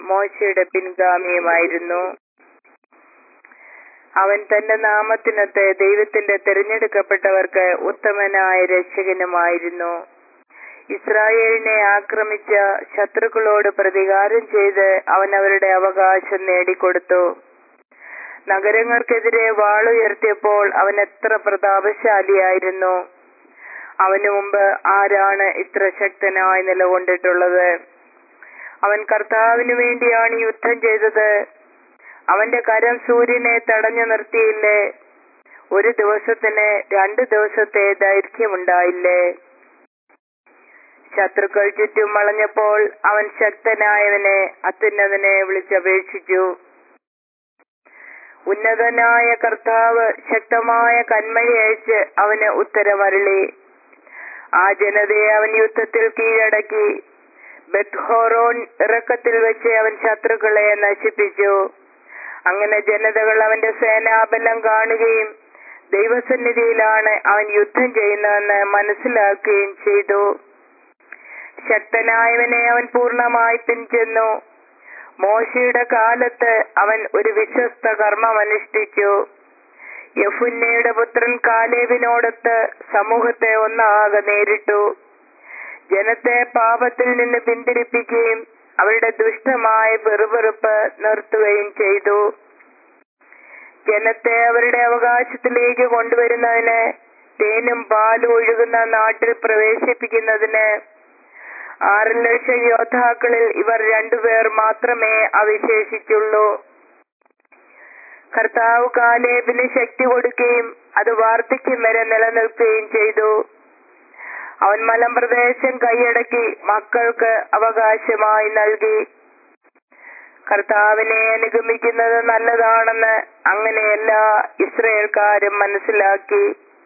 മോശയുടെ പിൻഗാമിയുമായിരുന്നു. അവൻ തന്റെ നാമത്തിനൊത്ത് ദൈവത്തിന്റെ തിരഞ്ഞെടുക്കപ്പെട്ടവർക്ക് ഉത്തമനായ രക്ഷകനുമായിരുന്നു. ഇസ്രായേലിനെ ആക്രമിച്ച ശത്രുക്കളോട് പ്രതികാരം ചെയ്ത് അവൻ അവരുടെ അവകാശം നേടിക്കൊടുത്തു. നഗരങ്ങൾക്കെതിരെ വാളുയർത്തിയപ്പോൾ അവൻ എത്ര പ്രതാപശാലിയായിരുന്നു. അവനു മുമ്പ് ആരാണ് ഇത്ര ശക്തനായി നിലകൊണ്ടിട്ടുള്ളത്? അവൻ കർത്താവിനു വേണ്ടിയാണ് യുദ്ധം ചെയ്തത്. അവന്റെ കരം സൂര്യനെ തടഞ്ഞു നിർത്തിയില്ലേ? ഒരു ദിവസത്തിന് 2 ദിവസത്തെ ദൈർഘ്യമുണ്ടായില്ലേ? ശത്രുക്കൾ ചുറ്റും വളഞ്ഞപ്പോൾ അവൻ ശക്തനായവനെ, അത്യുന്നതനെ വിളിച്ചപേക്ഷിച്ചു. ഉന്നതനായ കർത്താവ് ശക്തമായ കന്മഴ അയച്ച് അവന് ഉത്തരമരുളി. ആ ജനതയെ അവൻ യുദ്ധത്തിൽ കീഴടക്കി. ബെത്ത്ഹോറോൻ ഇറക്കത്തിൽ വെച്ച് അവൻ ശത്രുക്കളെ നശിപ്പിച്ചു. അങ്ങനെ ജനതകൾ അവന്റെ സേനാബലം കാണുകയും ദൈവസന്നിധിയിലാണ് അവൻ യുദ്ധം ചെയ്യുന്നതെന്ന് മനസ്സിലാക്കുകയും ചെയ്തു. ശക്തനായവനെ അവൻ പൂർണ്ണമായി പിൻചെന്നു. മോശയുടെ കാലത്ത് അവൻ ഒരു വിശ്വസ്ത കർമ്മം അനുഷ്ഠിച്ചു. യെഫുന്നയുടെ പുത്രൻ കാലേബിനോടൊത്ത് സമൂഹത്തെ ഒന്നാകെ നേരിട്ടു. ജനത്തെ പാപത്തിൽ നിന്ന് പിന്തിരിപ്പിക്കുകയും അവരുടെ ദുഷ്ടമായ വെറുവെറുപ്പ് നിർത്തുകയും ചെയ്തു. ജനത്തെ അവരുടെ അവകാശത്തിലേക്ക് കൊണ്ടുവരുന്നതിന്, തേനും പാലും ഒഴുകുന്ന നാട്ടിൽ പ്രവേശിപ്പിക്കുന്നതിന് 6 ലക്ഷം യോദ്ധാക്കളിൽ ഇവർ 2 പേർ മാത്രമേ അവശേഷിച്ചുള്ളൂ. കർത്താവ് കാലേബിന് ശക്തി കൊടുക്കുകയും അത് വാർദ്ധക്യം വരെ നിലനിൽക്കുകയും ചെയ്തു. അവൻ മലമ്പ്രദേശം കൈയടക്കി മക്കൾക്ക് അവകാശമായി നൽകി. കർത്താവിനെ അനുഗമിക്കുന്നത് നല്ലതാണെന്ന് അങ്ങനെ എല്ലാ ഇസ്രായേൽക്കാരും മനസ്സിലാക്കി.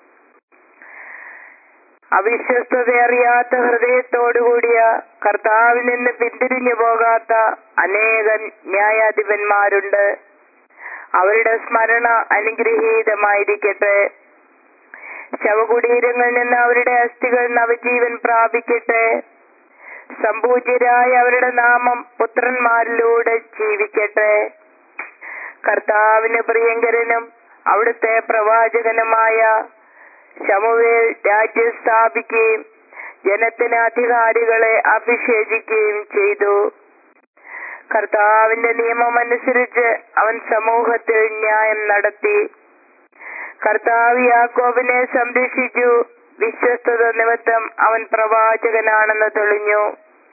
അവിശ്വസ്തതയറിയാത്ത ഹൃദയത്തോടുകൂടിയ, കർത്താവിൽ നിന്ന് പിന്തിരിഞ്ഞു പോകാത്ത അനേകം ന്യായാധിപന്മാരുണ്ട്. അവരുടെ സ്മരണ അനുഗ്രഹീതമായിരിക്കട്ടെ. ശവകുടീരങ്ങളിൽ നിന്ന് അവരുടെ അസ്ഥികൾ നവജീവൻ പ്രാപിക്കട്ടെ. സംപൂജ്യരായ അവരുടെ നാമം പുത്രന്മാരിലൂടെ ജീവിക്കട്ടെ. കർത്താവിന് പ്രിയങ്കരനും അവിടുത്തെ പ്രവാചകനുമായ ശമൂവേൽ രാജ്യം സ്ഥാപിക്കുകയും ജനത്തിന് അധികാരികളെ അഭിഷേചിക്കുകയും ചെയ്തു. കർത്താവിന്റെ നിയമം അനുസരിച്ച് അവൻ സമൂഹത്തിൽ ന്യായം നടത്തി. കർത്താവ് യാക്കോബിനെ സംരക്ഷിച്ചു. വിശ്വസ്തത നിമിത്തം അവൻ പ്രവാചകനാണെന്ന് തെളിഞ്ഞു.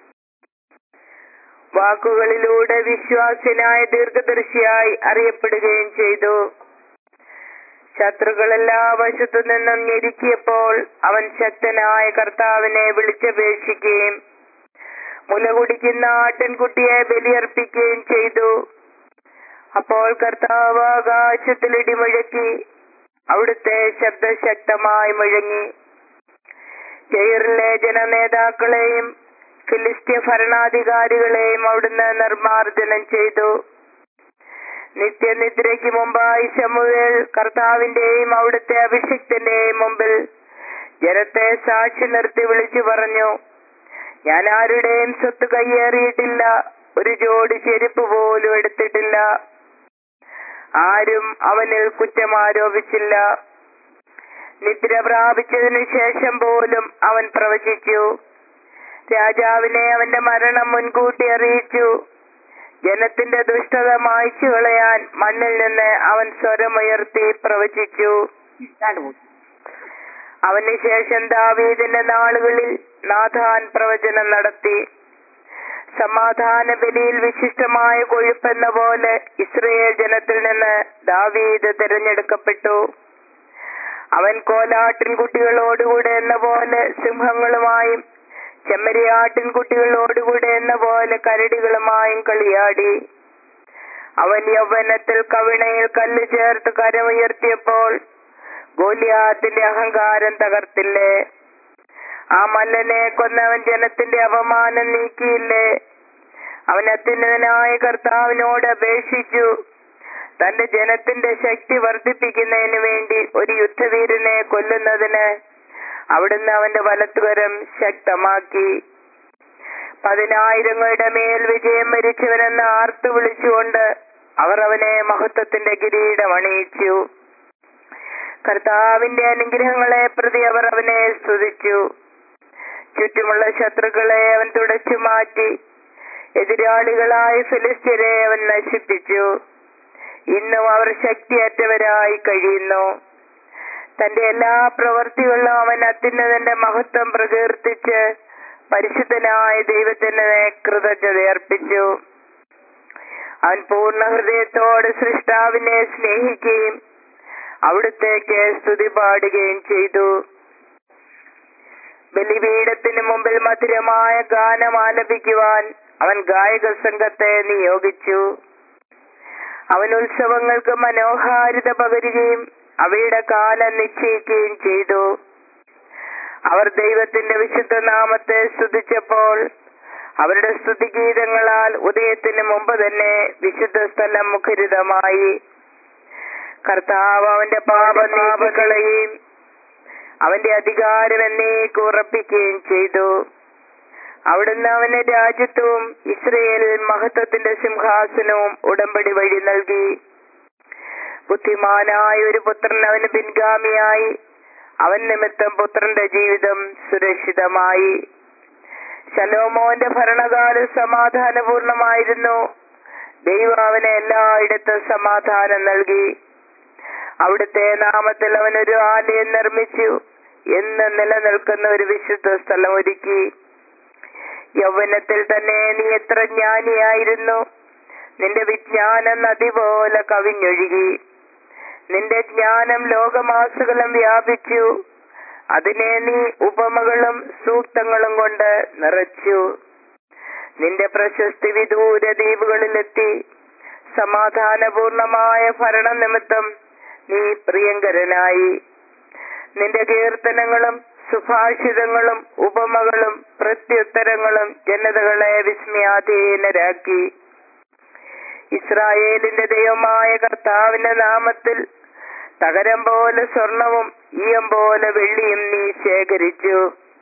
വാക്കുകളിലൂടെ വിശ്വാസ്യനായ ദീർഘദർശിയായി അറിയപ്പെടുകയും ചെയ്തു. ശത്രുക്കൾ എല്ലാ വശത്തു നിന്നും ഞെരുക്കിയപ്പോൾ അവൻ ശക്തനായ കർത്താവിനെ വിളിച്ചപേക്ഷിക്കുകയും മുല കുടിക്കുന്ന ആട്ടിൻകുട്ടിയെ ബലിയർപ്പിക്കുകയും ചെയ്തു. അപ്പോൾ കർത്താവ് ആകാശത്തിൽ ഇടിമുഴക്കി. അവിടുത്തെ ശബ്ദം ശക്തമായി മുഴങ്ങി. ജയറിലെ ജനനേതാക്കളെയും ഫിലിസ്ത്യ ഭരണാധികാരികളെയും അവിടുന്ന് നിർമ്മാർജ്ജനം ചെയ്തു. നിത്യനിദ്രയ്ക്ക് മുമ്പായി ശമൂവേൽ കർത്താവിന്റെയും അവിടുത്തെ അഭിഷിക്തന്റെയും മുമ്പിൽ ജനത്തെ സാക്ഷി നിർത്തി വിളിച്ചു പറഞ്ഞു, ഞാൻ ആരുടെയും സ്വത്ത് കയ്യേറിയിട്ടില്ല, ഒരു ജോഡി ചെരുപ്പ് പോലും എടുത്തിട്ടില്ല. ആരും അവനിൽ കുറ്റം ആരോപിച്ചില്ല. നിദ്ര പ്രാപിച്ചതിനു ശേഷം പോലും അവൻ പ്രവചിച്ചു. രാജാവിനെ അവന്റെ മരണം മുൻകൂട്ടി അറിയിച്ചു. ജനത്തിന്റെ ദുഷ്ടത മായ്ച്ചു കളയാൻ മണ്ണിൽ നിന്ന് അവൻ സ്വരമുയർത്തി പ്രവചിച്ചു. അവന് ശേഷം ദാവീദിന്റെ നാളുകളിൽ നാഥാൻ പ്രവചനം നടത്തി. സമാധാന ബലിയിൽ വിശിഷ്ടമായ കൊഴുപ്പെന്ന പോലെ ഇസ്രായേൽ ജനത്തിൽ നിന്ന് ദാവീദ് തിരഞ്ഞെടുക്കപ്പെട്ടു. അവൻ കോലാട്ടിൻകുട്ടികളോടുകൂടെ എന്ന പോലെ സിംഹങ്ങളുമായും ചെമ്മരിയാട്ടിൻകുട്ടികളോടുകൂടെ എന്ന പോലെ കരടികളുമായും കളിയാടി. അവൻ യൗവനത്തിൽ കവിണയിൽ കല്ല് ചേർത്ത് കരമുയർത്തിയപ്പോൾ ഗോലിയാത്തിന്റെ അഹങ്കാരം തകർത്തില്ലേ? ആ മല്ലനെ കൊന്നവൻ ജനത്തിന്റെ അപമാനം നീക്കിയില്ലേ? അവൻ അത്യുന്നതനായ കർത്താവിനോട് അപേക്ഷിച്ചു. തന്റെ ജനത്തിന്റെ ശക്തി വർദ്ധിപ്പിക്കുന്നതിന് വേണ്ടി ഒരു യുദ്ധവീരനെ കൊല്ലുന്നതിന് അവിടുന്ന് അവന്റെ വലത്തുകരം ശക്തമാക്കി. 10,000ങ്ങളുടെ മേൽ വിജയം വരിച്ചവനെന്ന് ആർത്തു വിളിച്ചുകൊണ്ട് അവർ അവനെ മഹത്വത്തിന്റെ കിരീടം അണിയിച്ചു. കർത്താവിന്റെ അനുഗ്രഹങ്ങളെ പ്രതി അവർ അവനെ സ്തുതിച്ചു. ചുറ്റുമുള്ള ശത്രുക്കളെ അവൻ തുടച്ചു മാറ്റി. എതിരാളികളായ ഫിലിസ്ത്യരെ അവൻ നശിപ്പിച്ചു. ഇന്നും അവർ ശക്തിയറ്റവരായി കഴിയുന്നു. തന്റെ എല്ലാ പ്രവൃത്തികളിലും അവൻ അത്യുന്നതന്റെ മഹത്വം പ്രകീർത്തിച്ച് പരിശുദ്ധനായ ദൈവത്തിന് കൃതജ്ഞത അർപ്പിച്ചു. അവൻ പൂർണ്ണ ഹൃദയത്തോട് സൃഷ്ടാവിനെ സ്നേഹിക്കുകയും അവിടുത്തേക്ക് സ്തുതി പാടുകയും ചെയ്തു. ബലിപീഠത്തിന് മുമ്പിൽ മധുരമായ ഗാനം ആലപിക്കുവാൻ അവൻ ഗായക സംഘത്തെ നിയോഗിച്ചു. അവൻ ഉത്സവങ്ങൾക്ക് മനോഹാരിത പകരുകയും അവയുടെ കാലം നിശ്ചയിക്കുകയും ചെയ്തു. അവർ ദൈവത്തിന്റെ വിശുദ്ധ നാമത്തെ സ്തുതിച്ചപ്പോൾ അവരുടെ സ്തുതിഗീതങ്ങളാൽ ഉദയത്തിന് മുമ്പ് തന്നെ വിശുദ്ധ സ്ഥലം മുഖരിതമായി. കർത്താവ് അവന്റെ പാപം നീക്കിക്കളയുകയും അവന്റെ അധികാരം എന്നേക്ക് ഉറപ്പിക്കുകയും ചെയ്തു. അവിടുന്ന് അവന് രാജ്യത്വവും ഇസ്രയേലിൽ മഹത്വത്തിന്റെ സിംഹാസനവും ഉടമ്പടി വഴി നൽകി. ബുദ്ധിമാനായ ഒരു പുത്രൻ അവന് പിൻഗാമിയായി. അവൻ നിമിത്തം പുത്രന്റെ ജീവിതം സുരക്ഷിതമായി. ശലോമോന്റെ ഭരണകാലം സമാധാനപൂർണമായിരുന്നു. ദൈവം അവന് എല്ലായിടത്തും സമാധാനം നൽകി. അവിടുത്തെ നാമത്തിൽ അവൻ ഒരു ആലയം നിർമ്മിച്ചു. എന്ന് നിലനിൽക്കുന്ന ഒരു വിശുദ്ധ സ്ഥലം ഒരുക്കി. യൗവനത്തിൽ തന്നെ നീ എത്ര ജ്ഞാനിയായിരുന്നു. നിന്റെ വിജ്ഞാനം നദി പോലെ കവിഞ്ഞൊഴുകി. നിന്റെ ജ്ഞാനം ലോകമാസകലം വ്യാപിച്ചു. അതിനെ നീ ഉപമകളും സൂക്തങ്ങളും കൊണ്ട് നിറച്ചു. നിന്റെ പ്രശസ്തി വിദൂര ദ്വീപുകളിലെത്തി. സമാധാനപൂർണമായ ഭരണ നിമിത്തം നീ പ്രിയങ്കരനായി. നിന്റെ കീർത്തനങ്ങളും സുഭാഷിതങ്ങളും ഉപമകളും പ്രത്യുത്തരങ്ങളും ജനതകളെ വിസ്മയാധീനരാക്കി. ഇസ്രായേലിന്റെ ദൈവമായ കർത്താവിന്റെ നാമത്തിൽ തകരം പോലെ സ്വർണവും ഈയം പോലെ വെള്ളിയും നീ ശേഖരിച്ചു.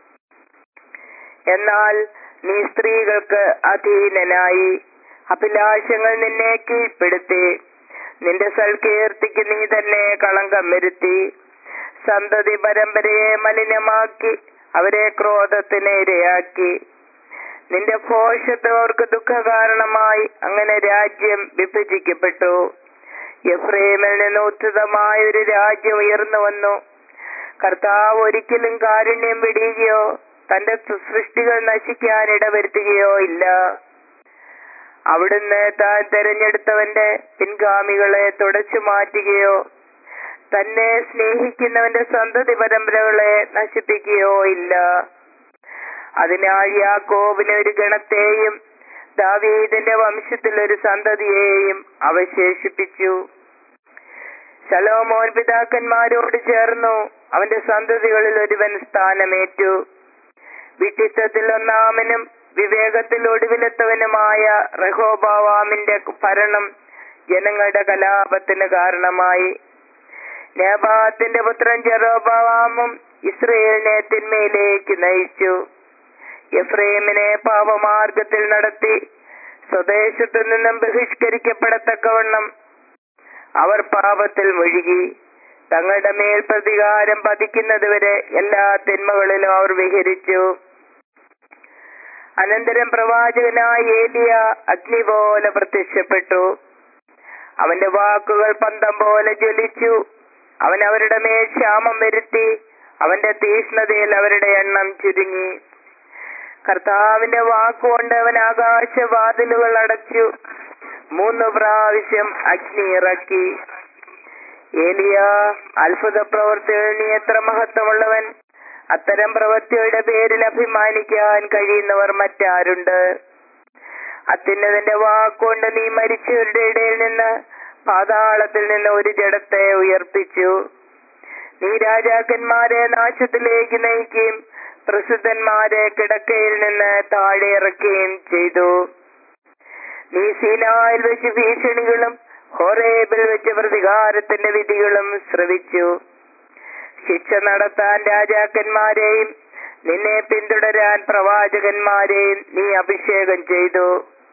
എന്നാൽ നീ സ്ത്രീകൾക്ക് അധീനനായി. അഭിലാഷങ്ങൾ നിന്നെ കീഴ്പ്പെടുത്തി. നിന്റെ സൽകീർത്തിക്ക് നീ തന്നെ കളങ്കം വരുത്തി. സന്തതി പരമ്പരയെ മലിനമാക്കി അവരെ ക്രോധത്തിന് ഇരയാക്കി. നിന്റെ ഭോഷത്വം അവർക്ക് ദുഃഖകാരണമായി. അങ്ങനെ രാജ്യം വിഭജിക്കപ്പെട്ടു. എഫ്രൈമിൽ നിന്ന് ഉദ്ധതമായ ഒരു രാജ്യം ഉയർന്നു വന്നു. കർത്താവ് ഒരിക്കലും കാരുണ്യം വെടിയുകയോ തന്റെ സൃഷ്ടികൾ നശിക്കാൻ ഇടവരുത്തുകയോ ഇല്ല. അവിടുന്ന് താൻ തെരഞ്ഞെടുത്തവന്റെ പിൻഗാമികളെ തുടച്ചു മാറ്റുകയോ തന്നെ സ്നേഹിക്കുന്നവന്റെ സന്തതി പരമ്പരകളെ നശിപ്പിക്കുകയോ ഇല്ല. അതിനാൽ യാക്കോബിന് ഒരു ഗണത്തെയും ദാവീദിന്റെ വംശത്തിൽ ഒരു സന്തതിയെയും അവശേഷിപ്പിച്ചു. ശലോമോൻ പിതാക്കന്മാരോട് ചേർന്നു. അവന്റെ സന്തതികളിൽ ഒരുവൻ സ്ഥാനമേറ്റു. വിഡ്ഢിത്തത്തിൽ ഒന്നാമനും വിവേകത്തിൽ ഒടുവിലെത്തവനുമായ റഹോബോവാമിന്റെ ഭരണം ജനങ്ങളുടെ കലാപത്തിന് കാരണമായി. നേബാത്തിന്റെ പുത്രൻ ജെറോബോവാമും ഇസ്രയേലിനെ തിന്മയിലേക്ക് നയിച്ചു. എഫ്രൈമിനെ പാപമാർഗത്തിൽ നടത്തി. സ്വദേശത്തു നിന്നും ബഹിഷ്കരിക്കപ്പെടത്തക്കവണ്ണം അവർ പാപത്തിൽ മുഴുകി. തങ്ങളുടെ മേൽ പ്രതികാരം പതിക്കുന്നതുവരെ എല്ലാ തിന്മകളിലും അവർ വിഹരിച്ചു. അനന്തരം പ്രവാചകനായ ഏലിയ അഗ്നി പോലെ പ്രത്യക്ഷപ്പെട്ടു. അവന്റെ വാക്കുകൾ പന്തം പോലെ ജ്വലിച്ചു. അവൻ അവരുടെ മേൽ ക്ഷാമം വരുത്തി. അവന്റെ തീഷ്ണതയിൽ അവരുടെ എണ്ണം ചുരുങ്ങി. കർത്താവിന്റെ വാക്കുകൊണ്ട് അവൻ ആകാശവാതിലുകൾ അടച്ചു. 3 പ്രാവശ്യം അഗ്നി ഇറക്കി. ഏലിയ, അത്ഭുത പ്രവൃത്തികൾ നീ എത്ര മഹത്വമുള്ളവൻ. അത്തരം പ്രവൃത്തിയുടെ പേരിൽ അഭിമാനിക്കാൻ കഴിയുന്നവർ മറ്റാരുണ്ട്? അത്യുന്നതന്റെ വാക്കുകൊണ്ട് നീ മരിച്ചവരുടെ ഇടയിൽ നിന്ന് പാതാളത്തിൽ നിന്ന് ഒരു ജഡത്തെ ഉയർപ്പിച്ചു. നീ രാജാക്കന്മാരെ നാശത്തിലേക്ക് നയിക്കുകയും പ്രസിദ്ധന്മാരെ കിടക്കയിൽ നിന്ന് താഴെ ഇറക്കുകയും ചെയ്തു. നീ സീനായിൽ വെച്ച് ഭീഷണികളും ഹോറേബിൽ വെച്ച് പ്രതികാരത്തിന്റെ വിധികളും ശ്രവിച്ചു. ശിക്ഷ നടത്താൻ രാജാക്കന്മാരെയും നിന്നെ പിന്തുടരാൻ പ്രവാചകന്മാരെയും നീ അഭിഷേകം ചെയ്തു.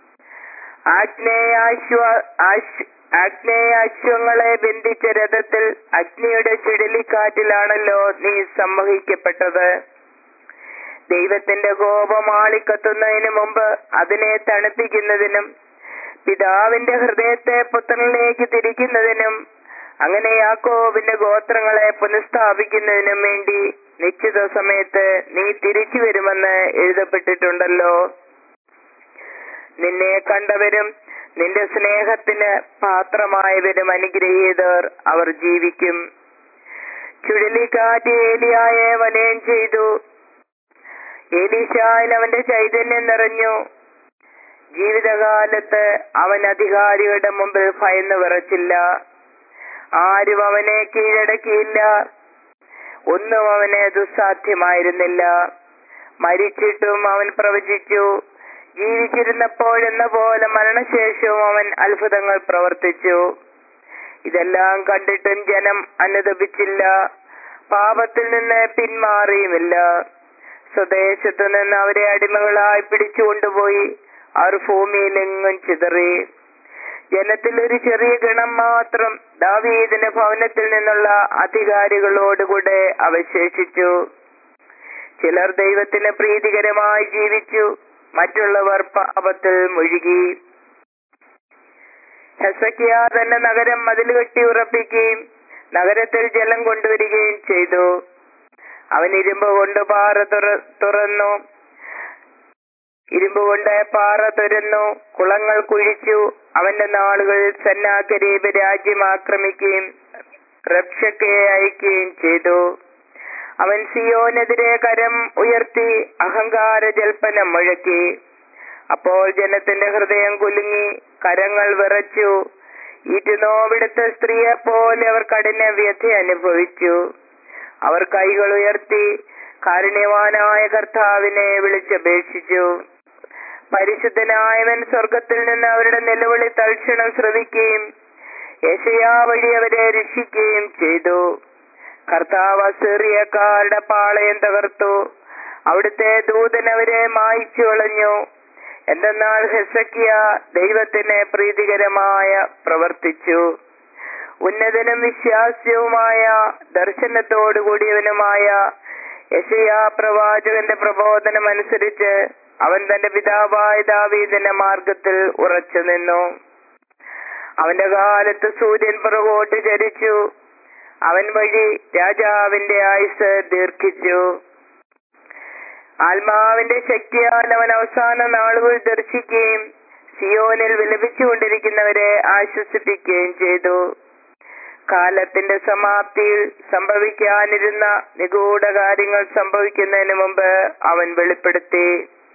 ആഗ്നേയാശ്വങ്ങളെ ബന്ധിച്ച രഥത്തിൽ അഗ്നിയുടെ ചുഴലിക്കാറ്റിലാണല്ലോ നീ സംവഹിക്കപ്പെട്ടത്. ദൈവത്തിന്റെ കോപം ആളിക്കത്തുന്നതിന് മുമ്പ് അതിനെ തണുപ്പിക്കുന്നതിനും പിതാവിന്റെ ഹൃദയത്തെ പുത്രനിലേക്ക് തിരിക്കുന്നതിനും അങ്ങനെ യാക്കോബിന്റെ ഗോത്രങ്ങളെ പുനഃസ്ഥാപിക്കുന്നതിനും വേണ്ടി നിശ്ചിത സമയത്ത് നീ തിരിച്ചു വരുമെന്ന് എഴുതപ്പെട്ടിട്ടുണ്ടല്ലോ. നിന്നെ കണ്ടവരും നിന്റെ സ്നേഹത്തിന് പാത്രമായവരും അനുഗ്രഹീതർ, അവർ ജീവിക്കും. ചുഴലിക്കാറ്റ് ഏലിയായെ വലയം ചെയ്തു. എലീശായിൽ അവന്റെ ചൈതന്യം നിറഞ്ഞു. ജീവിതകാലത്ത് അവൻ അധികാരികളുടെ മുമ്പിൽ ഭയന്ന് വിറച്ചില്ല. ആരും അവനെ കീഴടക്കിയില്ല. ഒന്നും അവന് ദുസ്സാധ്യമായിരുന്നില്ല. മരിച്ചിട്ടും അവൻ പ്രവചിച്ചു. ജീവിച്ചിരുന്നപ്പോഴെന്ന പോലെ മരണശേഷവും അവൻ അത്ഭുതങ്ങൾ പ്രവർത്തിച്ചു. ഇതെല്ലാം കണ്ടിട്ടും ജനം അനുതപിച്ചില്ല, പാപത്തിൽ നിന്ന് പിന്മാറിയുമില്ല. സ്വദേശത്തു നിന്ന് അവരെ അടിമകളായി പിടിച്ചുകൊണ്ടുപോയി അവർ ഭൂമിയിലെങ്ങും ചിതറി. ജനത്തിൽ ഒരു ചെറിയ ഗണം മാത്രം ദാവീദിന്റെ ഭവനത്തിൽ നിന്നുള്ള അധികാരികളോടുകൂടെ അവശേഷിച്ചു. ചിലർ ദൈവത്തിന് പ്രീതികരമായി ജീവിച്ചു, മറ്റുള്ളവർ പാപത്തിൽ മുഴുകി. ഹെസക്കിയാ തന്റെ നഗരം മതിൽ കെട്ടി ഉറപ്പിക്കുകയും നഗരത്തിൽ ജലം കൊണ്ടുവരികയും ചെയ്തു. അവൻ ഇരുമ്പ് കൊണ്ട് പാറ തുരന്നു, കുളങ്ങൾ കുഴിച്ചു. അവന്റെ നാളുകളിൽ സന്നാകരീബ് രാജ്യം ആക്രമിക്കുകയും റബ്ശക്കയെ അയക്കുകയും ചെയ്തു. അവൻ സിയോനെതിരെ കരം ഉയർത്തി അഹങ്കാര ജൽപ്പനം മുഴക്കി. അപ്പോൾ ജനത്തിന്റെ ഹൃദയം കുലുങ്ങി, കരങ്ങൾ വിറച്ചു. ഈറ്റുനോവെടുത്ത സ്ത്രീയെ പോലെ അവർ കഠിന വ്യഥ അനുഭവിച്ചു. അവർ കൈകൾ ഉയർത്തി കാരുണ്യവാനായ കർത്താവിനെ വിളിച്ചപേക്ഷിച്ചു. പരിശുദ്ധനായവൻ സ്വർഗത്തിൽ നിന്ന് അവരുടെ നിലവിളി തൽക്ഷണം ശ്രവിക്കുകയും യെശയ്യാ വഴി അവരെ രക്ഷിക്കുകയും ചെയ്തു. കർത്താവ് അസീറിയക്കാരുടെ പാളയം തകർത്തു. അവിടുത്തെ ദൂതൻ അവരെ മായിച്ചു കളഞ്ഞു. എന്തെന്നാൽ ഹെസക്കിയാ ദൈവത്തിന് പ്രീതികരമായ പ്രവർത്തിച്ചു. ഉന്നതനും വിശ്വാസ്യവുമായ ദർശനത്തോടു കൂടിയവനുമായ യെശയ്യാ പ്രവാചകന്റെ പ്രബോധനം അനുസരിച്ച് അവൻ തന്റെ പിതാവായ ദാവീദിന്റെ മാർഗത്തിൽ ഉറച്ചു നിന്നു. അവന്റെ കാലത്ത് സൂര്യൻ പുറകോട്ട് ചരിച്ചു. അവൻ വഴി രാജാവിന്റെ ആയുസ് ദീർഘിച്ചു. ആത്മാവിന്റെ ശക്തിയാൽ അവൻ അവസാന നാളുകൾ ദർശിക്കുകയും സിയോനിൽ വിലപിച്ചുകൊണ്ടിരിക്കുന്നവരെ ആശ്വസിപ്പിക്കുകയും ചെയ്തു. കാലത്തിന്റെ സമാപ്തിയിൽ സംഭവിക്കാനിരുന്ന നിഗൂഢ കാര്യങ്ങൾ സംഭവിക്കുന്നതിന് മുമ്പ് അവൻ വെളിപ്പെടുത്തി.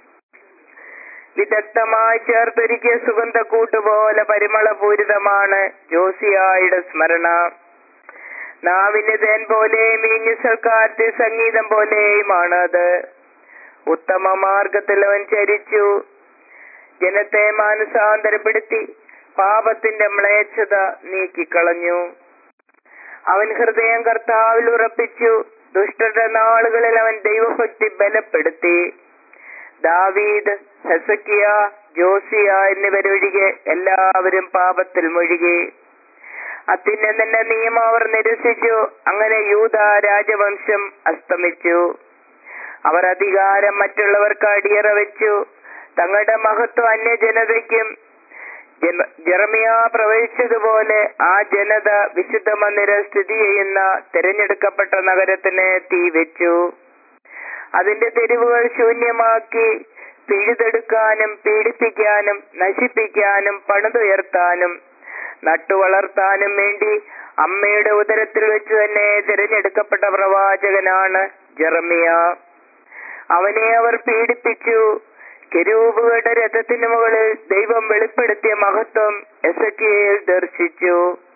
വിദഗ്ധമായി ചേർത്തൊരുക്കിയ സുഗന്ധക്കൂട്ടുപോലെ പരിമളപൂരിതമാണ് ജോസിയായുടെ സ്മരണ. നാവിന് തേൻ പോലെയും വീഞ്ഞു സൽക്കാരത്തെ സംഗീതം പോലെയുമാണ് അത്. ഉത്തമ മാർഗത്തിൽ അവൻ ചരിച്ചു. ജനത്തെ മാനസാന്തരപ്പെടുത്തി പാപത്തിന്റെ മ്ലേച്ഛത നീക്കിക്കളഞ്ഞു. അവൻ ഹൃദയം കർത്താവിൽ ഉറപ്പിച്ചു. ദുഷ്ടരുടെ നാളുകളിൽ അവൻ ദൈവഭക്തി ബലപ്പെടുത്തി. ദാവീദ്, ഹെസക്കിയ, ജോസിയ എന്നിവരൊഴികെ എല്ലാവരും പാപത്തിൽ മുഴുകി. അത്യുന്നതന്റെ നിയമം അവർ നിരസിച്ചു. അങ്ങനെ യൂദ രാജവംശം അസ്തമിച്ചു. അവർ അധികാരം മറ്റുള്ളവർക്ക് അടിയറ വെച്ചു. തങ്ങളുടെ മഹത്വം അന്യജനതയ്ക്കും. ജെറമിയ പ്രവചിച്ചതുപോലെ ആ ജനത വിശുദ്ധ മന്ദിരം സ്ഥിതി ചെയ്യുന്ന തിരഞ്ഞെടുക്കപ്പെട്ട നഗരത്തിന് തീ വെച്ചു. അതിന്റെ തെരുവുകൾ ശൂന്യമാക്കി. പിഴുതെടുക്കാനും പീഡിപ്പിക്കാനും നശിപ്പിക്കാനും പണിതുയർത്താനും നട്ടുവളർത്താനും വേണ്ടി അമ്മയുടെ ഉദരത്തിൽ വെച്ച് തന്നെ തിരഞ്ഞെടുക്കപ്പെട്ട പ്രവാചകനാണ് ജെറമിയ. അവനെ അവർ പീഡിപ്പിച്ചു. കെരൂബുകളുടെ രഥത്തിന് മുകളിൽ ദൈവം വെളിപ്പെടുത്തിയ മഹത്വം എസെക്കിയേൽ ദർശിച്ചു.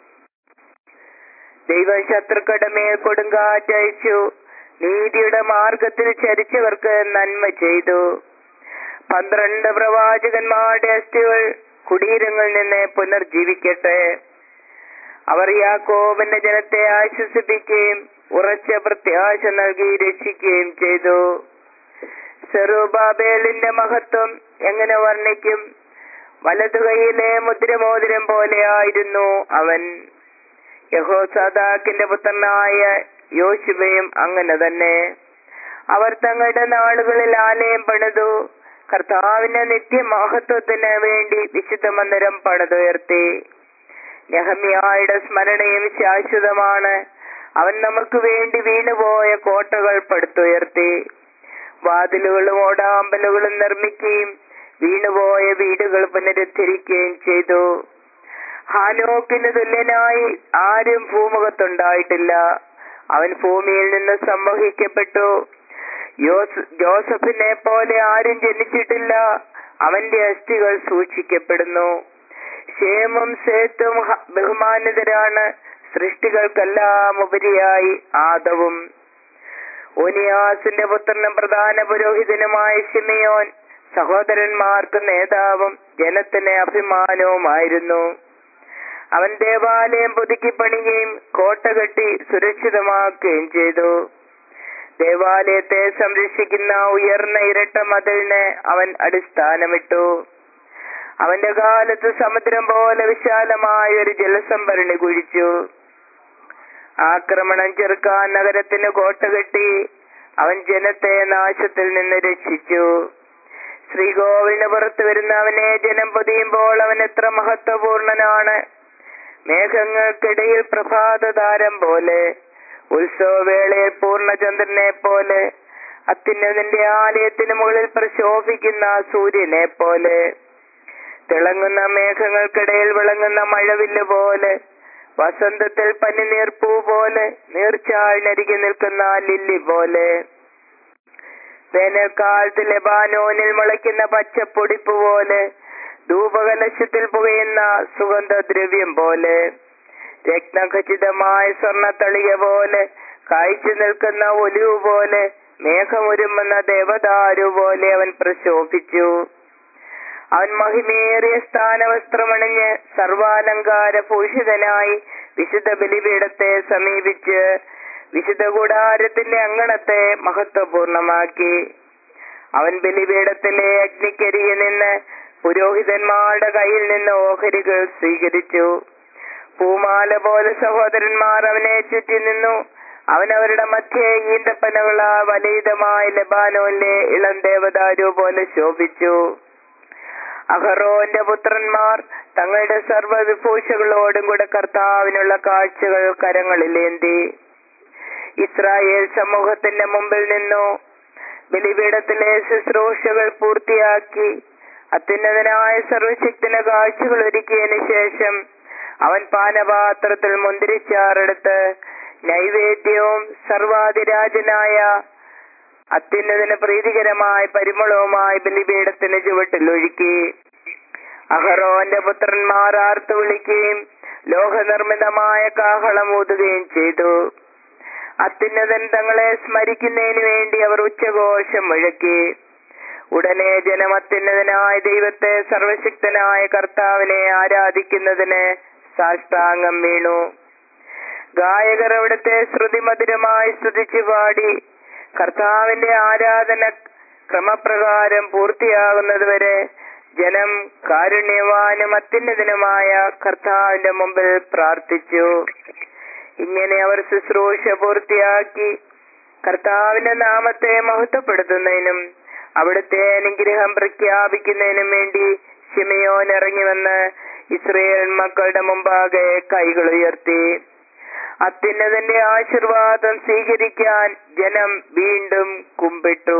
ദൈവം ശത്രുക്കളുടെ മേൽ കൊടുങ്കാറ്റയച്ചു. നീതിയുടെ മാർഗത്തിൽ ചരിച്ചവർക്ക് നന്മ ചെയ്തു. 12 പ്രവാചകന്മാരുടെ അസ്ഥികൾ കുടീരങ്ങളിൽ നിന്ന് പുനർജീവിക്കട്ടെ. അവർ യാക്കോബിന്റെ ജനത്തെ ആശ്വസിപ്പിക്കുകയും ഉറച്ച പ്രത്യാശ നൽകി രക്ഷിക്കുകയും ചെയ്തു. സെറുബാബേലിന്റെ മഹത്വം എങ്ങനെ വർണ്ണിക്കും? വലതുകൈയിലെ മുദ്രമോതിരം പോലെയായിരുന്നു അവൻ. യഹോസാദാക്കിന്റെ പുത്രനായ യോശുവയും അങ്ങനെ തന്നെ. അവർ തങ്ങളുടെ നാളുകളിൽ ആലയം പണിതു. കർത്താവിന്റെ നിത്യമഹത്വത്തിന് വേണ്ടി വിശുദ്ധ മന്ദിരം പണിതുയർത്തി. നെഹമ്യായുടെ സ്മരണയും ശാശ്വതമാണ്. അവൻ നമുക്ക് വേണ്ടി വീണുപോയ കോട്ടകൾ പടുത്തുയർത്തി. വാതിലുകളും ഓടാമ്പലുകളും നിർമ്മിക്കുകയും വീണുപോയ വീടുകൾ പുനരുദ്ധരിക്കുകയും ചെയ്തു. ഹാനോക്കിന് തുല്യനായി ആരും ഭൂമുഖത്തുണ്ടായിട്ടില്ല. അവൻ ഭൂമിയിൽ നിന്ന് സംവഹിക്കപ്പെട്ടു. ജോസഫിനെ പോലെ ആരും ജനിച്ചിട്ടില്ല. അവന്റെ അസ്ഥികൾ സൂക്ഷിക്കപ്പെടുന്നു. ശേമും സേത്തും ബഹുമാനിതരാണ്. സൃഷ്ടികൾക്കെല്ലാം ഉപരിയായി ആദവും. ഓനിയാസിന്റെ പുത്രനും പ്രധാന പുരോഹിതനുമായ ശിമെയോൻ സഹോദരന്മാർക്ക് നേതാവും ജനത്തിന് അഭിമാനവുമായിരുന്നു. അവൻ ദേവാലയം പുതുക്കി പണിയുകയും കോട്ട കെട്ടി സുരക്ഷിതമാക്കുകയും ചെയ്തു. ദേവാലയത്തെ സംരക്ഷിക്കുന്ന ഉയർന്ന ഇരട്ട മതിലിന് അവൻ അടിസ്ഥാനമിട്ടു. അവന്റെ കാലത്ത് സമുദ്രം പോലെ വിശാലമായ ഒരു ജലസംഭരണി കുഴിച്ചു. ആക്രമണം ചെറുക്കാൻ നഗരത്തിന് കോട്ട കെട്ടി. അവൻ ജനത്തെ നാശത്തിൽ നിന്ന് രക്ഷിച്ചു. ശ്രീകോവിലിന് പുറത്തു വരുന്ന അവനെ ജനം പൊതിയുമ്പോൾ അവൻ എത്ര മഹത്വപൂർണനാണ്. മേഘങ്ങൾക്കിടയിൽ പ്രഭാതതാരം പോലെ, ഉത്സവവേളയിൽ പൂർണ്ണചന്ദ്രനെ പോലെ, അത്യുന്നതന്റെ ആലയത്തിന് മുകളിൽ പ്രശോഭിക്കുന്ന സൂര്യനെ പോലെ, തിളങ്ങുന്ന മേഘങ്ങൾക്കിടയിൽ വിളങ്ങുന്ന മഴവില്ല് പോലെ, വസന്തത്തിൽ പനിനീർപ്പൂ പോലെ, നീർച്ചാഴിനരികെ നിൽക്കുന്ന ലില്ലി പോലെ, വേനൽക്കാലത്ത് ലെബാനോനിൽ മുളയ്ക്കുന്ന പച്ചപ്പൊടിപ്പ് പോലെ, ധൂപകലശത്തിൽ പുകയുന്ന സുഗന്ധദ്രവ്യം പോലെ, രത്നഖചിതമായ സ്വർണത്തളിക പോലെ, കായ്ച്ചു നിൽക്കുന്ന ഒലിവ് പോലെ, മേഘമൊരുമുന്ന ദേവദാരു പോലെ അവൻ പ്രശോഭിച്ചു. അവൻ മഹിമേറിയ സ്ഥാനവസ്ത്രമണിഞ്ഞ് സർവാലങ്കാര ഭൂഷിതനായി വിശുദ്ധ ബലിപീഠത്തെ സമീപിച്ച് വിശുദ്ധ കൂടാരത്തിന്റെ അങ്കണത്തെ മഹത്വപൂർണമാക്കി. അവൻ ബലിപീഠത്തിലെ അഗ്നിക്കരികെ നിന്ന് പുരോഹിതന്മാരുടെ കയ്യിൽ നിന്ന് ഓഹരികൾ സ്വീകരിച്ചു. പൂമാല പോലെ സഹോദരന്മാർ അവനെ ചുറ്റി നിന്നു. അവൻ അവരുടെ മധ്യേ ഈന്തപ്പനകള വലയിതമായ ലെബാനോനിലെ ഇളം ദേവദാരു പോലെ ശോഭിച്ചു. അഹറോന്റെ പുത്രന്മാർ തങ്ങളുടെ സർവ്വവിഭൂഷകളോടും കൂടെ കർത്താവിനുള്ള കാഴ്ചകൾ കരങ്ങളിലേന്തി ഇസ്രായേൽ സമൂഹത്തിന്റെ മുമ്പിൽ നിന്നു. ബലിപീഠത്തിലെ ശുശ്രൂഷകൾ പൂർത്തിയാക്കി അത്യുന്നതനായ സർവശക്തിന് കാഴ്ചകൾ ഒരുക്കിയതിനു ശേഷം അവൻ പാനപാത്രത്തിൽ മുന്തിരിച്ചാറെടുത്ത് നൈവേദ്യവും സർവാധിരാജനായ അത്യുന്നതന് പ്രീതികരമായ പരിമളവുമായി ബലിപീഠത്തിന് ചുവട്ടിൽ ഒഴുക്കി. അഹറോന്റെ പുത്രന്മാർ ആർത്തു വിളിക്കുകയും ലോഹനിർമ്മിതമായ കാഹളം ഊതുകയും ചെയ്തു. അത്യുന്നതൻ തങ്ങളെ സ്മരിക്കുന്നതിന് വേണ്ടി അവർ ഉച്ചഘോഷം മുഴക്കി. ഉടനെ ജനം അത്യുന്നതനായ ദൈവത്തെ, സർവശക്തനായ കർത്താവിനെ ആരാധിക്കുന്നതിന് സാഷ്ടാംഗം വീണു. ഗായകർ അവിടുത്തെ ശ്രുതിമധുരമായി സ്തുതിച്ചു പാടി. കർത്താവിന്റെ ആരാധന ക്രമപ്രകാരം പൂർത്തിയാകുന്നതുവരെ ജനം കാരുണ്യവാനും അത്യുന്നതനുമായ കർത്താവിന്റെ മുമ്പിൽ പ്രാർത്ഥിച്ചു. ഇങ്ങനെ അവർ ശുശ്രൂഷ പൂർത്തിയാക്കി കർത്താവിന്റെ നാമത്തെ മഹത്വപ്പെടുത്തുന്നതിനും അവിടുത്തെ അനുഗ്രഹം പ്രഖ്യാപിക്കുന്നതിനും വേണ്ടി ശിമെയോൻ ഇറങ്ങി വന്ന് ഇസ്രായേൽ മക്കളുടെ മുമ്പാകെ കൈകൾ ഉയർത്തി. അത്യുന്നതന്റെ ആശീർവാദം സ്വീകരിക്കാൻ ജനം വീണ്ടും കുമ്പിട്ടു.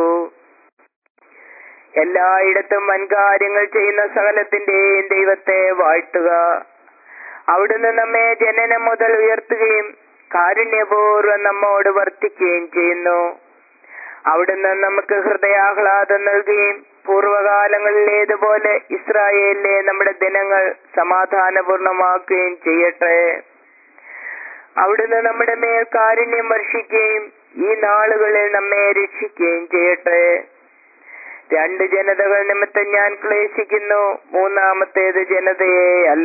എല്ലായിടത്തും വൻകാര്യങ്ങൾ ചെയ്യുന്ന സകലത്തിന്റെയും ദൈവത്തെ വാഴ്ത്തുക. അവിടുന്ന് നമ്മെ ജനനം മുതൽ ഉയർത്തുകയും കാരുണ്യപൂർവ്വം നമ്മോട് വർത്തിക്കുകയും ചെയ്യുന്നു. അവിടുന്ന് നമുക്ക് ഹൃദയാഹ്ലാദം നൽകുകയും പൂർവകാലങ്ങളിലേതുപോലെ ഇസ്രായേലിലെ നമ്മുടെ ദിനങ്ങൾ സമാധാനപൂർണമാക്കുകയും ചെയ്യട്ടെ. അവിടുന്ന് നമ്മുടെ മേൽ കാരുണ്യം വർഷിക്കുകയും ഈ നാളുകളിൽ നമ്മെ രക്ഷിക്കുകയും ചെയ്യട്ടെ. രണ്ട് ജനതകൾ നിമിത്തം ഞാൻ ക്ലേശിക്കുന്നു, മൂന്നാമത്തേത് ജനതയെ അല്ല.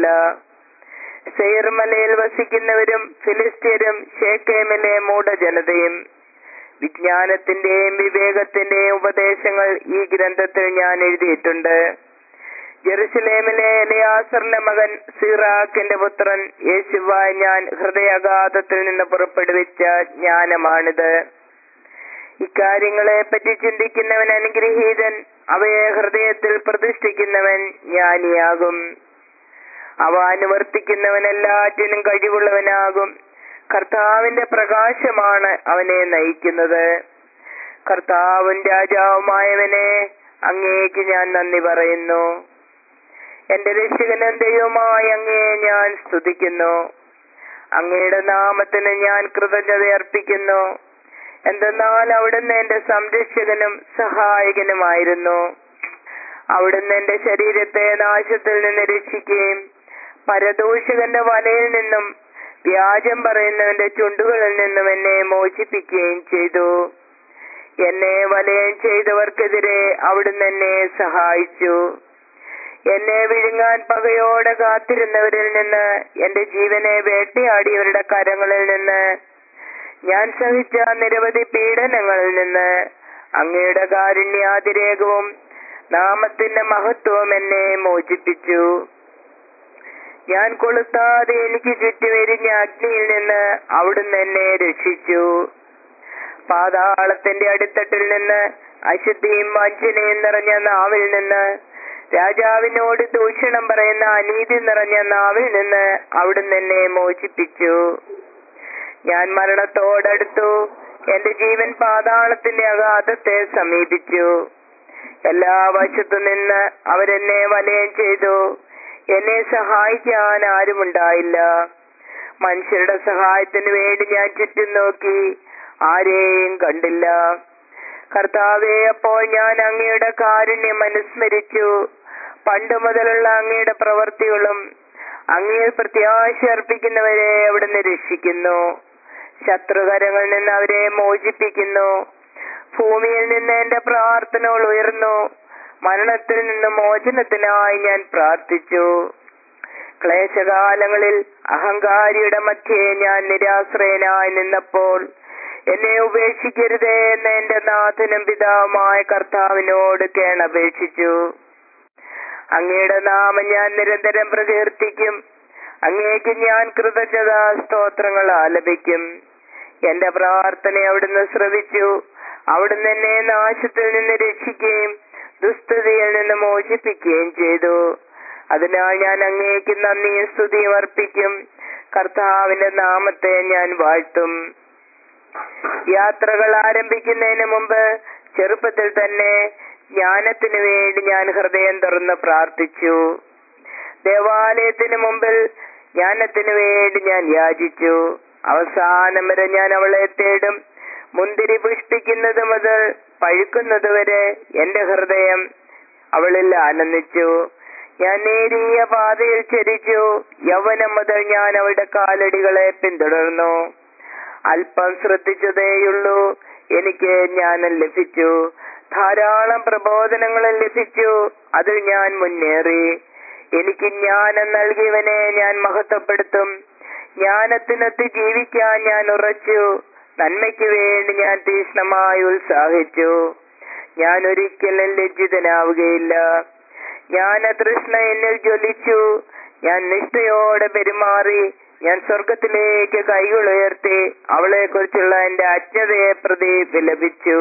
സെയർ മലയിൽ വസിക്കുന്നവരും ഫിലിസ്ത്യരും ഷേക്കേമിലെ മൂഢജനതയും വിജ്ഞാനത്തിന്റെയും വിവേകത്തിന്റെയും ഉപദേശങ്ങൾ ഈ ഗ്രന്ഥത്തിൽ ഞാൻ എഴുതിയിട്ടുണ്ട്. ജെറുസലേമിലെ എലിയാസറിന്റെ മകൻ സീറാക്കിന്റെ പുത്രൻ യേശുവായി ഞാൻ ഹൃദയാഘാതത്തിൽ നിന്ന് പുറപ്പെടുവിച്ച ജ്ഞാനമാണിത്. ഇക്കാര്യങ്ങളെ പറ്റി ചിന്തിക്കുന്നവൻ അനുഗ്രഹീതൻ, അവയെ ഹൃദയത്തിൽ പ്രതിഷ്ഠിക്കുന്നവൻ ജ്ഞാനിയാകും. അവ അനുവർത്തിക്കുന്നവൻ എല്ലാറ്റിനും കഴിവുള്ളവനാകും. കർത്താവിന്റെ പ്രകാശമാണ് അവനെ നയിക്കുന്നത്. കർത്താവും രാജാവുമായവനെ, അങ്ങേക്ക് ഞാൻ നന്ദി പറയുന്നു. എന്റെ രക്ഷകനും ദൈവമായ അങ്ങയെ ഞാൻ സ്തുതിക്കുന്നു. അങ്ങയുടെ നാമത്തിന് ഞാൻ കൃതജ്ഞത അർപ്പിക്കുന്നു. എന്തെന്നാൽ അവിടുന്ന് എന്റെ സംരക്ഷകനും സഹായകനുമായിരുന്നു. അവിടുന്ന് എന്റെ ശരീരത്തെ നാശത്തിൽ നിന്ന് രക്ഷിക്കുകയും പരദൂഷകന്റെ വലയിൽ നിന്നും വ്യാജം പറയുന്നവന്റെ ചുണ്ടുകളിൽ നിന്നും എന്നെ മോചിപ്പിക്കുകയും ചെയ്തു. എന്നെ വലയം ചെയ്തവർക്കെതിരെ അവിടുന്ന് എന്നെ സഹായിച്ചു. എന്നെ വിഴുങ്ങാൻ പകയോടെ കാത്തിരുന്നവരിൽ നിന്ന്, എന്റെ ജീവനെ വേട്ടയാടിയവരുടെ കരങ്ങളിൽ നിന്ന്, ഞാൻ സഹിച്ച നിരവധി പീഡനങ്ങളിൽ നിന്ന് അങ്ങയുടെ കാരുണ്യാതിരേകവും നാമത്തിന്റെ മഹത്വവും എന്നെ മോചിപ്പിച്ചു. ഞാൻ കൊളുത്താതെ എനിക്ക് ചുറ്റുമെരിഞ്ഞ അഗ്നിയിൽ നിന്ന് അവിടുന്ന് എന്നെ രക്ഷിച്ചു. പാതാളത്തിന്റെ അടിത്തട്ടിൽ നിന്ന്, അശുദ്ധിയും വഞ്ചനയും നിറഞ്ഞ നാവിൽ നിന്ന്, രാജാവിനോട് ദൂഷണം പറയുന്ന അനീതി നിറഞ്ഞ നാവിൽ നിന്ന് അവിടുന്ന് എന്നെ മോചിപ്പിച്ചു. ഞാൻ മരണത്തോടടുത്തു. എന്റെ ജീവൻ പാതാളത്തിന്റെ അഗാധത്തെ സമീപിച്ചു. എല്ലാ വശത്തു നിന്ന് അവരെന്നെ വലയം ചെയ്തു. എന്നെ സഹായിക്കാൻ ആരുമുണ്ടായില്ല. മനുഷ്യരുടെ സഹായത്തിന് വേണ്ടി ഞാൻ ചുറ്റും നോക്കി, ആരെയും കണ്ടില്ല. കർത്താവേ, അപ്പോൾ ഞാൻ അങ്ങയുടെ കാരുണ്യം അനുസ്മരിച്ചു. പണ്ട് മുതലുള്ള അങ്ങയുടെ പ്രവൃത്തികളും അങ്ങയിൽ പ്രത്യാശ അർപ്പിക്കുന്നവരെ അവിടുന്ന് രക്ഷിക്കുന്നു. ശത്രുകരങ്ങളിൽ നിന്ന് അവരെ മോചിപ്പിക്കുന്നു. ഭൂമിയിൽ നിന്ന് എന്റെ പ്രാർത്ഥനകൾ ഉയർന്നു. മരണത്തിൽ നിന്ന് മോചനത്തിനായി ഞാൻ പ്രാർത്ഥിച്ചു. ക്ലേശകാലങ്ങളിൽ അഹങ്കാരിയുടെ മധ്യേ ഞാൻ നിരാശ്രയനായി നിന്നപ്പോൾ, എന്നെ ഉപേക്ഷിക്കരുതേ എന്ന് എന്റെ നാഥനും പിതാവുമായ കർത്താവിനോട് കേണപേക്ഷിച്ചു. അങ്ങയുടെ നാമം ഞാൻ നിരന്തരം പ്രകീർത്തിക്കും. അങ്ങേക്ക് ഞാൻ കൃതജ്ഞതാ സ്തോത്രങ്ങൾ ആലപിക്കും. എന്റെ പ്രാർത്ഥന അവിടുന്ന് ശ്രവിച്ചു. അവിടുന്ന് എന്നെ നാശത്തിൽ നിന്ന് രക്ഷിക്കുകയും ദുസ്ഥിതിയിൽ നിന്ന് മോചിപ്പിക്കുകയും ചെയ്തു. അതിനാൽ ഞാൻ അങ്ങേക്ക് നന്ദിയും സ്തുതിയും അർപ്പിക്കും. കർത്താവിന്റെ നാമത്തെ ഞാൻ വാഴ്ത്തും. യാത്രകൾ ആരംഭിക്കുന്നതിന് മുമ്പ് ചെറുപ്പത്തിൽ തന്നെ ജ്ഞാനത്തിനു വേണ്ടി ഞാൻ ഹൃദയം തുറന്ന് പ്രാർത്ഥിച്ചു. ദേവാലയത്തിന് മുമ്പിൽ ജ്ഞാനത്തിനു വേണ്ടി ഞാൻ യാചിച്ചു. അവസാനം വരെ ഞാൻ അവളെ തേടും. മുന്തിരി പുഷ്പിക്കുന്നത് മുതൽ പഴുക്കുന്നത് വരെ എന്റെ ഹൃദയം അവളിൽ ആനന്ദിച്ചു. ഞാൻ നേരിയ പാതയിൽ ചരിച്ചു. യൗവനം മുതൽ ഞാൻ അവളുടെ കാലടികളെ പിന്തുടർന്നു. അല്പം ശ്രദ്ധിച്ചതേയുള്ളൂ, എനിക്ക് ജ്ഞാനം ലഭിച്ചു. ധാരാളം പ്രബോധനങ്ങളും ലഭിച്ചു. അതിൽ ഞാൻ മുന്നേറി. എനിക്ക് ജ്ഞാനം നൽകിയവനെ ഞാൻ മഹത്വപ്പെടുത്തും. ജ്ഞാനത്തിനൊത്ത് ജീവിക്കാൻ ഞാൻ ഉറച്ചു. നന്മയ്ക്ക് വേണ്ടി ഞാൻ തീക്ഷ്ണമായി ഉത്സാഹിച്ചു. ഞാൻ ഒരിക്കലും ലജ്ജിതനാവുകയില്ല. ജ്ഞാനതൃഷ്ണ എന്നിൽ ജ്വലിച്ചു. ഞാൻ നിഷ്ഠയോടെ പെരുമാറി. ഞാൻ സ്വർഗത്തിലേക്ക് കൈകൾ ഉയർത്തി അവളെ കുറിച്ചുള്ള എന്റെ അജ്ഞതയെ പ്രതി വിലപിച്ചു.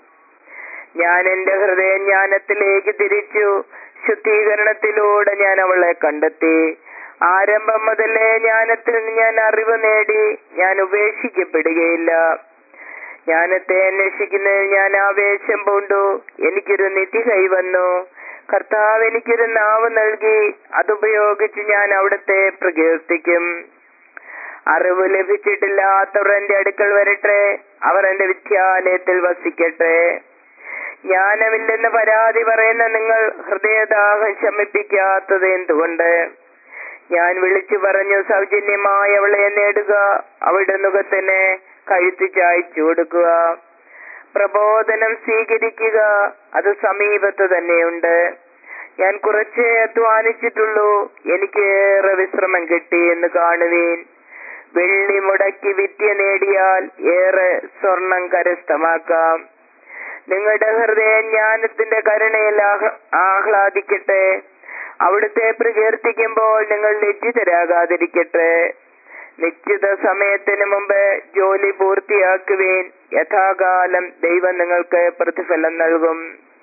ഞാൻ എന്റെ ഹൃദയം ജ്ഞാനത്തിലേക്ക് തിരിച്ചു. ശുദ്ധീകരണത്തിലൂടെ ഞാൻ അവളെ കണ്ടെത്തി. ആരംഭം മുതലേ ജ്ഞാനത്തിൽ ഞാൻ അറിവ് നേടി. ഞാൻ ഉപേക്ഷിക്കപ്പെടുകയില്ല. ജ്ഞാനത്തെ അന്വേഷിക്കുന്നതിൽ ഞാൻ ആവേശം പൂണ്ടു. എനിക്കൊരു നിധി കൈവന്നു. കർത്താവ് എനിക്കൊരു നാവ് നൽകി. അതുപയോഗിച്ച് ഞാൻ അവിടുത്തെ പ്രകീർത്തിക്കും. അറിവ് ലഭിച്ചിട്ടില്ലാത്തവർ എന്റെ അടുക്കൽ വരട്ടെ. അവർ എന്റെ വിദ്യാലയത്തിൽ വസിക്കട്ടെ. ജ്ഞാനമില്ലെന്ന് പരാതി പറയുന്ന നിങ്ങൾ ഹൃദയദാഹം ശമിപ്പിക്കാത്തത് എന്തുകൊണ്ട്? ഞാൻ വിളിച്ചു പറഞ്ഞു, സൗജന്യമായി അവളെ നേടുക. അവളുടെ മുഖത്തിന് കഴുത്ത് ചായ്ച്ചു കൊടുക്കുക. പ്രബോധനം സ്വീകരിക്കുക, അത് സമീപത്ത് തന്നെയുണ്ട്. ഞാൻ കുറച്ചേ അധ്വാനിച്ചിട്ടുള്ളൂ, എനിക്ക് ഏറെ വിശ്രമം കിട്ടി എന്ന് കാണുവീൻ. വെള്ളി മുടക്കി വിദ്യ നേടിയാൽ ഏറെ സ്വർണം കരസ്ഥമാക്കാം. നിങ്ങളുടെ ഹൃദയം ജ്ഞാനത്തിന്റെ കരുണയിൽ ആഹ്ലാദിക്കട്ടെ. അവിടുത്തെ പ്രകീർത്തിക്കുമ്പോൾ നിങ്ങൾ ലജ്ജിതരാകാതിരിക്കട്ടെ. നിശ്ചിത സമയത്തിന് മുമ്പ് ജോലി പൂർത്തിയാക്കുവേൻ. യഥാകാലം ദൈവം നിങ്ങൾക്ക് പ്രതിഫലം നൽകും.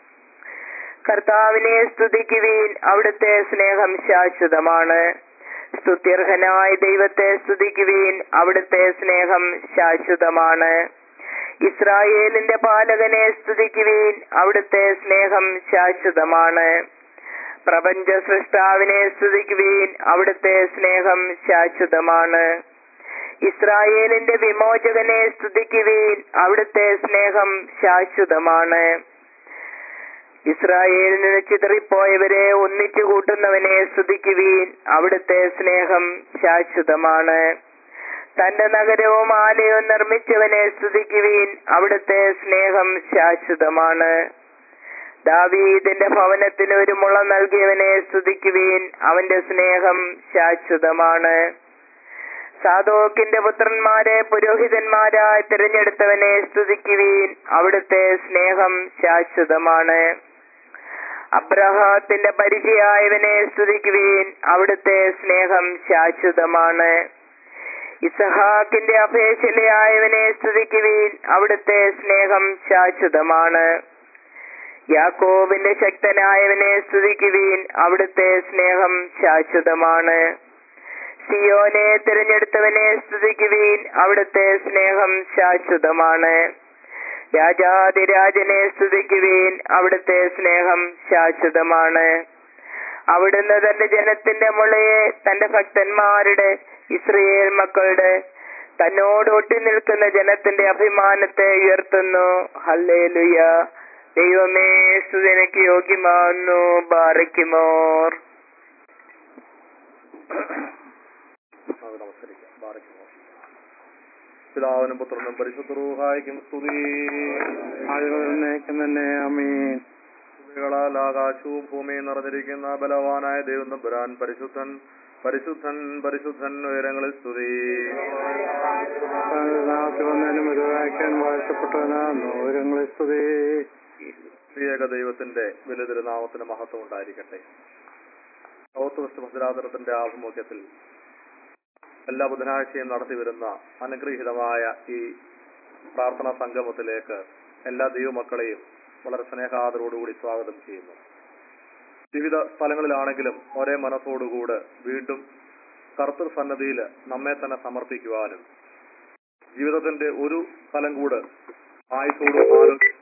കർത്താവിനെ സ്തുതിക്കുവീൻ, അവിടുത്തെ സ്നേഹം ശാശ്വതമാണ്. സ്തുത്യർഹനായ ദൈവത്തെ സ്തുതിക്കുവീൻ, അവിടുത്തെ സ്നേഹം ശാശ്വതമാണ്. ഇസ്രായേലിന്റെ പാലകനെ സ്തുതിക്കുവീൻ, അവിടുത്തെ സ്നേഹം ശാശ്വതമാണ്. പ്രപഞ്ച സൃഷ്ടാവിനെ സ്തുതിക്കുവീൻ, അവിടുത്തെ സ്നേഹം ശാശ്വതമാണ്. ഇസ്രായേലിന്റെ വിമോചകനെ സ്തുതിക്കുവീൻ, അവിടുത്തെ സ്നേഹം ശാശ്വതമാണ്. ഇസ്രായേലിന് ചിതറിപ്പോയവരെ ഒന്നിച്ചു കൂട്ടുന്നവനെ സ്തുതിക്കുവീൻ, അവിടുത്തെ സ്നേഹം ശാശ്വതമാണ്. തന്റെ നഗരവും ആലയവും നിർമ്മിച്ചവനെ സ്തുതിക്കുവീൻ, അവിടുത്തെ സ്നേഹം ശാശ്വതമാണ്. ദാവീദിന്റെ ഭവനത്തിന് ഒരു മുള നൽകിയവനെ സ്തുതിക്കുവീൻ, അവന്റെ സ്നേഹം ശാശ്വതമാണ്. സാദോക്കിന്റെ പുത്രന്മാരെ പുരോഹിതന്മാരായി തിരഞ്ഞെടുത്തവനെ സ്തുതിക്കുവീൻ, അവിടുത്തെ സ്നേഹം ശാശ്വതമാണ്. അബ്രഹാത്തിന്റെ പരിചയായവനെ സ്തുതിക്കുവീൻ, അവിടുത്തെ സ്നേഹം ശാശ്വതമാണ്. ഇസഹാക്കിന്റെ അഭയശിലയായവനെ സ്തുതിക്കുവീൻ, അവിടുത്തെ സ്നേഹം ശാശ്വതമാണ്. യാക്കോബിന്റെ ശക്തനായവനെ സ്തുതിക്കുവീൻ, അവിടുത്തെ സ്നേഹം ശാശ്വതമാണ്. സിയോനെ തിരഞ്ഞെടുത്തവനെ സ്തുതിക്കുവീൻ, അവിടുത്തെ സ്നേഹം ശാശ്വതമാണ്. രാജാതിരാജനെ സ്തുതിക്കുവീൻ, അവിടുത്തെ സ്നേഹം ശാശ്വതമാണ്. അവിടുന്ന് തന്റെ ജനത്തിന്റെ മുളയെ, തന്റെ ഭക്തന്മാരുടെ ഇസ്രായേൽ മക്കളുടെ, തന്നോട് ഒട്ടി നിൽക്കുന്ന ജനത്തിന്റെ അഭിമാനത്തെ ഉയർത്തുന്നു. ഹല്ലേലൂയ. ദൈവമേ, സ്തുതിക്ക് യോഗ്യമാവുന്നു. ബാറയ്ക്കുമോർ. പിതാവിനും പുത്രനും പരിശുദ്ധ റൂഹായിക്കും സ്തുതി. തന്നെ ആമീൻ. സ്തുതികളാൽ ആകാശവും ഭൂമിയും നിറഞ്ഞിരിക്കുന്ന ബലവാനായ ദൈവം തമ്പുരാൻ പരിശുദ്ധൻ പരിശുദ്ധൻ പരിശുദ്ധൻ ഉയരങ്ങളിൽ സ്തുതി. വാഴ്ത്തപ്പെട്ടവനാ സ്തുതി. ശ്രീയേക ദൈവത്തിന്റെ വലിയ തിരുനാമത്തിന് മഹത്വം ഉണ്ടായിരിക്കട്ടെ. സൗത്ത് ഭദ്രാതരത്തിന്റെ ആഭിമുഖ്യത്തിൽ എല്ലാ ബുധനാഴ്ചയും നടത്തിവരുന്ന അനുഗ്രഹീതമായ ഈ പ്രാർത്ഥനാ സംഗമത്തിലേക്ക് എല്ലാ ദൈവമക്കളെയും വളരെ സ്നേഹാദരോടുകൂടി സ്വാഗതം ചെയ്യുന്നു. വിവിധ സ്ഥലങ്ങളിലാണെങ്കിലും ഒരേ മനസ്സോടുകൂടെ വീണ്ടും കർത്തൃ സന്നദ്ധിയിൽ നമ്മെ തന്നെ സമർപ്പിക്കുവാനും ജീവിതത്തിന്റെ ഒരു സ്ഥലം കൂടെ ആയുസോടും ആരോഗ്യം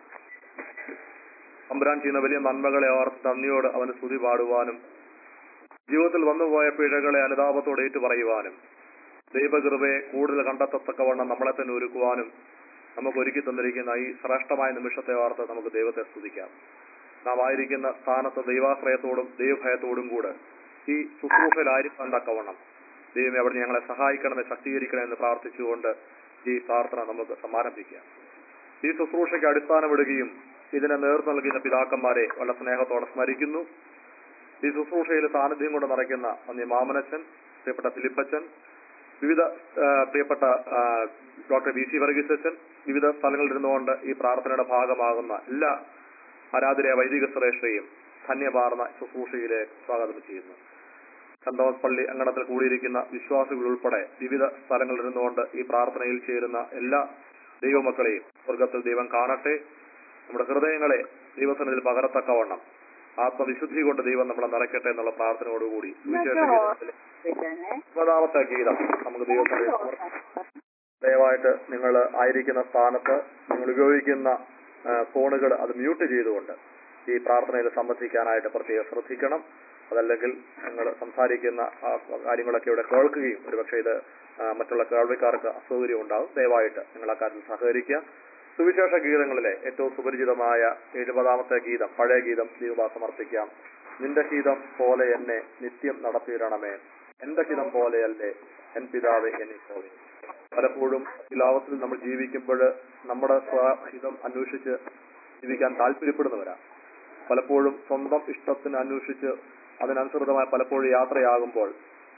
തമ്പുരാൻ ചെയ്യുന്ന വലിയ നന്മകളെ ഓർത്ത് നന്ദിയോട് അവന് സ്തുതി പാടുവാനും ജീവിതത്തിൽ വന്നുപോയ പിഴകളെ അനുതാപത്തോടെ ഏറ്റുപറയുവാനും ദൈവകൃപയെ കൂടുതൽ കണ്ടെത്തത്തക്കവണ്ണം നമ്മളെ തന്നെ ഒരുക്കുവാനും നമുക്ക് ഒരുക്കി തന്നിരിക്കുന്ന ഈ ശ്രേഷ്ഠമായ നിമിഷത്തെ ഓർത്ത് നമുക്ക് ദൈവത്തെ സ്തുതിക്കാം. നാം ആയിരിക്കുന്ന സ്ഥാനത്ത് ദൈവാശ്രയത്തോടും ദൈവഭയത്തോടും കൂടെ ഈ ശുശ്രൂഷയിലായിരിക്കാൻ തക്കവണ്ണം ദൈവമേ അവിടെ ഞങ്ങളെ സഹായിക്കണമേ, ശക്തീകരിക്കണമെന്ന് പ്രാർത്ഥിച്ചുകൊണ്ട് ഈ പ്രാർത്ഥന നമുക്ക് സമാരംഭിക്കാം. ഈ ശുശ്രൂഷയ്ക്ക് അടിസ്ഥാനമിടുകയും ഇതിനെ നേതൃത്വം നൽകുന്ന പിതാക്കന്മാരെ വളരെ സ്നേഹത്തോടെ സ്മരിക്കുന്നു. ഈ ശുശ്രൂഷയിൽ സാന്നിധ്യം കൊണ്ട് നിറയ്ക്കുന്ന അന്നീ മാമനച്ചൻ, പ്രിയപ്പെട്ട ഫിലിപ്പച്ചൻ, വിവിധ പ്രിയപ്പെട്ട ഡോക്ടർ ബി സി വർഗീസ് അച്ഛൻ, വിവിധ സ്ഥലങ്ങളിൽ ഇരുന്നുകൊണ്ട് ഈ പ്രാർത്ഥനയുടെ ഭാഗമാകുന്ന എല്ലാ ആരാധനയ വൈദിക ശ്രേഷ്ഠയും ധന്യമാർന്ന ശുശ്രൂഷയിലെ സ്വാഗതം ചെയ്യുന്നു. സെന്റ് തോമസ് പള്ളി അങ്കണത്തിൽ കൂടിയിരിക്കുന്ന വിശ്വാസികൾ ഉൾപ്പെടെ വിവിധ സ്ഥലങ്ങളിൽ ഇരുന്നുകൊണ്ട് ഈ പ്രാർത്ഥനയിൽ ചേരുന്ന എല്ലാ ദൈവമക്കളെയും സ്വർഗത്തിൽ ദൈവം കാണട്ടെ. നമ്മുടെ ഹൃദയങ്ങളെ ദൈവസന്നിധിയിൽ പകരത്തക്കവണ്ണം ആത്മവിശുദ്ധി കൊണ്ട് ദൈവം നമ്മളെ നിറയ്ക്കട്ടെ എന്നുള്ള പ്രാർത്ഥനയോടുകൂടി സുവിശേഷ ഗീതത്തിലെ 30ാമത്തെ ഗീതം നമുക്ക് ദൈവസന്നിധിയിൽ ദയവായിട്ട് നിങ്ങൾ ആയിരിക്കുന്ന സ്ഥാനത്ത് നിങ്ങൾ ഉപയോഗിക്കുന്ന ഫോണുകൾ അത് മ്യൂട്ട് ചെയ്തുകൊണ്ട് ഈ പ്രാർത്ഥനയിൽ സംബന്ധിക്കാനായിട്ട് പ്രത്യേകം ശ്രദ്ധിക്കണം. അതല്ലെങ്കിൽ നിങ്ങൾ സംസാരിക്കുന്ന കാര്യങ്ങളൊക്കെ ഇവിടെ കേൾക്കുകയും ഒരുപക്ഷെ ഇത് മറ്റുള്ള കേൾവിക്കാർക്ക് അസൗകര്യം ഉണ്ടാകും. ദയവായിട്ട് നിങ്ങൾ അക്കാര്യത്തിൽ സഹകരിക്കുക. സുവിശേഷ ഗീതങ്ങളിലെ ഏറ്റവും സുപരിചിതമായ 70ാമത്തെ ഗീതം, പഴയ ഗീതം ദൈവമാ സമർപ്പിക്കാം. നിന്റെ ഹിതം പോലെ എന്നെ നിത്യം നടത്തിയിരണമേ, എന്റെ ഹിതം പോലെയല്ലേ എൻ പിതാവേ എനിക്കോവേ. പലപ്പോഴും ഈ ലോകത്തിൽ നമ്മൾ ജീവിക്കുമ്പോൾ നമ്മുടെ സ്വഹിതം അന്വേഷിച്ച് ജീവിക്കാൻ താല്പര്യപ്പെടുന്നവരാ. പലപ്പോഴും സ്വന്തം ഇഷ്ടത്തിന് അന്വേഷിച്ച് അതിനനുസൃതമായി പലപ്പോഴും യാത്രയാകുമ്പോൾ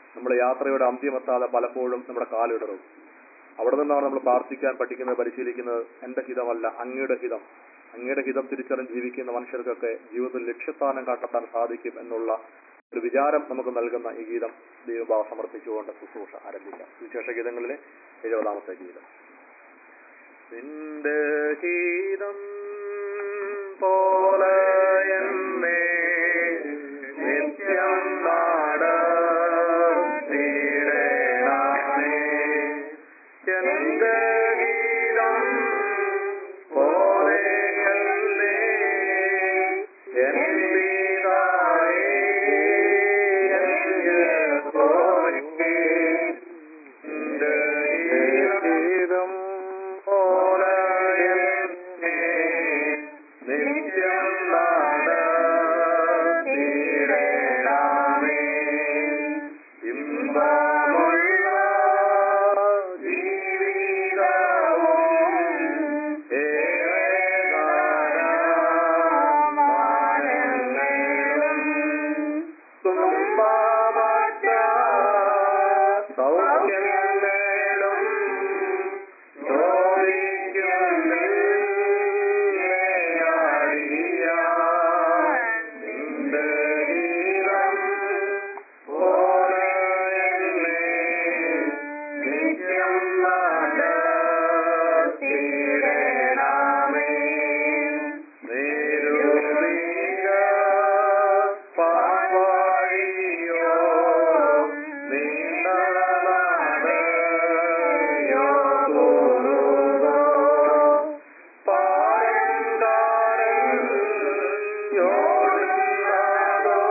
നമ്മുടെ യാത്രയുടെ അന്ത്യമെത്താതെ പലപ്പോഴും നമ്മുടെ കാലിടറും. അവിടെ നിന്നാണ് നമ്മൾ പ്രാർത്ഥിക്കാൻ പഠിക്കുന്നത്, പരിശീലിക്കുന്നത്. എന്റെ ഹിതമല്ല, അങ്ങയുടെ ഹിതം. അങ്ങയുടെ ഹിതം തിരിച്ചറിഞ്ഞ് ജീവിക്കുന്ന മനുഷ്യർക്കൊക്കെ ജീവിതത്തിൽ ലക്ഷ്യസ്ഥാനം കണ്ടെത്താൻ സാധിക്കും എന്നുള്ള ഒരു വിചാരം നമുക്ക് നൽകുന്ന ഈ ഗീതം ദൈവഭാവം സമർപ്പിച്ചുകൊണ്ട് ശുശ്രൂഷ ആരംഭിക്കാം. വിശേഷ ഗീതങ്ങളിലെ 70ാമത്തെ ഗീതം. നിന്റെ ഗീതം പോലെ എന്നെ നിത്യം നടത്തിയിടണമേ. എന്റെ ഗീതം പോലെ എന്നെ എൻ പിതാവേ എന്റെ പോലെ എന്റെ ഗീതം പോലെ എന്നെ നിത്യം നടത്തിയിടണമേ. ഇമ്പമുള്ള ജീവിതവും ഏറെ കാലമാനങ്ങളും തുമ്പമറ്റ സൗഖ്യങ്ങളും ചോദിക്കുന്നില്ലയാടിയാൻ നിന്റെ ഗീതം പോലെ എന്നെ നിത്യം നടത്തിയിടണമേ. നിരുപീക പാവഴിയോ നീണ്ടനടയോ കുറുകോ പാരങ്കാരൻ യോടുന്നതോ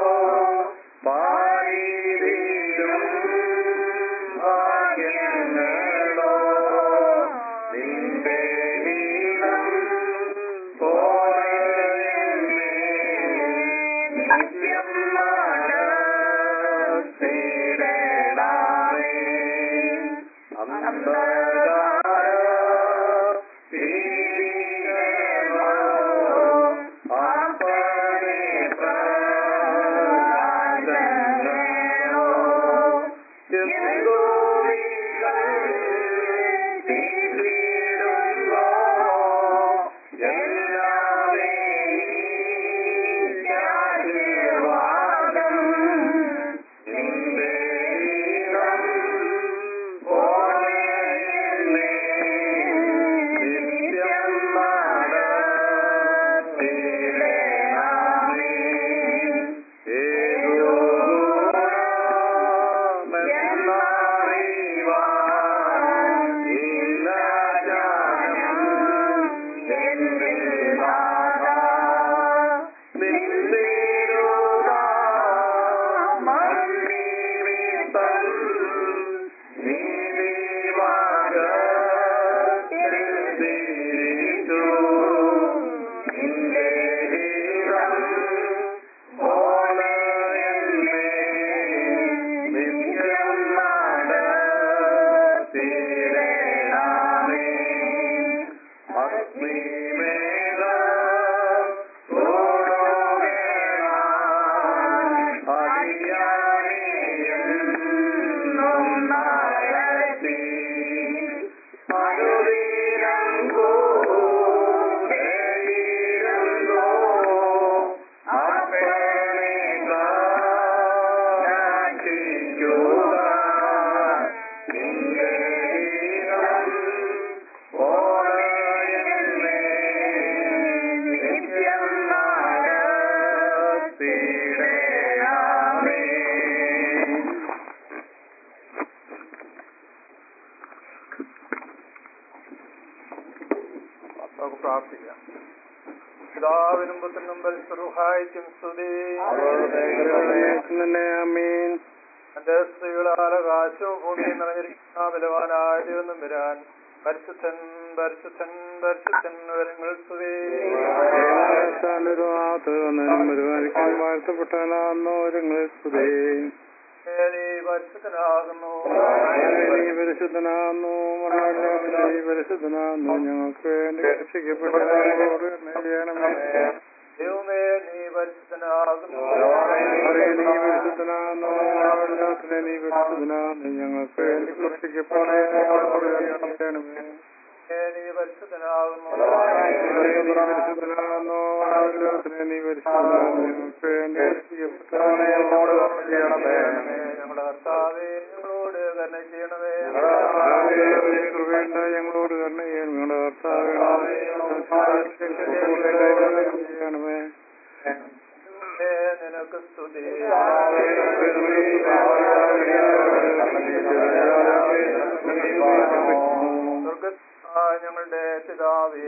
പാരീതിലും ഭാഗ്യങ്ങളോ നിന്റെ ഗീതം പോലെ എന്നെ നിത്യം നടത്തിയിടണമേ. അന്ധകാര പീഡികളോ ആർപ്പനെ പ്രകാശങ്ങളോ ചെന്തൂരികൾ തീർത്തിടുമ്പോ എല്ലാവേ ആശീർവാദം നിന്റെ ഗീതം പോലെ എന്നെ നിത്യം നടത്തിയിടണമേ. ഏകോപമെന്നറിവാൻ ഇന്ന ജ്ഞാനം എന്നിൽ നാഥാ. നിന്നിരുനാമനിമിത്തം നീതിമാർഗ്ഗത്തിൽ തിരിച്ചു. നിന്റെ ഗീതം പോലെ എന്നെ നിത്യം നടത്തിയിടണമേ. അഗ്നിമേഘ അടിയാനെയെന്നും നടത്തി അനുദിനം കൂടെയിരുന്നോ അപ്പനെ കാക്ഷിക്കുക. നിന്റെ ഗീതം പോലെ എന്നെ നിത്യം നടത്തിയിടണമേ. നമുക്ക് പ്രാർത്ഥിക്കാം. പിതാവിനും പുത്രനും പരിശുദ്ധനും സ്തുതി. എന്റെ സ്ത്രീകളാൽ ആകാശവും ഭൂമിയും നിറഞ്ഞിരിക്കുന്ന ബലവാനായ ദൈവം വരാൻ പരിശുദ്ധൻ പരിശുദ്ധൻ പരിശുദ്ധൻ വരങ്ങൾ സ്തുതി. വാഴ്ത്തപ്പെട്ടവനാകുന്നു സ്തുതി. നീ പരിശുദ്ധനാകുന്നു, പരിശുദ്ധനാകുന്നു, പരിശുദ്ധനാകുന്നു. ഞങ്ങൾക്ക് വേണ്ടി രക്ഷിക്കപ്പെട്ടവരോട് ചെയ്യണമേ. ദൈവമേ നീ പരിശുദ്ധനാകുന്നു. ഞങ്ങൾക്ക് വേണ്ടി സൃഷ്ടിക്കപ്പെടണമേ. നീ പരിശുദ്ധനാകുന്നു. നീ പരിശുദ്ധനാകുന്നു. ഞങ്ങളുടെ കർത്താവേ ഞങ്ങളോട് കരുണ ചെയ്യണമേ. ഞങ്ങളോട് കരുണ ചെയ്യണം. ഞങ്ങളുടെ കർത്താവേ നിനക്ക് സ്തുതി. ഞങ്ങളുടെ പിതാവേ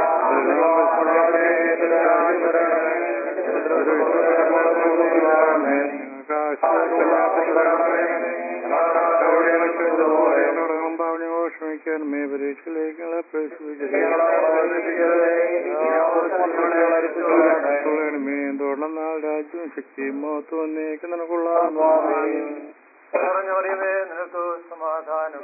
ക്ഷമിക്കാനുമേ പരീക്ഷയിലേക്ക് പ്രവേശിപ്പിക്കണമേ. തുടർന്നാൽ രാജ്യവും ശക്തിയും മഹത്വം എന്നേക്കും നിനക്കുള്ളതാകുന്നു. പറഞ്ഞവരെ നിനക്ക് സമാധാനം.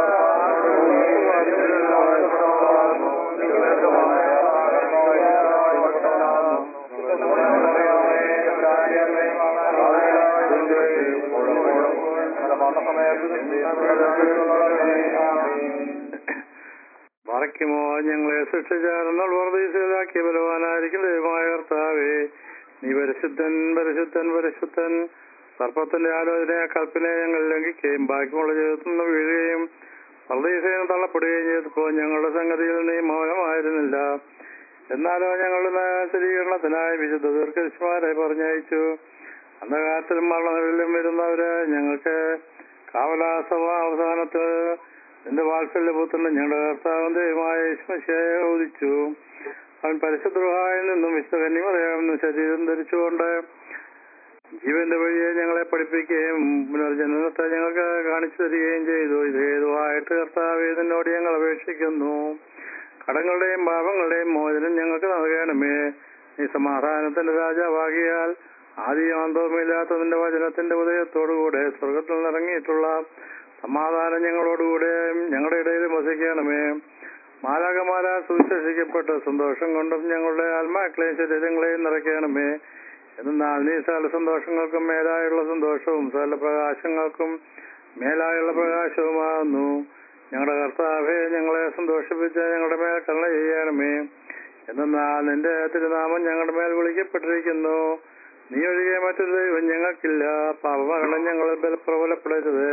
മറയ്ക്കുമോ ഞങ്ങളെ സൃഷ്ടിച്ചാൽ വർദ്ധിച്ചതാക്കിയ ബലവാനായിരിക്കും ദൈവമായ കർത്താവേ, നീ പരിശുദ്ധൻ പരിശുദ്ധൻ പരിശുദ്ധൻ. സർപ്പത്തിന്റെ ആലോചന കൽപ്പനയെ ഞങ്ങൾ ലംഘിക്കുകയും ബാക്കിയുള്ള ജീവിതത്തിൽ നിന്ന് വീഴുകയും വർദ്ധിച്ചതിന് തള്ളപ്പെടുകയും ചെയ്തപ്പോൾ ഞങ്ങളുടെ സംഗതിയിൽ നീ മൗനമായിരുന്നില്ല. എന്നാലോ ഞങ്ങളുടെ സ്ഥിരീകരണത്തിനായി വിശുദ്ധ ദീർഘദർശിമാരെ പറഞ്ഞയച്ചു. അന്ധകാലത്തിലും മരണനിലും വരുന്നവര് ഞങ്ങൾക്ക് കാവലാസവ അവസാനത്ത് നിന്റെ വാത്സല്യപുത്രനും ഞങ്ങളുടെ കർത്താവും ദൈവമായ യേശുമിശിഹായെ ഉദിച്ചു. അവൻ പരിശുദ്ധഗൃഹായിൽ നിന്നും വിശുദ്ധ കന്യമറിയാമെന്ന് ശരീരം ധരിച്ചുകൊണ്ട് ജീവന്റെ വഴിയെ ഞങ്ങളെ പഠിപ്പിക്കുകയും പുനർജനനത്തെ ഞങ്ങൾക്ക് കാണിച്ചു തരികയും ചെയ്തു. ഇത് ഹേതുവായിട്ട് കർത്താവേ നിന്നോട് ഞങ്ങൾ അപേക്ഷിക്കുന്നു. കടങ്ങളുടെയും പാപങ്ങളുടെയും മോചനം ഞങ്ങൾക്ക് നൽകണമേ. നീ സമാധാനത്തിന്റെ രാജാവാകിയാൽ ആദിയും അന്തവുമില്ലാത്ത നിന്റെ വചനത്തിന്റെ ഉദയത്തോടുകൂടെ സ്വർഗത്തിൽ നിറങ്ങിയിട്ടുള്ള സമാധാനം ഞങ്ങളോടുകൂടെ ഞങ്ങളുടെ ഇടയിൽ വസിക്കണമേ. മാലാഖമാരാ സുവിശേഷിക്കപ്പെട്ട സന്തോഷം കൊണ്ടും ഞങ്ങളുടെ ആത്മാക്കളെയും ശരീരങ്ങളെയും നിറയ്ക്കണമേ. എന്നാൽ നീ സകല സന്തോഷങ്ങൾക്കും മേലായുള്ള സന്തോഷവും സകല പ്രകാശങ്ങൾക്കും മേലായുള്ള പ്രകാശവുമാകുന്നു. ഞങ്ങളുടെ കർത്താവേ ഞങ്ങളെ സന്തോഷിപ്പിച്ച് ഞങ്ങളുടെ മേൽ കരുണ ചെയ്യണമേ. എന്നാൽ നിന്റെ തിരുനാമം ഞങ്ങളുടെ മേൽ വിളിക്കപ്പെട്ടിരിക്കുന്നു. നീ ഒഴികെ മറ്റൊരു ദൈവം ഞങ്ങൾക്കില്ല. പാപമരണം ഞങ്ങളെ പ്രബലപ്പെടരുത്.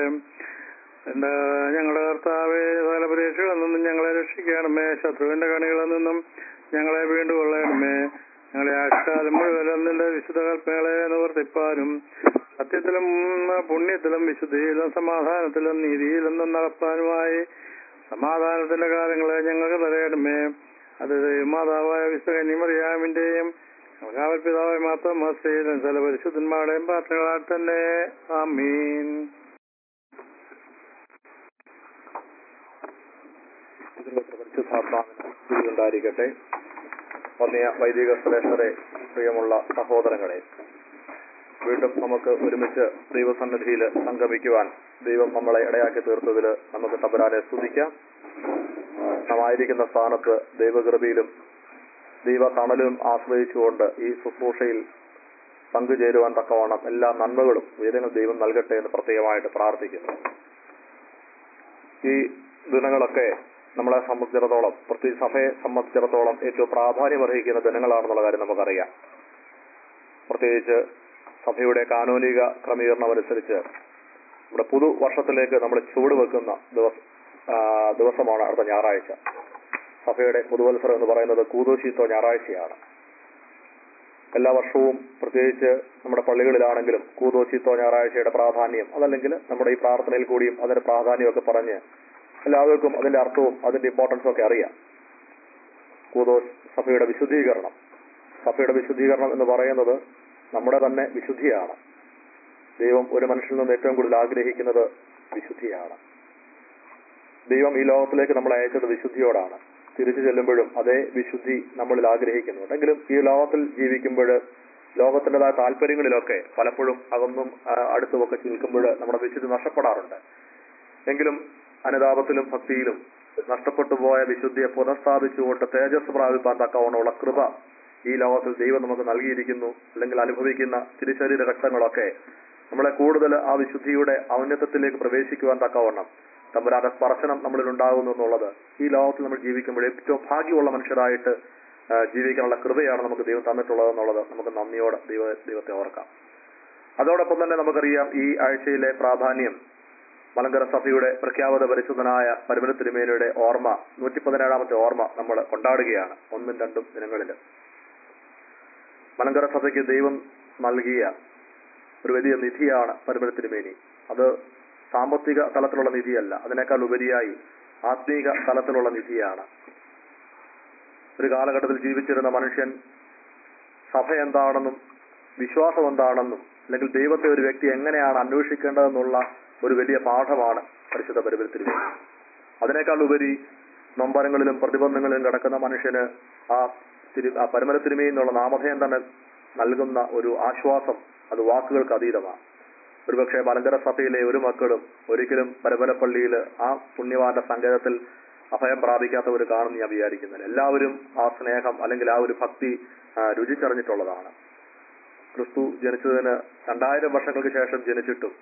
ഞങ്ങളുടെ കർത്താവേ സകല പരീക്ഷകളിൽ നിന്നും ഞങ്ങളെ രക്ഷിക്കണമേ. ശത്രുവിന്റെ കണികളിൽ നിന്നും ഞങ്ങളെ വീണ്ടുകൊള്ളണമേ. ഞങ്ങളെ ആഴ്ചക്കാലം മുഴുവനും നിന്റെ വിശുദ്ധ കൽപ്പനകളെ നിവർത്തിപ്പാനും സത്യത്തിലും പുണ്യത്തിലും വിശുദ്ധിയിലും സമാധാനത്തിലും നീതിയിലും നടപ്പാനുമായി സമാധാനത്തിന്റെ കാര്യങ്ങളെ ഞങ്ങൾക്ക് തരയണമേ. അത് മാതാവായ വിശുദ്ധ കന്യമറിയാമിന്റെയും പിതാവായ മാത്രം മസ്തയിലും ചില പരിശുദ്ധന്മാരുടെയും പ്രാർത്ഥനകളാൽ തന്നെ. ആമീൻ. ഉണ്ടായിരിക്കട്ടെ. വന്നിയ വൈദിക ശ്രേഷ്ഠരെ, പ്രിയമുള്ള സഹോദരങ്ങളെ, വീണ്ടും നമുക്ക് ഒരുമിച്ച് ദൈവസന്നിധിയിൽ സംഗമിക്കുവാൻ ദൈവം നമ്മളെ ഇടയാക്കി തീർത്തതിൽ നമുക്ക് തമ്പുരാനെ സ്തുതിക്കാം. നാം ആയിരിക്കുന്ന സ്ഥാനത്ത് ദൈവകൃപയിലും ദൈവ തണലും ആശ്രയിച്ചുകൊണ്ട് ഈ ശുശ്രൂഷയിൽ പങ്കുചേരുവാൻ തക്കവണ്ണം എല്ലാ നന്മകളും ഉയരങ്ങൾ ദൈവം നൽകട്ടെ എന്ന് പ്രത്യേകമായിട്ട് പ്രാർത്ഥിക്കുന്നു. ഈ ദിനങ്ങളൊക്കെ നമ്മളെ സംബന്ധിച്ചിടത്തോളം, പ്രത്യേകിച്ച് സഭയെ സംബന്ധിച്ചിടത്തോളം ഏറ്റവും പ്രാധാന്യമർഹിക്കുന്ന ദിനങ്ങളാണെന്നുള്ള കാര്യം നമുക്കറിയാം. പ്രത്യേകിച്ച് സഭയുടെ കാനോനിക ക്രമീകരണം അനുസരിച്ച് നമ്മുടെ പുതുവർഷത്തിലേക്ക് നമ്മൾ ചുവടുവെക്കുന്ന ദിവസമാണ് അടുത്ത ഞായറാഴ്ച. സഭയുടെ പുതുവത്സരം എന്ന് പറയുന്നത് കൂദോശീത്തോ ഞായറാഴ്ചയാണ്. എല്ലാ വർഷവും പ്രത്യേകിച്ച് നമ്മുടെ പള്ളികളിലാണെങ്കിലും കൂദോശീത്തോ ഞായറാഴ്ചയുടെ പ്രാധാന്യം, അതല്ലെങ്കിൽ നമ്മുടെ ഈ പ്രാർത്ഥനയിൽ കൂടിയും അതിന്റെ പ്രാധാന്യമൊക്കെ പറഞ്ഞ് എല്ലാവർക്കും അതിന്റെ അർത്ഥവും അതിന്റെ ഇമ്പോർട്ടൻസും ഒക്കെ അറിയാം. കൂദോസ് സഭയുടെ വിശുദ്ധീകരണം. സഭയുടെ വിശുദ്ധീകരണം എന്ന് പറയുന്നത് നമ്മുടെ തന്നെ വിശുദ്ധിയാണ്. ദൈവം ഒരു മനുഷ്യനിൽ നിന്ന് ഏറ്റവും കൂടുതൽ ആഗ്രഹിക്കുന്നത് വിശുദ്ധിയാണ്. ദൈവം ഈ ലോകത്തിലേക്ക് നമ്മളെ അയച്ചത് വിശുദ്ധിയോടാണ്. തിരിച്ചു ചെല്ലുമ്പോഴും അതേ വിശുദ്ധി നമ്മളിൽ ആഗ്രഹിക്കുന്നുണ്ട്. എങ്കിലും ഈ ലോകത്തിൽ ജീവിക്കുമ്പോൾ ലോകത്തിൻ്റെതായ താല്പര്യങ്ങളിലൊക്കെ പലപ്പോഴും അതൊന്നും അടുത്തുമൊക്കെ നിൽക്കുമ്പോൾ നമ്മുടെ വിശുദ്ധി നഷ്ടപ്പെടാറുണ്ട്. എങ്കിലും അനുതാപത്തിലും ഭക്തിയിലും നഷ്ടപ്പെട്ടു പോയ വിശുദ്ധിയെ പുനഃസ്ഥാപിച്ചുകൊണ്ട് തേജസ് പ്രാപിപ്പാൻ തക്കവണ്ണമുള്ള കൃപ ഈ ലോകത്തിൽ ദൈവം നമുക്ക് നൽകിയിരിക്കുന്നു, അല്ലെങ്കിൽ അനുഭവിക്കുന്ന തിരുശരീര രക്തങ്ങളൊക്കെ നമ്മളെ കൂടുതൽ ആ വിശുദ്ധിയുടെ ഔന്നത്യത്തിലേക്ക് പ്രവേശിക്കുവാൻ തക്കവണ്ണം തമ്പുരാന്റെ സ്പർശനം നമ്മളിൽ ഉണ്ടാകുന്നു എന്നുള്ളത് ഈ ലോകത്തിൽ നമ്മൾ ജീവിക്കുമ്പോൾ ഏറ്റവും ഭാഗ്യമുള്ള മനുഷ്യരായിട്ട് ജീവിക്കാനുള്ള കൃപയാണ് നമുക്ക് ദൈവം തന്നിട്ടുള്ളത് എന്നുള്ളത് നമുക്ക് നന്ദിയോടെ ദൈവത്തെ ഓർക്കാം. അതോടൊപ്പം തന്നെ നമുക്കറിയാം ഈ ആഴ്ചയിലെ പ്രാധാന്യം മലങ്കര സഭയുടെ പ്രഖ്യാപിത പരിശുദ്ധനായ പരിമല തിരുമേനിയുടെ ഓർമ്മ 117ാമത്തെ ഓർമ്മ നമ്മൾ കൊണ്ടാടുകയാണ് 1, 2 ദിനങ്ങളിൽ. മലങ്കര സഭയ്ക്ക് ദൈവം നൽകിയ ഒരു വലിയ നിധിയാണ് പരിമല തിരുമേനി. അത് സാമ്പത്തിക തലത്തിലുള്ള നിധിയല്ല, അതിനേക്കാൾ ഉപരിയായി ആത്മീക തലത്തിലുള്ള നിധിയാണ്. ഒരു കാലഘട്ടത്തിൽ ജീവിച്ചിരുന്ന മനുഷ്യൻ സഭ എന്താണെന്നും വിശ്വാസം എന്താണെന്നും അല്ലെങ്കിൽ ദൈവത്തെ ഒരു വ്യക്തി എങ്ങനെയാണ് അന്വേഷിക്കേണ്ടതെന്നുള്ള ഒരു വലിയ പാഠമാണ് പരിശുദ്ധ പരിമല തിരുമേനി. അതിനേക്കാൾ ഉപരി നൊമ്പരങ്ങളിലും പ്രതിബന്ധങ്ങളിലും കിടക്കുന്ന മനുഷ്യന് ആ പരിമല തിരുമേനി എന്നുള്ള നാമധേയം തന്നെ നൽകുന്ന ഒരു ആശ്വാസം അത് വാക്കുകൾക്ക് അതീതമാണ്. ഒരുപക്ഷെ മലങ്കര സഭയിലെ ഒരു മക്കളും ഒരിക്കലും പരമലപ്പള്ളിയിൽ ആ പുണ്യവാന്റെ സങ്കേതത്തിൽ അഭയം പ്രാപിക്കാത്തവർ കാണും ഞാൻ വിചാരിക്കുന്നില്ല. എല്ലാവരും ആ സ്നേഹം അല്ലെങ്കിൽ ആ ഒരു ഭക്തി രുചിച്ചറിഞ്ഞിട്ടുള്ളതാണ്. ക്രിസ്തു ജനിച്ചതിന് 2000 വർഷങ്ങൾക്ക് ശേഷം ജനിച്ചിട്ടും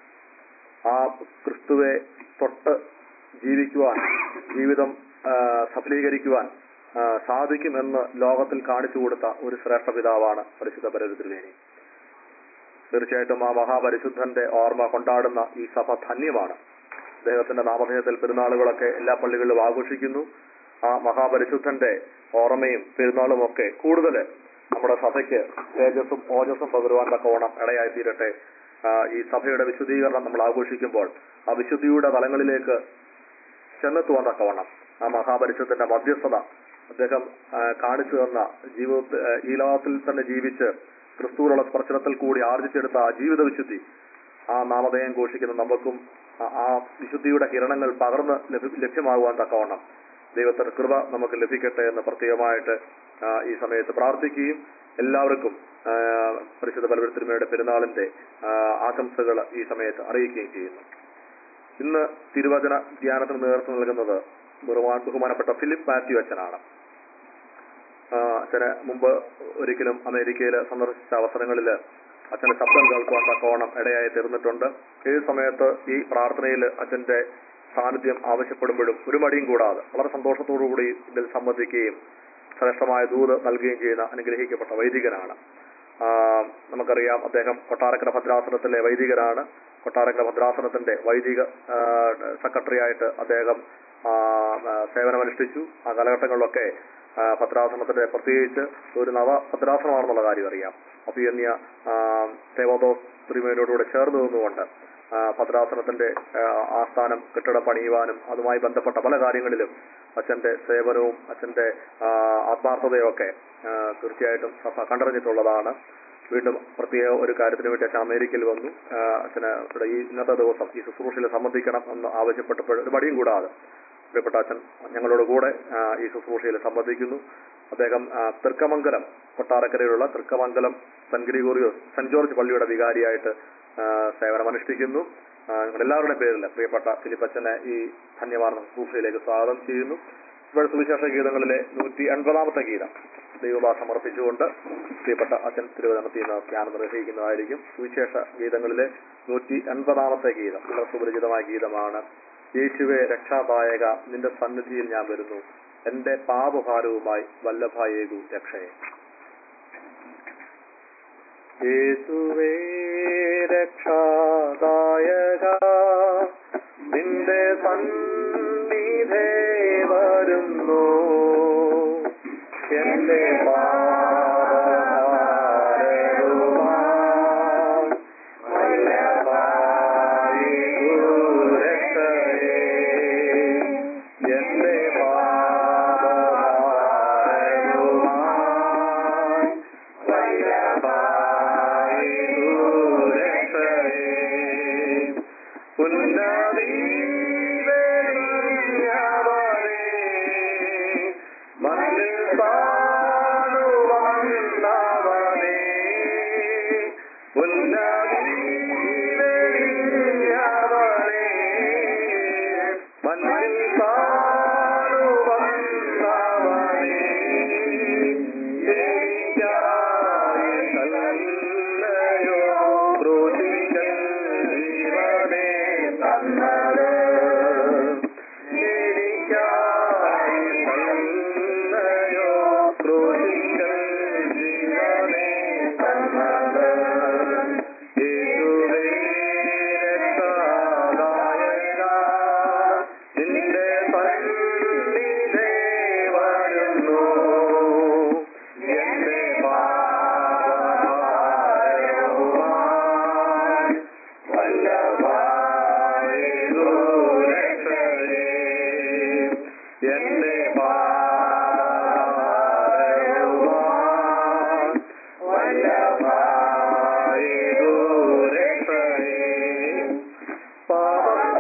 ആ ക്രിസ്തുവെ തൊട്ട് ജീവിക്കുവാൻ, ജീവിതം സഫലീകരിക്കുവാൻ സാധിക്കുമെന്ന് ലോകത്തിൽ കാണിച്ചു കൊടുത്ത ഒരു ശ്രേഷ്ഠ പിതാവാണ് പരിശുദ്ധ പരിമല തിരുമേനി. തീർച്ചയായിട്ടും ആ മഹാപരിശുദ്ധന്റെ ഓർമ്മ കൊണ്ടാടുന്ന ഈ സഭ ധന്യമാണ്. അദ്ദേഹത്തിന്റെ നാമധേയത്തിൽ പെരുന്നാളുകളൊക്കെ എല്ലാ പള്ളികളിലും ആഘോഷിക്കുന്നു. ആ മഹാപരിശുദ്ധന്റെ ഓർമ്മയും പെരുന്നാളും ഒക്കെ കൂടുതൽ നമ്മുടെ സഭയ്ക്ക് തേജസ്സും ഓജസ്സും പകരുവാൻ തക്കവണ്ണം ഇടയായി തീരട്ടെ. ഈ സഭയുടെ വിശുദ്ധീകരണം നമ്മൾ ആഘോഷിക്കുമ്പോൾ ആ വിശുദ്ധിയുടെ തലങ്ങളിലേക്ക് ചെന്നെത്തുവാൻ തക്കവണ്ണം ആ മഹാപരിശുദ്ധന്റെ മധ്യസ്ഥത അദ്ദേഹം കാണിച്ചു തന്ന ജീവിതത്തിൽ ഈ ലോകത്തിൽ തന്നെ ജീവിച്ച് ക്രിസ്തുവിനുള്ള സ്പർശനത്തിൽ കൂടി ആർജിച്ചെടുത്ത ആ ജീവിത വിശുദ്ധി ആ നാമധേയം ഘോഷിക്കുന്ന നമുക്കും ആ വിശുദ്ധിയുടെ കിരണങ്ങൾ പകർന്ന് ലഭ്യമാകുവാൻ തക്കവണ്ണം ദൈവത്തിന്റെ കൃപ നമുക്ക് ലഭിക്കട്ടെ എന്ന് പ്രത്യേകമായിട്ട് ഈ സമയത്ത് പ്രാർത്ഥിക്കുകയും എല്ലാവർക്കും പരിശുദ്ധ പരിമല തിരുമേനിയുടെ പെരുന്നാളിന്റെ ആശംസകൾ ഈ സമയത്ത് അറിയിക്കുകയും ചെയ്യുന്നു. ഇന്ന് തിരുവചന ധ്യാനത്തിന് നേതൃത്വം നൽകുന്നത് ബഹുമാനപ്പെട്ട ഫിലിപ്പ് മാത്യു അച്ഛനാണ്. അച്ഛന് മുമ്പ് ഒരിക്കലും അമേരിക്കയിൽ സന്ദർശിച്ച അവസരങ്ങളിൽ അച്ഛന്റെ ശബ്ദം കേൾക്കുവാൻ തക്കവണ്ണം ഇടയായി തീർന്നിട്ടുണ്ട്. ഏത് സമയത്ത് ഈ പ്രാർത്ഥനയിൽ അച്ഛന്റെ സാന്നിധ്യം ആവശ്യപ്പെടുമ്പോഴും ഒരു മടിയും കൂടാതെ വളരെ സന്തോഷത്തോടുകൂടി ഇതിൽ സംബന്ധിക്കുകയും ശ്രേഷ്ഠമായ ദൂത് നൽകുകയും ചെയ്യുന്ന അനുഗ്രഹിക്കപ്പെട്ട വൈദികനാണ്. നമുക്കറിയാം അദ്ദേഹം കൊട്ടാരക്കര ഭദ്രാസനത്തിലെ വൈദികരാണ്. കൊട്ടാരക്കര ഭദ്രാസനത്തിന്റെ വൈദിക സെക്രട്ടറി ആയിട്ട് അദ്ദേഹം സേവനമനുഷ്ഠിച്ചു. ആ കാലഘട്ടങ്ങളിലൊക്കെ ഭദ്രാസനത്തിന്റെ പ്രത്യേകിച്ച് ഒരു നവ ഭദ്രാസനമാണെന്നുള്ള കാര്യം അറിയാം. അഭിയന്യ തേവദോസ് തിരുമേനിയോടുകൂടെ ചേർന്ന് നിന്നുകൊണ്ട് ഭദ്രാസനത്തിന്റെ ആസ്ഥാനം കെട്ടിടം പണിയുവാനും അതുമായി ബന്ധപ്പെട്ട പല കാര്യങ്ങളിലും അച്ഛന്റെ സേവനവും അച്ഛന്റെ ആത്മാർത്ഥതയും ഒക്കെ തീർച്ചയായിട്ടും സഭ കണ്ടറിഞ്ഞിട്ടുള്ളതാണ്. വീണ്ടും പ്രത്യേക ഒരു കാര്യത്തിന് വേണ്ടി അച്ഛൻ അമേരിക്കയിൽ വന്നു. അച്ഛന് ഇവിടെ ഈ ഇന്നത്തെ ദിവസം ഈ ശുശ്രൂഷയിൽ സംബന്ധിക്കണം എന്ന് ആവശ്യപ്പെട്ടപ്പോൾ ഒരു മടിയും കൂടാതെ പ്രിയപ്പെട്ട അച്ഛൻ ഞങ്ങളോട് കൂടെ ഈ ശുശ്രൂഷയിൽ സംബന്ധിക്കുന്നു. അദ്ദേഹം തൃക്കമംഗലം കൊട്ടാരക്കരയിലുള്ള തൃക്കമംഗലം സെന്റ് ജോർജ് പള്ളിയുടെ വികാരിയായിട്ട് സേവനമനുഷ്ഠിക്കുന്നു. എല്ലാവരുടെ പേരിൽ പ്രിയപ്പെട്ട ഫിലിപ്പച്ചനെ ഈ ധന്യവാർന്ന ശുശ്രൂഷയിലേക്ക് സ്വാഗതം ചെയ്യുന്നു. ഇവിടെ സുവിശേഷ ഗീതങ്ങളിലെ 180ാമത്തെ ഗീതം ദൈവഭാഷ സമർപ്പിച്ചുകൊണ്ട് പ്രിയപ്പെട്ട അച്ഛൻ തിരുവനന്തപുരത്ത് നിന്ന് ധ്യാനം നിർവഹിക്കുന്നതായിരിക്കും. സുവിശേഷ ഗീതങ്ങളിലെ 180ാമത്തെ ഗീതം വളരെ സുപരിചിതമായ ഗീതമാണ്. യേശുവേ രക്ഷാദായക, നിന്റെ സന്നിധിയിൽ ഞാൻ വരുന്നു, എന്റെ പാപഭാരവുമായി വല്ലഭായേകു രക്ഷയെ. യേശുവേ രക്ഷാദായക, നിന്റെ സന്നിധേ വരുന്നു, എന്റെ പാപഭാരവുമായി വല്ലഭായേകു രക്ഷയെ. എന്റെ പാപഭാരവുമായി വല്ലഭായേകു രക്ഷയെ. ഉന്നതീവനിയവനെ മണ്ണിൽ കാണുവന്നവനെ, ഉന്നതീവനിയവനെ മണ്ണിൽ കാണുവന്നവനെ,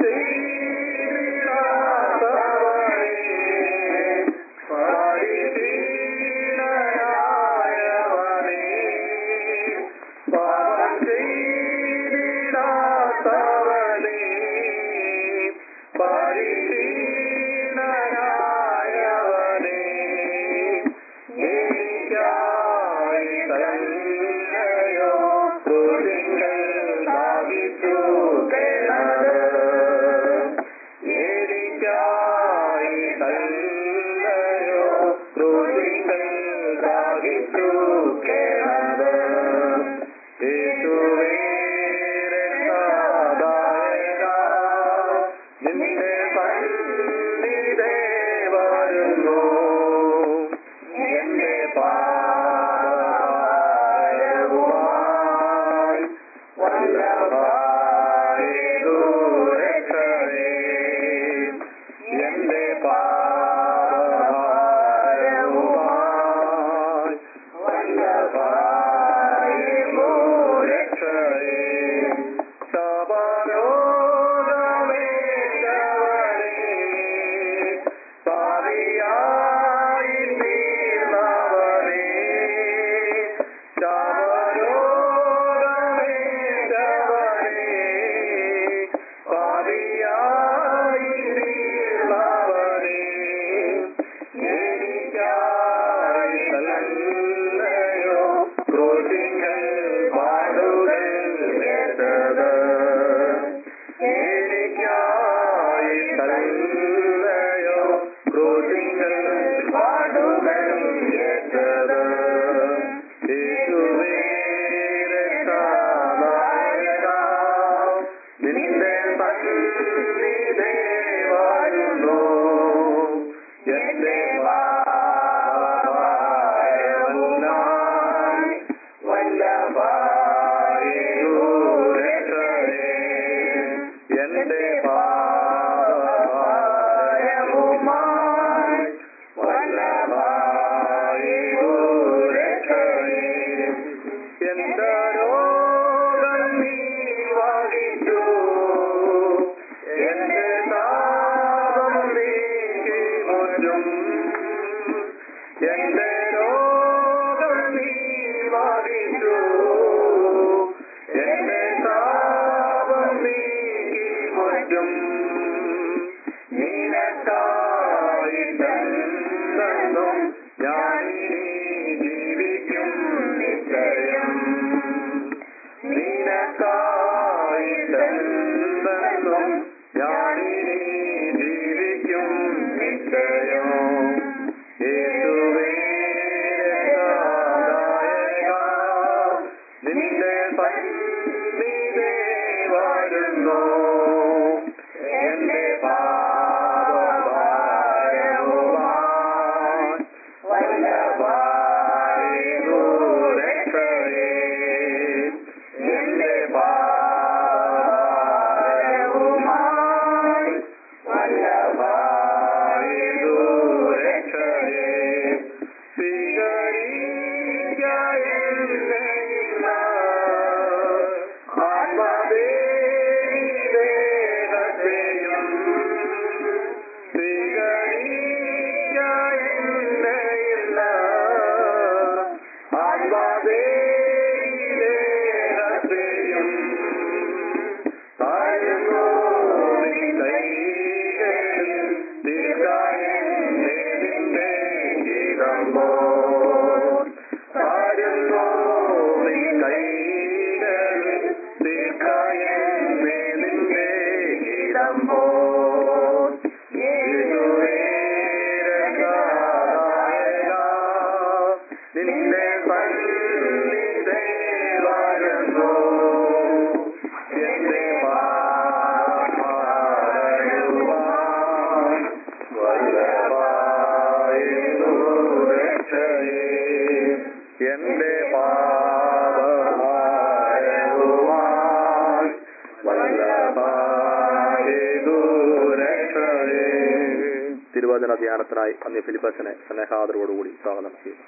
തിരുവചന ധ്യാനത്തിനായി അന്യ ഫിലിപ്പച്ചനെ സ്നേഹാദരോടുകൂടി സ്വാഗതം ചെയ്യുന്നു.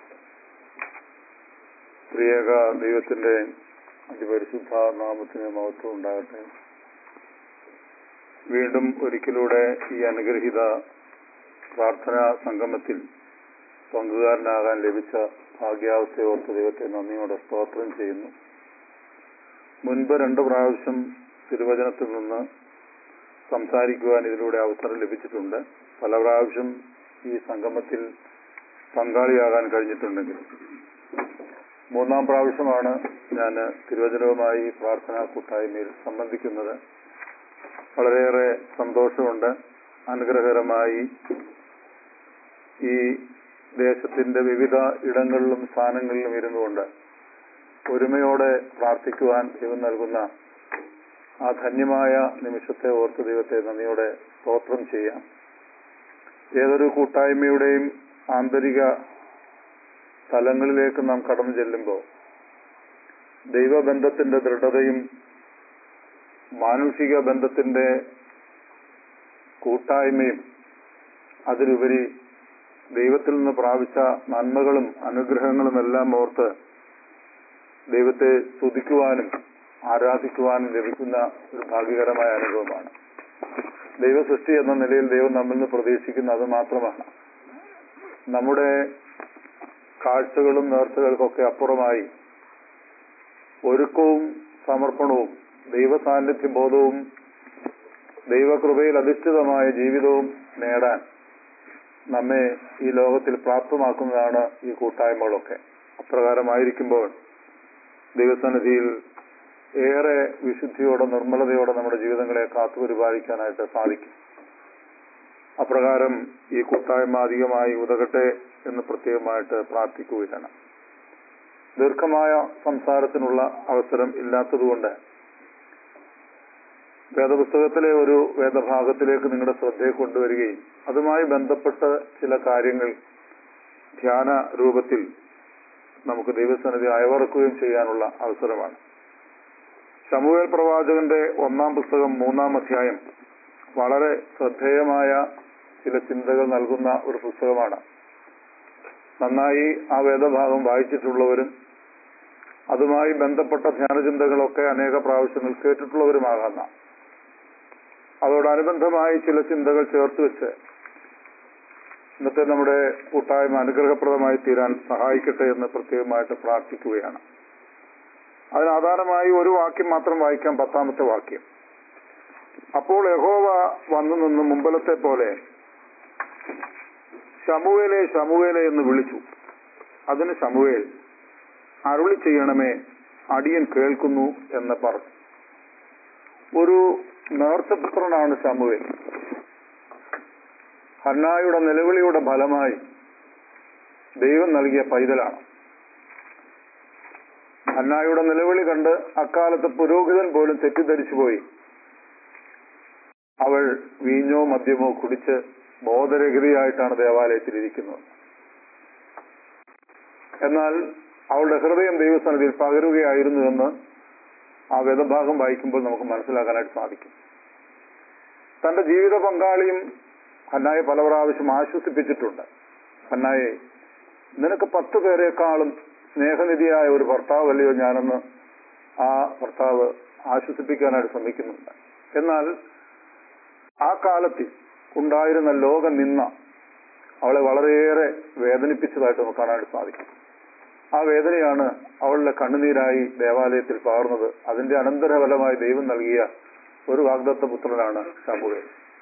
പ്രിയക ദൈവത്തിന്റെ അതിപരിശുദ്ധ നാമത്തിന് മഹത്വം ഉണ്ടാകട്ടെ. വീണ്ടും ഒരിക്കലൂടെ ഈ അനുഗ്രഹീത പ്രാർത്ഥനാ സംഗമത്തിൽ പങ്കുകാരനാകാൻ ലഭിച്ച ഭാഗ്യാവസ്ഥയോർത്ത് ദൈവത്തെ നന്ദിയോടെ സ്തോത്രം ചെയ്യുന്നു. മുൻപ് 2 പ്രാവശ്യം തിരുവചനത്തിൽ നിന്ന് സംസാരിക്കുവാൻ ഇതിലൂടെ അവസരം ലഭിച്ചിട്ടുണ്ട്. പല പ്രാവശ്യം ഈ സംഗമത്തിൽ പങ്കാളിയാകാൻ കഴിഞ്ഞിട്ടുണ്ടെങ്കിൽ 3-ാം പ്രാവശ്യമാണ് ഞാൻ തിരുവചനവുമായി പ്രാർത്ഥനാ കൂട്ടായ്മയിൽ സംബന്ധിക്കുന്നത്. വളരെയേറെ സന്തോഷമുണ്ട്. അനുഗ്രഹകരമായി ഈ ദേശത്തിന്റെ വിവിധ ഇടങ്ങളിലും സ്ഥാനങ്ങളിലും ഇരുന്നുകൊണ്ട് ഒരുമയോടെ പ്രാർത്ഥിക്കുവാൻ ദൈവം നൽകുന്ന ആ ധന്യമായ നിമിഷത്തെ ഓർത്ത് ദൈവത്തെ നന്ദിയോടെ സ്തോത്രം ചെയ്യാം. ഏതൊരു കൂട്ടായ്മയുടെയും ആന്തരിക തലങ്ങളിലേക്ക് നാം കടന്നു ചെല്ലുമ്പോൾ ദൈവബന്ധത്തിന്റെ ദൃഢതയും മാനുഷിക ബന്ധത്തിന്റെ കൂട്ടായ്മയും അതിലുപരി ദൈവത്തിൽ നിന്ന് പ്രാപിച്ച നന്മകളും അനുഗ്രഹങ്ങളും എല്ലാം ഓർത്ത് ദൈവത്തെ സ്തുതിക്കുവാനും ആരാധിക്കുവാനും ലഭിക്കുന്ന ഒരു ഭാഗ്യകരമായ അനുഭവമാണ്. ദൈവസൃഷ്ടി എന്ന നിലയിൽ ദൈവം നമ്മിൽ നിന്ന് പ്രതീക്ഷിക്കുന്ന അത് മാത്രമാണ്. നമ്മുടെ കാഴ്ചകളും നേർച്ചകൾക്കൊക്കെ അപ്പുറമായി ഒരുക്കവും സമർപ്പണവും ദൈവസാന്നിധ്യ ബോധവും ദൈവകൃപയിൽ അധിഷ്ഠിതമായ ജീവിതവും നേടാൻ നമ്മെ ഈ ലോകത്തിൽ പ്രാപ്തമാക്കുന്നതാണ് ഈ കൂട്ടായ്മകളൊക്കെ. അപ്രകാരമായിരിക്കുമ്പോൾ ദൈവസന്നിധിയിൽ ഏറെ വിശുദ്ധിയോടെ നിർമ്മലതയോടെ നമ്മുടെ ജീവിതങ്ങളെ കാത്തുപരിപാലിക്കാനായിട്ട് സാധിക്കും. അപ്രകാരം ഈ കൂട്ടായ്മ അധികമായി ഉതകട്ടെ എന്ന് പ്രത്യേകമായിട്ട് പ്രാർത്ഥിക്കുകയാണ്. ദീർഘമായ സംസാരത്തിനുള്ള അവസരം ഇല്ലാത്തതുകൊണ്ട് വേദപുസ്തകത്തിലെ ഒരു വേദഭാഗത്തിലേക്ക് നിങ്ങളുടെ ശ്രദ്ധയെ കൊണ്ടുവരികയും അതുമായി ബന്ധപ്പെട്ട് ചില കാര്യങ്ങൾ ധ്യാന രൂപത്തിൽ നമുക്ക് ദൈവസന്നിധി അയവിറക്കുകയും ചെയ്യാനുള്ള അവസരമാണ്. ശമൂവേൽ പ്രവാചകന്റെ 1-ാം പുസ്തകം 3-ാം അധ്യായം വളരെ ശ്രദ്ധേയമായ ചില ചിന്തകൾ നൽകുന്ന ഒരു പുസ്തകമാണ്. നന്നായി ആ വേദഭാഗം വായിച്ചിട്ടുള്ളവരും അതുമായി ബന്ധപ്പെട്ട ധ്യാനചിന്തകളൊക്കെ അനേക പ്രാവശ്യങ്ങൾ കേട്ടിട്ടുള്ളവരുമാകാന്ന അതോടനുബന്ധമായി ചില ചിന്തകൾ ചേർത്ത് വെച്ച് ഇന്നത്തെ നമ്മുടെ കൂട്ടായ്മ അനുഗ്രഹപ്രദമായി തീരാൻ സഹായിക്കട്ടെ എന്ന് പ്രത്യേകമായിട്ട് പ്രാർത്ഥിക്കുകയാണ്. അതിനാധാരമായി ഒരു വാക്യം മാത്രം വായിക്കാം. 10-ാമത്തെ വാക്യം. അപ്പോൾ യഹോവ വന്നു നിന്ന് മുമ്പലത്തെ പോലെ ശമൂവേലേ ശമൂവേലേ എന്ന് വിളിച്ചു. അതിന് ശമൂവേൽ അരുളി ചെയ്യണമേ, അടിയൻ കേൾക്കുന്നു എന്ന് പറഞ്ഞു. ഒരു നേർച്ചപുത്രനാണ് ശമൂവേൽ. ഹന്നായുടെ നിലവിളിയുടെ ഫലമായി ദൈവം നൽകിയ പൈതലാണ്. ഹന്നായുടെ നിലവിളി കണ്ട് അക്കാലത്ത് പുരോഹിതൻ പോലും തെറ്റിദ്ധരിച്ചുപോയി. അവൾ വീഞ്ഞോ മദ്യമോ കുടിച്ച് ബോധരഹിതയായിട്ടാണ് ദേവാലയത്തിലിരിക്കുന്നത്. എന്നാൽ അവളുടെ ഹൃദയം ദൈവസന്നിധിയിൽ പകരുകയായിരുന്നു എന്ന് ആ വേദഭാഗം വായിക്കുമ്പോൾ നമുക്ക് മനസ്സിലാക്കാനായിട്ട് സാധിക്കും. തന്റെ ജീവിത പങ്കാളിയും ഹന്നായെ പല പ്രാവശ്യം ആശ്വസിപ്പിച്ചിട്ടുണ്ട്. ഹന്നായെ, നിനക്ക് 10 പേരെക്കാളും സ്നേഹനിധിയായ ഒരു ഭർത്താവല്ലയോ ഞാനെന്ന് ആ ഭർത്താവ് ആശ്വസിപ്പിക്കാനായിട്ട് ശ്രമിക്കുന്നുണ്ട്. എന്നാൽ ആ കാലത്തിൽ ഉണ്ടായിരുന്ന ലോക നിന്ന അവളെ വളരെയേറെ വേദനിപ്പിച്ചതായിട്ട് നമുക്ക് കാണാനായിട്ട് സാധിക്കും. ആ വേദനയാണ് അവളുടെ കണ്ണുനീരായി ദേവാലയത്തിൽ പകർന്നത്. അതിന്റെ അനന്തരഫലമായി ദൈവം നൽകിയ ഒരു വാഗ്ദത്ത പുത്രനാണ് ശമൂവേൽ.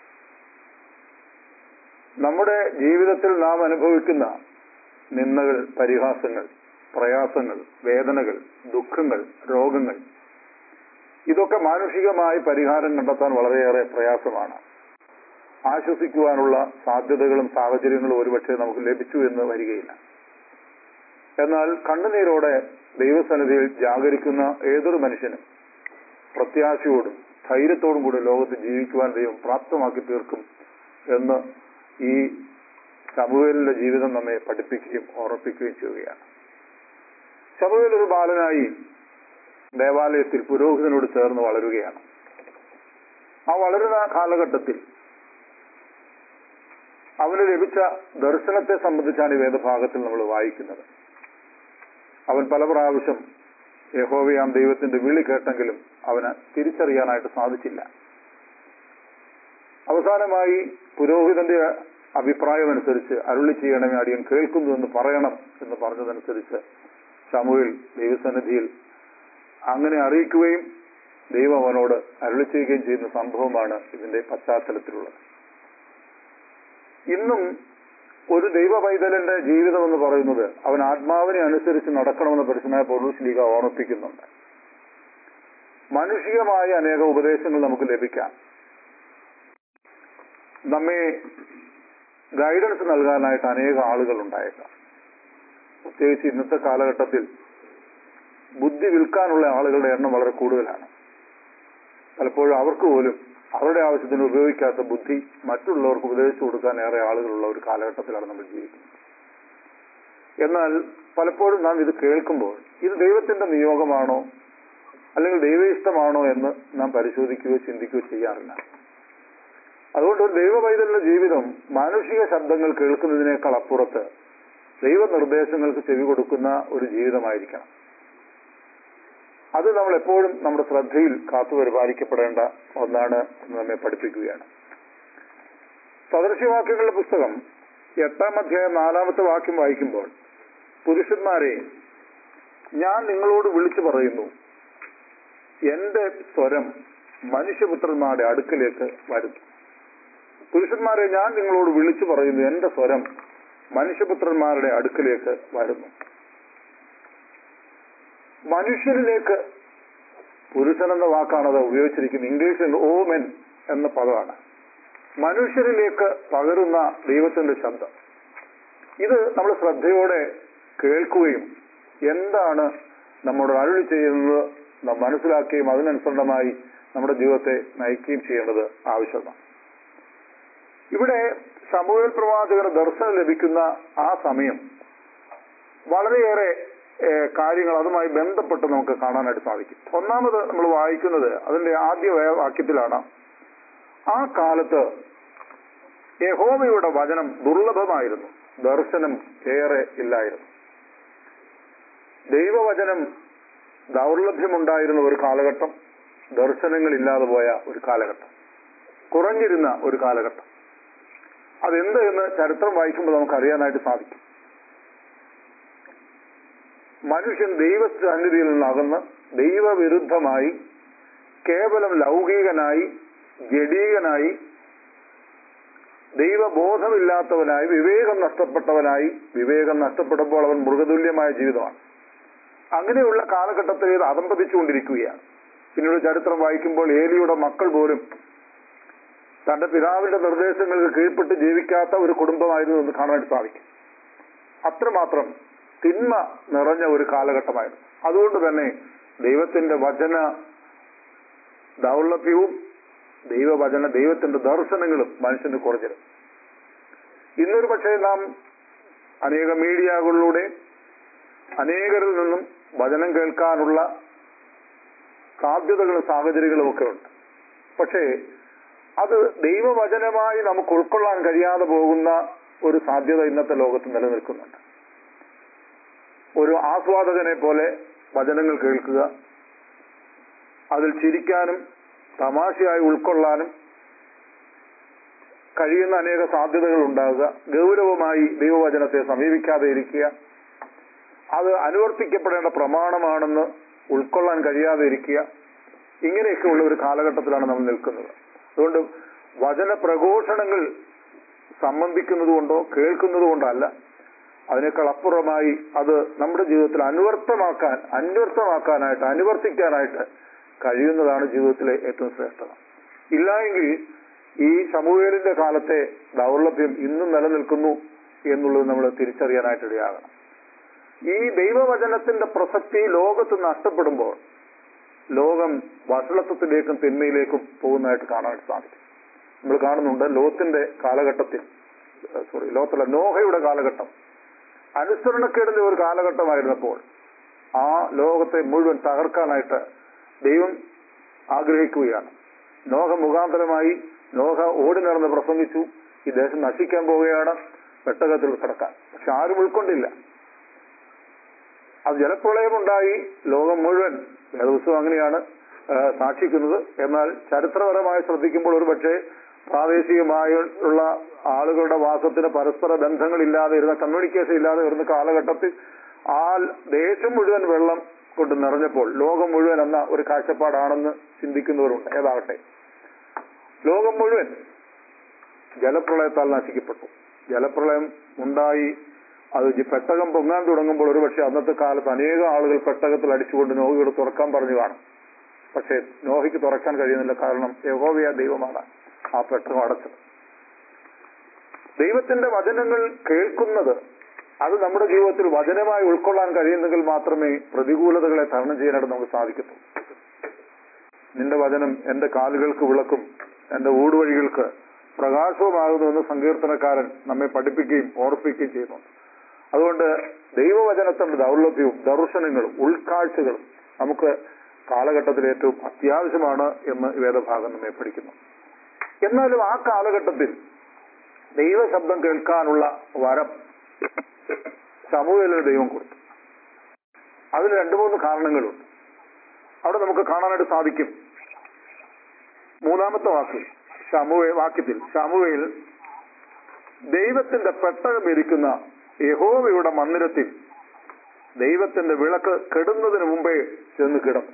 നമ്മുടെ ജീവിതത്തിൽ നാം അനുഭവിക്കുന്ന നിന്ദകൾ, പരിഹാസങ്ങൾ, പ്രയാസങ്ങൾ, വേദനകൾ, ദുഃഖങ്ങൾ, രോഗങ്ങൾ, ഇതൊക്കെ മാനുഷികമായി പരിഹാരം കണ്ടെത്താൻ വളരെയേറെ പ്രയാസമാണ്. ആശ്വസിക്കുവാനുള്ള സാധ്യതകളും സാഹചര്യങ്ങളും ഒരുപക്ഷെ നമുക്ക് ലഭിച്ചു എന്ന് വരികയില്ല. എന്നാൽ കണ്ണുനീരോടെ ദൈവസന്നിധിയിൽ ജാഗരിക്കുന്ന ഏതൊരു മനുഷ്യനും പ്രത്യാശയോടും ധൈര്യത്തോടും കൂടി ലോകത്ത് ജീവിക്കുവാൻ ദൈവം പ്രാപ്തമാക്കി തീർക്കും എന്ന് ഈ ശമൂവേലിന്റെ ജീവിതം നമ്മെ പഠിപ്പിക്കുകയും ഓർമ്മിപ്പിക്കുകയും ചെയ്യുകയാണ്. ശമൂവേൽ ഒരു ബാലനായി ദേവാലയത്തിൽ പുരോഹിതനോട് ചേർന്ന് വളരുകയാണ്. ആ വളരുന്ന കാലഘട്ടത്തിൽ അവന് ലഭിച്ച ദർശനത്തെ സംബന്ധിച്ചാണ് ഈ വേദഭാഗത്തിൽ നമ്മൾ വായിക്കുന്നത്. അവൻ പല പ്രാവശ്യം യഹോവയാം ദൈവത്തിന്റെ വിളി കേട്ടെങ്കിലും അവന് തിരിച്ചറിയാനായിട്ട് സാധിച്ചില്ല. അവസാനമായി പുരോഹിതന്റെ അഭിപ്രായമനുസരിച്ച് അരുളി ചെയ്യണമേ, അടിയൻ കേൾക്കുന്നു എന്ന് പറയണം എന്ന് പറഞ്ഞതനുസരിച്ച് ശമൂവേൽ ദൈവസന്നിധിയിൽ അങ്ങനെ അറിയിക്കുകയും ദൈവം അവനോട് അരുളി ചെയ്യുകയും ചെയ്യുന്ന സംഭവമാണ് ഇതിന്റെ പശ്ചാത്തലത്തിലുള്ളത്. ഇന്നും ഒരു ദൈവ പൈതലിന്റെ ജീവിതം എന്ന് പറയുന്നത് അവൻ ആത്മാവിനെ അനുസരിച്ച് നടക്കണമെന്ന് പരിശുദ്ധനായ പൗലോസ് ശ്ലീഹ ഓർമ്മിപ്പിക്കുന്നുണ്ട്. മാനുഷികമായ അനേക ഉപദേശങ്ങൾ നമുക്ക് ലഭിക്കാം, നമ്മെ ഗൈഡൻസ് നൽകാനായിട്ട് അനേക ആളുകൾ ഉണ്ടായേക്കാം. പ്രത്യേകിച്ച് ഇന്നത്തെ കാലഘട്ടത്തിൽ ബുദ്ധി വിൽക്കാനുള്ള ആളുകളുടെ എണ്ണം വളരെ കൂടുതലാണ്. പലപ്പോഴും അവർക്ക് പോലും അവരുടെ ആവശ്യത്തിന് ഉപയോഗിക്കാത്ത ബുദ്ധി മറ്റുള്ളവർക്ക് ഉപദേശിച്ചു കൊടുക്കാൻ ഏറെ ആളുകളുള്ള ഒരു കാലഘട്ടത്തിലാണ് നമ്മൾ ജീവിക്കുന്നത്. എന്നാൽ പലപ്പോഴും നാം ഇത് കേൾക്കുമ്പോൾ ഇത് ദൈവത്തിന്റെ നിയോഗമാണോ അല്ലെങ്കിൽ ദൈവേഷ്ടമാണോ എന്ന് നാം പരിശോധിക്കുകയോ ചിന്തിക്കുകയോ ചെയ്യാറില്ല. അതുകൊണ്ട് ഒരു ദൈവ പൈതലിന്റെ ജീവിതം മാനുഷിക ശബ്ദങ്ങൾ കേൾക്കുന്നതിനേക്കാൾ അപ്പുറത്ത് ദൈവ നിർദ്ദേശങ്ങൾക്ക് ചെവി കൊടുക്കുന്ന ഒരു ജീവിതമായിരിക്കണം. അത് നമ്മൾ എപ്പോഴും നമ്മുടെ ശ്രദ്ധയിൽ കാത്തുപരിപാലിക്കപ്പെടേണ്ട ഒന്നാണ് എന്ന് നമ്മെ പഠിപ്പിക്കുകയാണ്. സദൃശ്യവാക്യങ്ങളുടെ പുസ്തകം 8-ാം അധ്യായം 4-ാമത്തെ വാക്യം വായിക്കുമ്പോൾ, പുരുഷന്മാരെ ഞാൻ നിങ്ങളോട് വിളിച്ചു പറയുന്നു, എന്റെ സ്വരം മനുഷ്യപുത്രന്മാരുടെ അടുക്കിലേക്ക് വരുന്നു. പുരുഷന്മാരെ ഞാൻ നിങ്ങളോട് വിളിച്ചു പറയുന്നു, എന്റെ സ്വരം മനുഷ്യപുത്രന്മാരുടെ അടുക്കിലേക്ക് വരുന്നു. മനുഷ്യരിലേക്ക് പുരുഷൻ എന്ന വാക്കാണ് അത് ഉപയോഗിച്ചിരിക്കുന്നത്. ഇംഗ്ലീഷിൽ ഓമെൻ എന്ന പദമാണ്. മനുഷ്യരിലേക്ക് പകരുന്ന ദൈവത്തിന്റെ ശബ്ദം. ഇത് നമ്മൾ ശ്രദ്ധയോടെ കേൾക്കുകയും എന്താണ് നമ്മോട് അരുളി ചെയ്യുന്നത് നാം മനസ്സിലാക്കുകയും അതിനനുസൃതമായി നമ്മുടെ ജീവിതത്തെ നയിക്കുകയും ചെയ്യേണ്ടത് ആവശ്യമാണ്. ഇവിടെ ശമൂവേൽ പ്രവാചകന് ദർശനം ലഭിക്കുന്ന ആ സമയം വളരെയേറെ കാര്യങ്ങൾ അതുമായി ബന്ധപ്പെട്ട് നമുക്ക് കാണാനായിട്ട് സാധിക്കും. ഒന്നാമത് നമ്മൾ വായിക്കുന്നത് അതിന്റെ ആദ്യ വാക്യത്തിലാണ്, ആ കാലത്ത് യഹോവയുടെ വചനം ദുർലഭമായിരുന്നു, ദർശനം ഏറെ ഇല്ലായിരുന്നു. ദൈവവചനം ദൗർലഭ്യമുണ്ടായിരുന്ന ഒരു കാലഘട്ടം, ദർശനങ്ങൾ ഇല്ലാതെ പോയ ഒരു കാലഘട്ടം, കുറഞ്ഞിരുന്ന ഒരു കാലഘട്ടം. അതെന്ത് എന്ന് ചരിത്രം വായിക്കുമ്പോൾ നമുക്ക് അറിയാനായിട്ട് സാധിക്കും. മനുഷ്യൻ ദൈവസന്നിധിയിൽ നിന്നകന്ന് ദൈവവിരുദ്ധമായി കേവലം ലൗകികനായി ജഡീകനായി ദൈവബോധമില്ലാത്തവനായി വിവേകം നഷ്ടപ്പെടുമ്പോൾ അവൻ മൃഗതുല്യമായ ജീവിതമാണ്. അങ്ങനെയുള്ള കാലഘട്ടത്തിൽ ഇത് അധംപതിച്ചുകൊണ്ടിരിക്കുകയാണ്. പിന്നീട് ചരിത്രം വായിക്കുമ്പോൾ ഏലിയുടെ മക്കൾ പോലും തന്റെ പിതാവിന്റെ നിർദ്ദേശങ്ങൾക്ക് കീഴ്പ്പെട്ട് ജീവിക്കാത്ത ഒരു കുടുംബമായിരുന്നു എന്ന് കാണാനായിട്ട് സാധിക്കും. അത്രമാത്രം തിന്മ നിറഞ്ഞ ഒരു കാലഘട്ടമായിരുന്നു. അതുകൊണ്ട് തന്നെ ദൈവത്തിന്റെ വചന ദൗർലഭ്യവും ദൈവത്തിന്റെ ദർശനങ്ങളും മനുഷ്യന് കുറഞ്ഞിരുന്നു. ഇന്നൊരു പക്ഷേ നാം അനേക മീഡിയകളിലൂടെ അനേകരിൽ നിന്നും വചനം കേൾക്കാനുള്ള സാധ്യതകളും സാഹചര്യങ്ങളും ഒക്കെ ഉണ്ട്. പക്ഷേ അത് ദൈവവചനമായി നമുക്ക് ഉൾക്കൊള്ളാൻ കഴിയാതെ പോകുന്ന ഒരു സാധ്യത ഇന്നത്തെ ലോകത്ത് നിലനിൽക്കുന്നുണ്ട്. ഒരു ആസ്വാദകനെ പോലെ വചനങ്ങൾ കേൾക്കുക, അതിൽ ചിരിക്കാനും തമാശയായി ഉൾക്കൊള്ളാനും കഴിയുന്ന അനേക സാധ്യതകൾ ഉണ്ടാകുക, ഗൗരവമായി ദൈവവചനത്തെ സമീപിക്കാതെ ഇരിക്കുക, അത് അനുവർത്തിക്കപ്പെടേണ്ട പ്രമാണമാണെന്ന് ഉൾക്കൊള്ളാൻ കഴിയാതെ ഇരിക്കുക, ഇങ്ങനെയൊക്കെയുള്ള ഒരു കാലഘട്ടത്തിലാണ് നമ്മൾ നിൽക്കുന്നത്. അതുകൊണ്ട് വചന പ്രഘോഷണങ്ങൾ സംബന്ധിക്കുന്നത് കൊണ്ടോ കേൾക്കുന്നത് കൊണ്ടോ അല്ല, അതിനേക്കാൾ അപ്പുറമായി അത് നമ്മുടെ ജീവിതത്തിൽ അനുവർത്തിക്കാനായിട്ട് കഴിയുന്നതാണ് ജീവിതത്തിലെ ഏറ്റവും ശ്രേഷ്ഠത. ഇല്ലായെങ്കിൽ ഈ ശമൂവേലിന്റെ കാലത്തെ ദൗർലഭ്യം ഇന്നും നിലനിൽക്കുന്നു എന്നുള്ളത് നമ്മൾ തിരിച്ചറിയാനായിട്ട് ഇടയാകണം. ഈ ദൈവവചനത്തിന്റെ പ്രസക്തി ലോകത്ത് നഷ്ടപ്പെടുമ്പോൾ ലോകം വഷളത്വത്തിലേക്കും തിന്മയിലേക്കും പോകുന്നതായിട്ട് കാണാനായിട്ട് സാധിക്കും. നമ്മൾ കാണുന്നുണ്ട് നോഹയുടെ കാലഘട്ടം അനുസരണക്കേടിന്റെ ഒരു കാലഘട്ടമായിരുന്നപ്പോൾ ആ ലോകത്തെ മുഴുവൻ തകർക്കാനായിട്ട് ദൈവം ആഗ്രഹിക്കുകയാണ്. നോഹ മുഖാന്തരമായി നോഹ ഓടി നടന്ന് പ്രസംഗിച്ചു, ഈ ദേശം നശിക്കാൻ പോവുകയാണ്, പെട്ടകത്തിൽ കിടക്കാൻ. പക്ഷെ ആരും ഉൾക്കൊണ്ടില്ല. അത് ജലപ്രളയമുണ്ടായി, ലോകം മുഴുവൻ, വേദപുസ്തകം അങ്ങനെയാണ് സാക്ഷിക്കുന്നത്. എന്നാൽ ചരിത്രപരമായി ശ്രദ്ധിക്കുമ്പോൾ ഒരുപക്ഷെ പ്രാദേശികമായുള്ള ആളുകളുടെ വാസത്തിന് പരസ്പര ബന്ധങ്ങളില്ലാതെ ഇരുന്ന, കമ്മ്യൂണിക്കേഷൻ ഇല്ലാതെ വരുന്ന കാലഘട്ടത്തിൽ ആ ദേശം മുഴുവൻ വെള്ളം കൊണ്ട് നിറഞ്ഞപ്പോൾ ലോകം മുഴുവൻ എന്ന ഒരു കാഴ്ചപ്പാടാണെന്ന് ചിന്തിക്കുന്നവരുണ്ട്. ഏതാകട്ടെ, ലോകം മുഴുവൻ ജലപ്രളയത്താൽ നശിക്കപ്പെട്ടു. ജലപ്രളയം ഉണ്ടായി, അത് പെട്ടകം പൊങ്ങാൻ തുടങ്ങുമ്പോൾ ഒരുപക്ഷെ അന്നത്തെ കാലത്ത് അനേകം ആളുകൾ പെട്ടകത്തിൽ അടിച്ചുകൊണ്ട് നോഹിയോട് തുറക്കാൻ പറഞ്ഞു കാണും. പക്ഷേ നോഹിക്ക് തുറക്കാൻ കഴിയുന്നില്ല. കാരണം യഹോവയായ ദൈവമാണ് ആ പെട്ടകം അടച്ചത്. ദൈവത്തിന്റെ വചനങ്ങൾ കേൾക്കുന്നത്, അത് നമ്മുടെ ജീവിതത്തിൽ വചനമായി ഉൾക്കൊള്ളാൻ കഴിയുന്നെങ്കിൽ മാത്രമേ പ്രതികൂലതകളെ തരണം ചെയ്യാനായിട്ട് നമുക്ക് സാധിക്കത്തുള്ളൂ. നിന്റെ വചനം എന്റെ കാലുകൾക്ക് വിളക്കും എന്റെ ഊടുവഴികൾക്ക് പ്രകാശവുമാകുന്നുവെന്ന് സങ്കീർത്തനക്കാരൻ നമ്മെ പഠിപ്പിക്കുകയും ഓർപ്പിക്കുകയും ചെയ്യുന്നുണ്ട്. അതുകൊണ്ട് ദൈവവചനത്തിന്റെ ദൗർലഭ്യവും ദർശനങ്ങളും ഉൾക്കാഴ്ചകളും നമുക്ക് കാലഘട്ടത്തിൽ ഏറ്റവും അത്യാവശ്യമാണ് എന്ന് വേദഭാഗം നമ്മെ പഠിക്കുന്നു. എന്നാലും ആ കാലഘട്ടത്തിൽ ദൈവശബ്ദം കേൾക്കാനുള്ള വരം ശമൂവേലിന് ദൈവം കൊടുത്തു. അതിന് 2-3 കാരണങ്ങളുണ്ട്. അവിടെ നമുക്ക് കാണാനായിട്ട് സാധിക്കും. 3-ാമത്തെ വാക്യത്തിൽ ശമൂവേൽ ദൈവത്തിന്റെ പെട്ടകം ഇരിക്കുന്ന യഹോവയുടെ മന്ദിരത്തിൽ ദൈവത്തിന്റെ വിളക്ക് കെടുന്നതിന് മുമ്പേ ചെന്ന് കിടന്നു.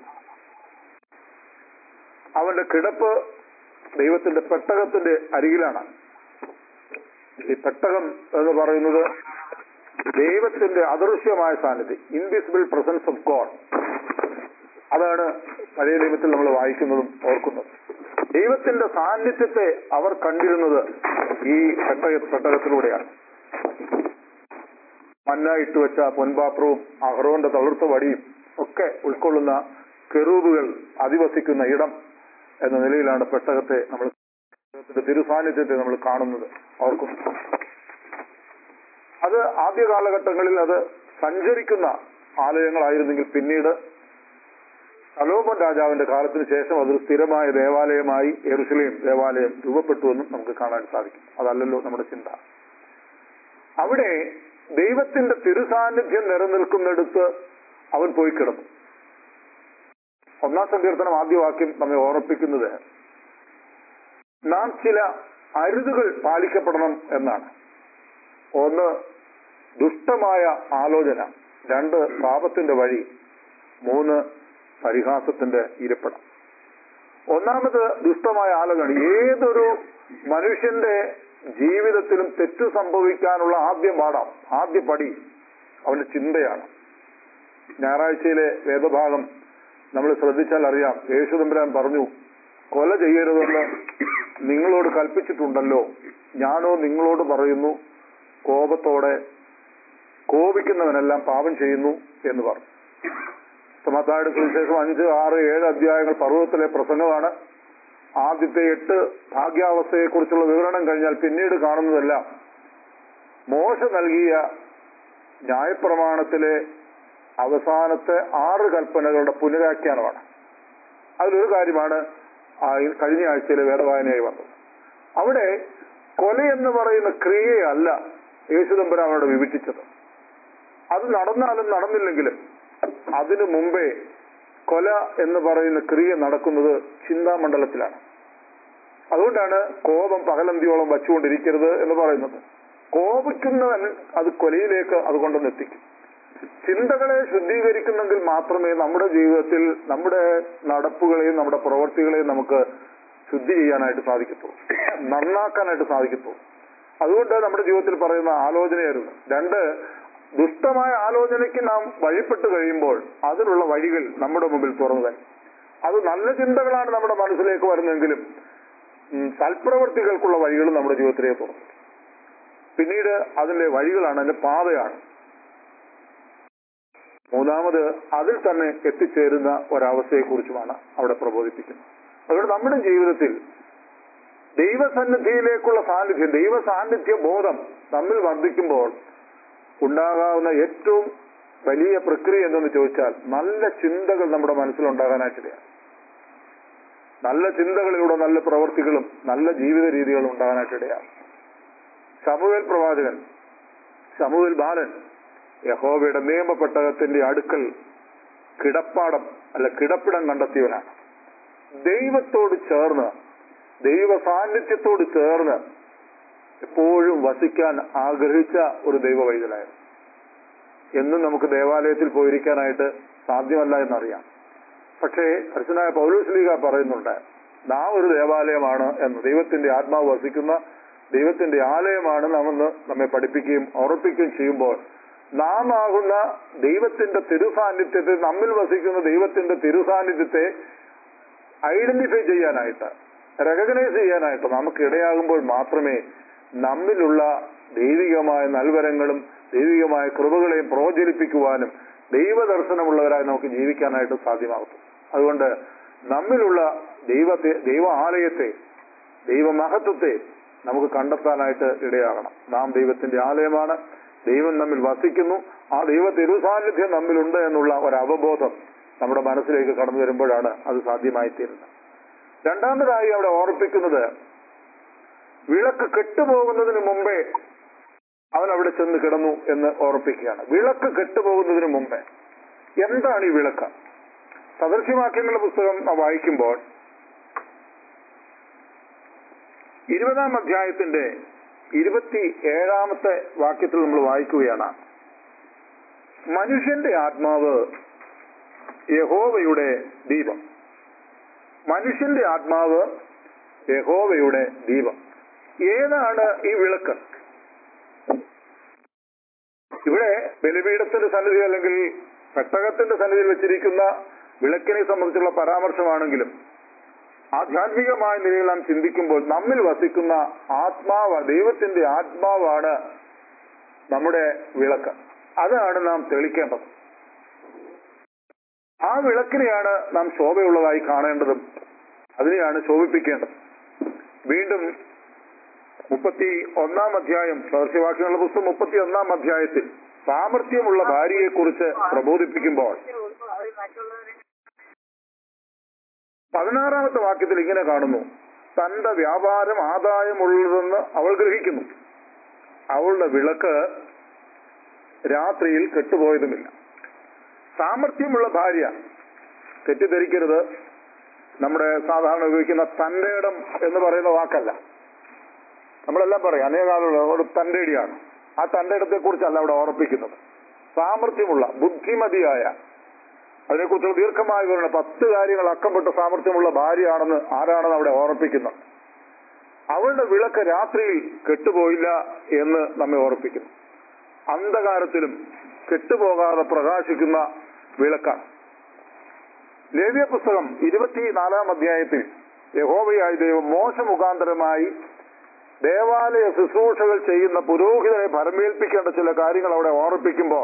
അവന്റെ കിടപ്പ് ദൈവത്തിന്റെ പെട്ടകത്തിന്റെ അരികിലാണ്. ഈ പെട്ടകം എന്ന് പറയുന്നത് ദൈവത്തിന്റെ അദൃശ്യമായ സാന്നിധ്യം, ഇൻവിസിബിൾ പ്രസൻസ് ഓഫ് ഗോഡ്. അതാണ് പഴയ നിയമത്തിൽ നമ്മൾ വായിക്കുന്നതും ഓർക്കുന്നതും. ദൈവത്തിന്റെ സാന്നിധ്യത്തെ അവർ കണ്ടിരുന്നത് ഈ പെട്ടകത്തിലൂടെയാണ്. മന്ന ഇട്ടുവെച്ച പൊൻപാത്രവും അഹ്റോന്റെ തളിർത്ത വടിയും ഒക്കെ ഉൾക്കൊള്ളുന്ന കെറൂബുകൾ അധിവസിക്കുന്ന ഇടം എന്ന നിലയിലാണ് പെട്ടകത്തെ നമ്മൾ, തിരുസാന്നിധ്യത്തെ നമ്മൾ കാണുന്നത്, ഓർക്കുന്നു. അത് ആദ്യ കാലഘട്ടങ്ങളിൽ അത് സഞ്ചരിക്കുന്ന ആലയങ്ങളായിരുന്നെങ്കിൽ പിന്നീട് ശലോമോൻ രാജാവിന്റെ കാലത്തിന് ശേഷം അതൊരു സ്ഥിരമായ ദേവാലയമായി യെരുശലേം ദേവാലയം രൂപപ്പെട്ടുവെന്നും നമുക്ക് കാണാൻ സാധിക്കും. അതല്ലല്ലോ നമ്മുടെ ചിന്ത. അവിടെ ദൈവത്തിന്റെ തിരുസാന്നിധ്യം നിലനിൽക്കുന്നിടത്ത് അവൻ പോയി കിടന്നു. 1-ാം സങ്കീർത്തനം ആദ്യ വാക്യം നമ്മെ ഓർമ്മിപ്പിക്കുന്നത് നാം ചില അരുതുകൾ പാലിക്കപ്പെടണം എന്നാണ്. 1, ദുഷ്ടമായ ആലോചന; 2, പാപത്തിന്റെ വഴി; 3, പരിഹാസത്തിന്റെ ഇരിപ്പിടം. 1-ാമത് ദുഷ്ടമായ ആലോചന. ഏതൊരു മനുഷ്യന്റെ ജീവിതത്തിലും തെറ്റ് സംഭവിക്കാനുള്ള ആദ്യ പടി അവന്റെ ചിന്തയാണ്. ഞായറാഴ്ചയിലെ വേദഭാഗം നമ്മൾ ശ്രദ്ധിച്ചാൽ അറിയാം. യേശുദമ്പുരാൻ പറഞ്ഞു, കൊല ചെയ്യരുതെന്ന് നിങ്ങളോട് കൽപ്പിച്ചിട്ടുണ്ടല്ലോ, ഞാനോ നിങ്ങളോട് പറയുന്നു, കോപിക്കുന്നവനെല്ലാം പാപം ചെയ്യുന്നു എന്ന് പറഞ്ഞു. മത്തായിയുടെ സുവിശേഷം 5, 6, 7 അധ്യായങ്ങൾ പർവ്വതത്തിലെ പ്രസംഗമാണ്. ആദ്യത്തെ 8 ഭാഗ്യാവസ്ഥയെക്കുറിച്ചുള്ള വിവരണം കഴിഞ്ഞാൽ പിന്നീട് കാണുന്നതെല്ലാം മോശ നൽകിയ ന്യായപ്രമാണത്തിലെ അവസാനത്തെ 6 കൽപ്പനകളുടെ പുനരാഖ്യാനമാണ്. അതിലൊരു കാര്യമാണ് കഴിഞ്ഞ ആഴ്ചയിലെ വേദവായനയായി വന്നത്. അവിടെ കൊലയെന്ന് പറയുന്ന ക്രിയയല്ല യേശുദമ്പുരാൻ അവിടെ വിവക്ഷിച്ചത്. അത് നടന്നാലും നടന്നില്ലെങ്കിലും അതിനു മുമ്പേ കൊല എന്ന് പറയുന്ന ക്രിയ നടക്കുന്നത് ചിന്താമണ്ഡലത്തിലാണ്. അതുകൊണ്ടാണ് കോപം പകലന്തിയോളം വച്ചുകൊണ്ടിരിക്കരുത് എന്ന് പറയുന്നത്. കോപിക്കുന്നവൻ അത് കൊലയിലേക്ക് അതുകൊണ്ടെന്നെത്തിക്കും. ചിന്തകളെ ശുദ്ധീകരിക്കുന്നെങ്കിൽ മാത്രമേ നമ്മുടെ ജീവിതത്തിൽ നമ്മുടെ നടപ്പുകളെയും നമ്മുടെ പ്രവൃത്തികളെയും നമുക്ക് ശുദ്ധി ചെയ്യാനായിട്ട് സാധിക്കത്തുള്ളൂ, നന്നാക്കാനായിട്ട് സാധിക്കത്തുള്ളൂ. അതുകൊണ്ട് നമ്മുടെ ജീവിതത്തിൽ പറയുന്ന ആലോചനയായിരുന്നു. 2, ദുഷ്ടമായ ആലോചനയ്ക്ക് നാം വഴിപ്പെട്ട് കഴിയുമ്പോൾ അതിനുള്ള വഴികൾ നമ്മുടെ മുമ്പിൽ തുറന്നു തരും. അത് നല്ല ചിന്തകളാണ് നമ്മുടെ മനസ്സിലേക്ക് വരുന്നതെങ്കിലും സൽപ്രവൃത്തികൾക്കുള്ള വഴികളും നമ്മുടെ ജീവിതത്തിലേക്ക് തുറന്നു. പിന്നീട് അതിന്റെ വഴികളാണ്, അതിന്റെ പാതയാണ്. 3-ാമത് അതിൽ തന്നെ എത്തിച്ചേരുന്ന ഒരവസ്ഥയെക്കുറിച്ചുമാണ് അവിടെ പ്രബോധിപ്പിക്കുന്നത്. അതുകൊണ്ട് നമ്മുടെ ജീവിതത്തിൽ ദൈവസന്നിധിയിലേക്കുള്ള സാന്നിധ്യം, ദൈവസാന്നിധ്യ ബോധം നമ്മിൽ വർദ്ധിക്കുമ്പോൾ ഉണ്ടാകാവുന്ന ഏറ്റവും വലിയ പ്രക്രിയ എന്തെന്ന് ചോദിച്ചാൽ നല്ല ചിന്തകൾ നമ്മുടെ മനസ്സിലുണ്ടാകാനായിട്ടിടയാണ്. നല്ല ചിന്തകളിലൂടെ നല്ല പ്രവൃത്തികളും നല്ല ജീവിത രീതികളും ഉണ്ടാകാനായിട്ടിടയാണ്. ശമൂവേൽ ബാലൻ യഹോവയുടെ നിയമപ്പെട്ടകത്തിന്റെ അടുക്കൽ കിടപ്പിടം കണ്ടെത്തിയവനാണ്. ദൈവത്തോട് ചേർന്ന് ദൈവ സാന്നിധ്യത്തോട് ചേർന്ന് എപ്പോഴും വസിക്കാൻ ആഗ്രഹിച്ച ഒരു ദൈവവൈതലായിരുന്നു. എന്നും നമുക്ക് ദേവാലയത്തിൽ പോയിരിക്കാനായിട്ട് സാധ്യമല്ല എന്നറിയാം. പക്ഷേ പരിശുദ്ധനായ പൗലോസ്ലീഹ പറയുന്നുണ്ട്, നാം ഒരു ദേവാലയമാണ് എന്ന്. ദൈവത്തിന്റെ ആത്മാവ് വസിക്കുന്ന ദൈവത്തിന്റെ ആലയമാണ് നാമെന്ന് നമ്മെ പഠിപ്പിക്കുകയും ഓർപ്പിക്കുകയും ചെയ്യുമ്പോൾ, നാം ആകുന്ന ദൈവത്തിന്റെ തിരുസാന്നിധ്യത്തെ, നമ്മിൽ വസിക്കുന്ന ദൈവത്തിന്റെ തിരുസാന്നിധ്യത്തെ ഐഡന്റിഫൈ ചെയ്യാനായിട്ട്, റെക്കഗ്നൈസ് ചെയ്യാനായിട്ട് നമുക്ക് ഇടയാകുമ്പോൾ മാത്രമേ നമ്മിലുള്ള ദൈവികമായ നൽവരങ്ങളും ദൈവികമായ കൃപകളെയും പ്രോജ്വലിപ്പിക്കുവാനും ദൈവദർശനമുള്ളവരായി നമുക്ക് ജീവിക്കാനായിട്ട് സാധ്യമാകും. അതുകൊണ്ട് നമ്മിലുള്ള ദൈവ ആലയത്തെ, ദൈവമഹത്വത്തെ നമുക്ക് കണ്ടെത്താനായിട്ട് ഇടയാകണം. നാം ദൈവത്തിന്റെ ആലയമാണ്, ദൈവം നമ്മിൽ വസിക്കുന്നു, ആ ദൈവ തിരുസാന്നിധ്യം നമ്മിലുണ്ട് എന്നുള്ള ഒരു അവബോധം നമ്മുടെ മനസ്സിലേക്ക് കടന്നു വരുമ്പോഴാണ് അത് സാധ്യമായി തീരുന്നത്. രണ്ടാമതായി അവിടെ ഓർപ്പിക്കുന്നത്, വിളക്ക് കെട്ടുപോകുന്നതിന് മുമ്പേ അവൻ അവിടെ ചെന്ന് കിടന്നു എന്ന് ഓർപ്പിക്കുകയാണ്. വിളക്ക് കെട്ടുപോകുന്നതിന് മുമ്പേ എന്താണ് ഈ വിളക്ക്? സദൃശ്യവാക്യങ്ങളുടെ പുസ്തകം വായിക്കുമ്പോൾ 20-ാം അധ്യായത്തിന്റെ 27-ാമത്തെ വാക്യത്തിൽ നമ്മൾ വായിക്കുകയാണ്, മനുഷ്യന്റെ ആത്മാവ് യഹോവയുടെ ദീപം. മനുഷ്യന്റെ ആത്മാവ് യഹോവയുടെ ദീപം. ഏതാണ് ഈ വിളക്ക്? ഇവിടെ ബലിപീഠത്തിന്റെ സന്നിധി അല്ലെങ്കിൽ പെട്ടകത്തിന്റെ സന്നിധിയിൽ വെച്ചിരിക്കുന്ന വിളക്കിനെ സംബന്ധിച്ചുള്ള പരാമർശമാണെങ്കിലും ആധ്യാത്മികമായ നിലയിൽ നാം ചിന്തിക്കുമ്പോൾ നമ്മിൽ വസിക്കുന്ന ആത്മാവ്, ദൈവത്തിന്റെ ആത്മാവാണ് നമ്മുടെ വിളക്ക്. അതാണ് നാം തെളിക്കേണ്ടത്. ആ വിളക്കിനെയാണ് നാം ശോഭയുള്ളതായി കാണേണ്ടതും അതിനെയാണ് ശോഭിപ്പിക്കേണ്ടത്. വീണ്ടും 31-ാം അധ്യായം, സദൃശ്യവാക്യങ്ങളുടെ പുസ്തകം 31-ാം അധ്യായത്തിൽ സാമർത്ഥ്യമുള്ള ഭാര്യയെക്കുറിച്ച് പ്രബോധിപ്പിക്കുമ്പോൾ 16-ാമത്തെ വാക്യത്തിൽ ഇങ്ങനെ കാണുന്നു, തന്റെ വ്യാപാരം ആദായമുള്ളതെന്ന് അവൾ ഗ്രഹിക്കുന്നു, അവളുടെ വിളക്ക് രാത്രിയിൽ കെട്ടുപോയതുമില്ല. സാമർത്ഥ്യമുള്ള ഭാര്യ, തെറ്റിദ്ധരിക്കരുത്, നമ്മുടെ സാധാരണ ഉപയോഗിക്കുന്ന തന്റെ ഇടം എന്ന് പറയുന്ന വാക്കല്ല. നമ്മളെല്ലാം പറയും അനേകാലുള്ള തന്റേടിയാണ്. ആ തന്റെ ഇടത്തെ കുറിച്ചല്ല അവിടെ ഓർപ്പിക്കുന്നത്. സാമർത്ഥ്യമുള്ള, ബുദ്ധിമതിയായ, അതിനെക്കുറിച്ച് ദീർഘമായി പറയുന്നത് 10 കാര്യങ്ങൾ അക്കംപെട്ട സാമർത്ഥ്യമുള്ള ഭാര്യയാണെന്ന് ആരാണെന്ന് അവിടെ ഓർപ്പിക്കുന്നത്. അവളുടെ വിളക്ക് രാത്രിയിൽ കെട്ടുപോയില്ല എന്ന് നമ്മെ ഓർപ്പിക്കുന്നു. അന്ധകാരത്തിലും കെട്ടുപോകാതെ പ്രകാശിക്കുന്ന വിളക്കാണ്. ലേവ്യ പുസ്തകം 24-ാം അധ്യായത്തിൽ യഹോവയായ ദൈവം മോശ മുഖാന്തരമായി ദേവാലയ ശുശ്രൂഷകൾ ചെയ്യുന്ന പുരോഹിതനെ ഭരമേൽപ്പിക്കേണ്ട ചില കാര്യങ്ങൾ അവിടെ ഓർപ്പിക്കുമ്പോൾ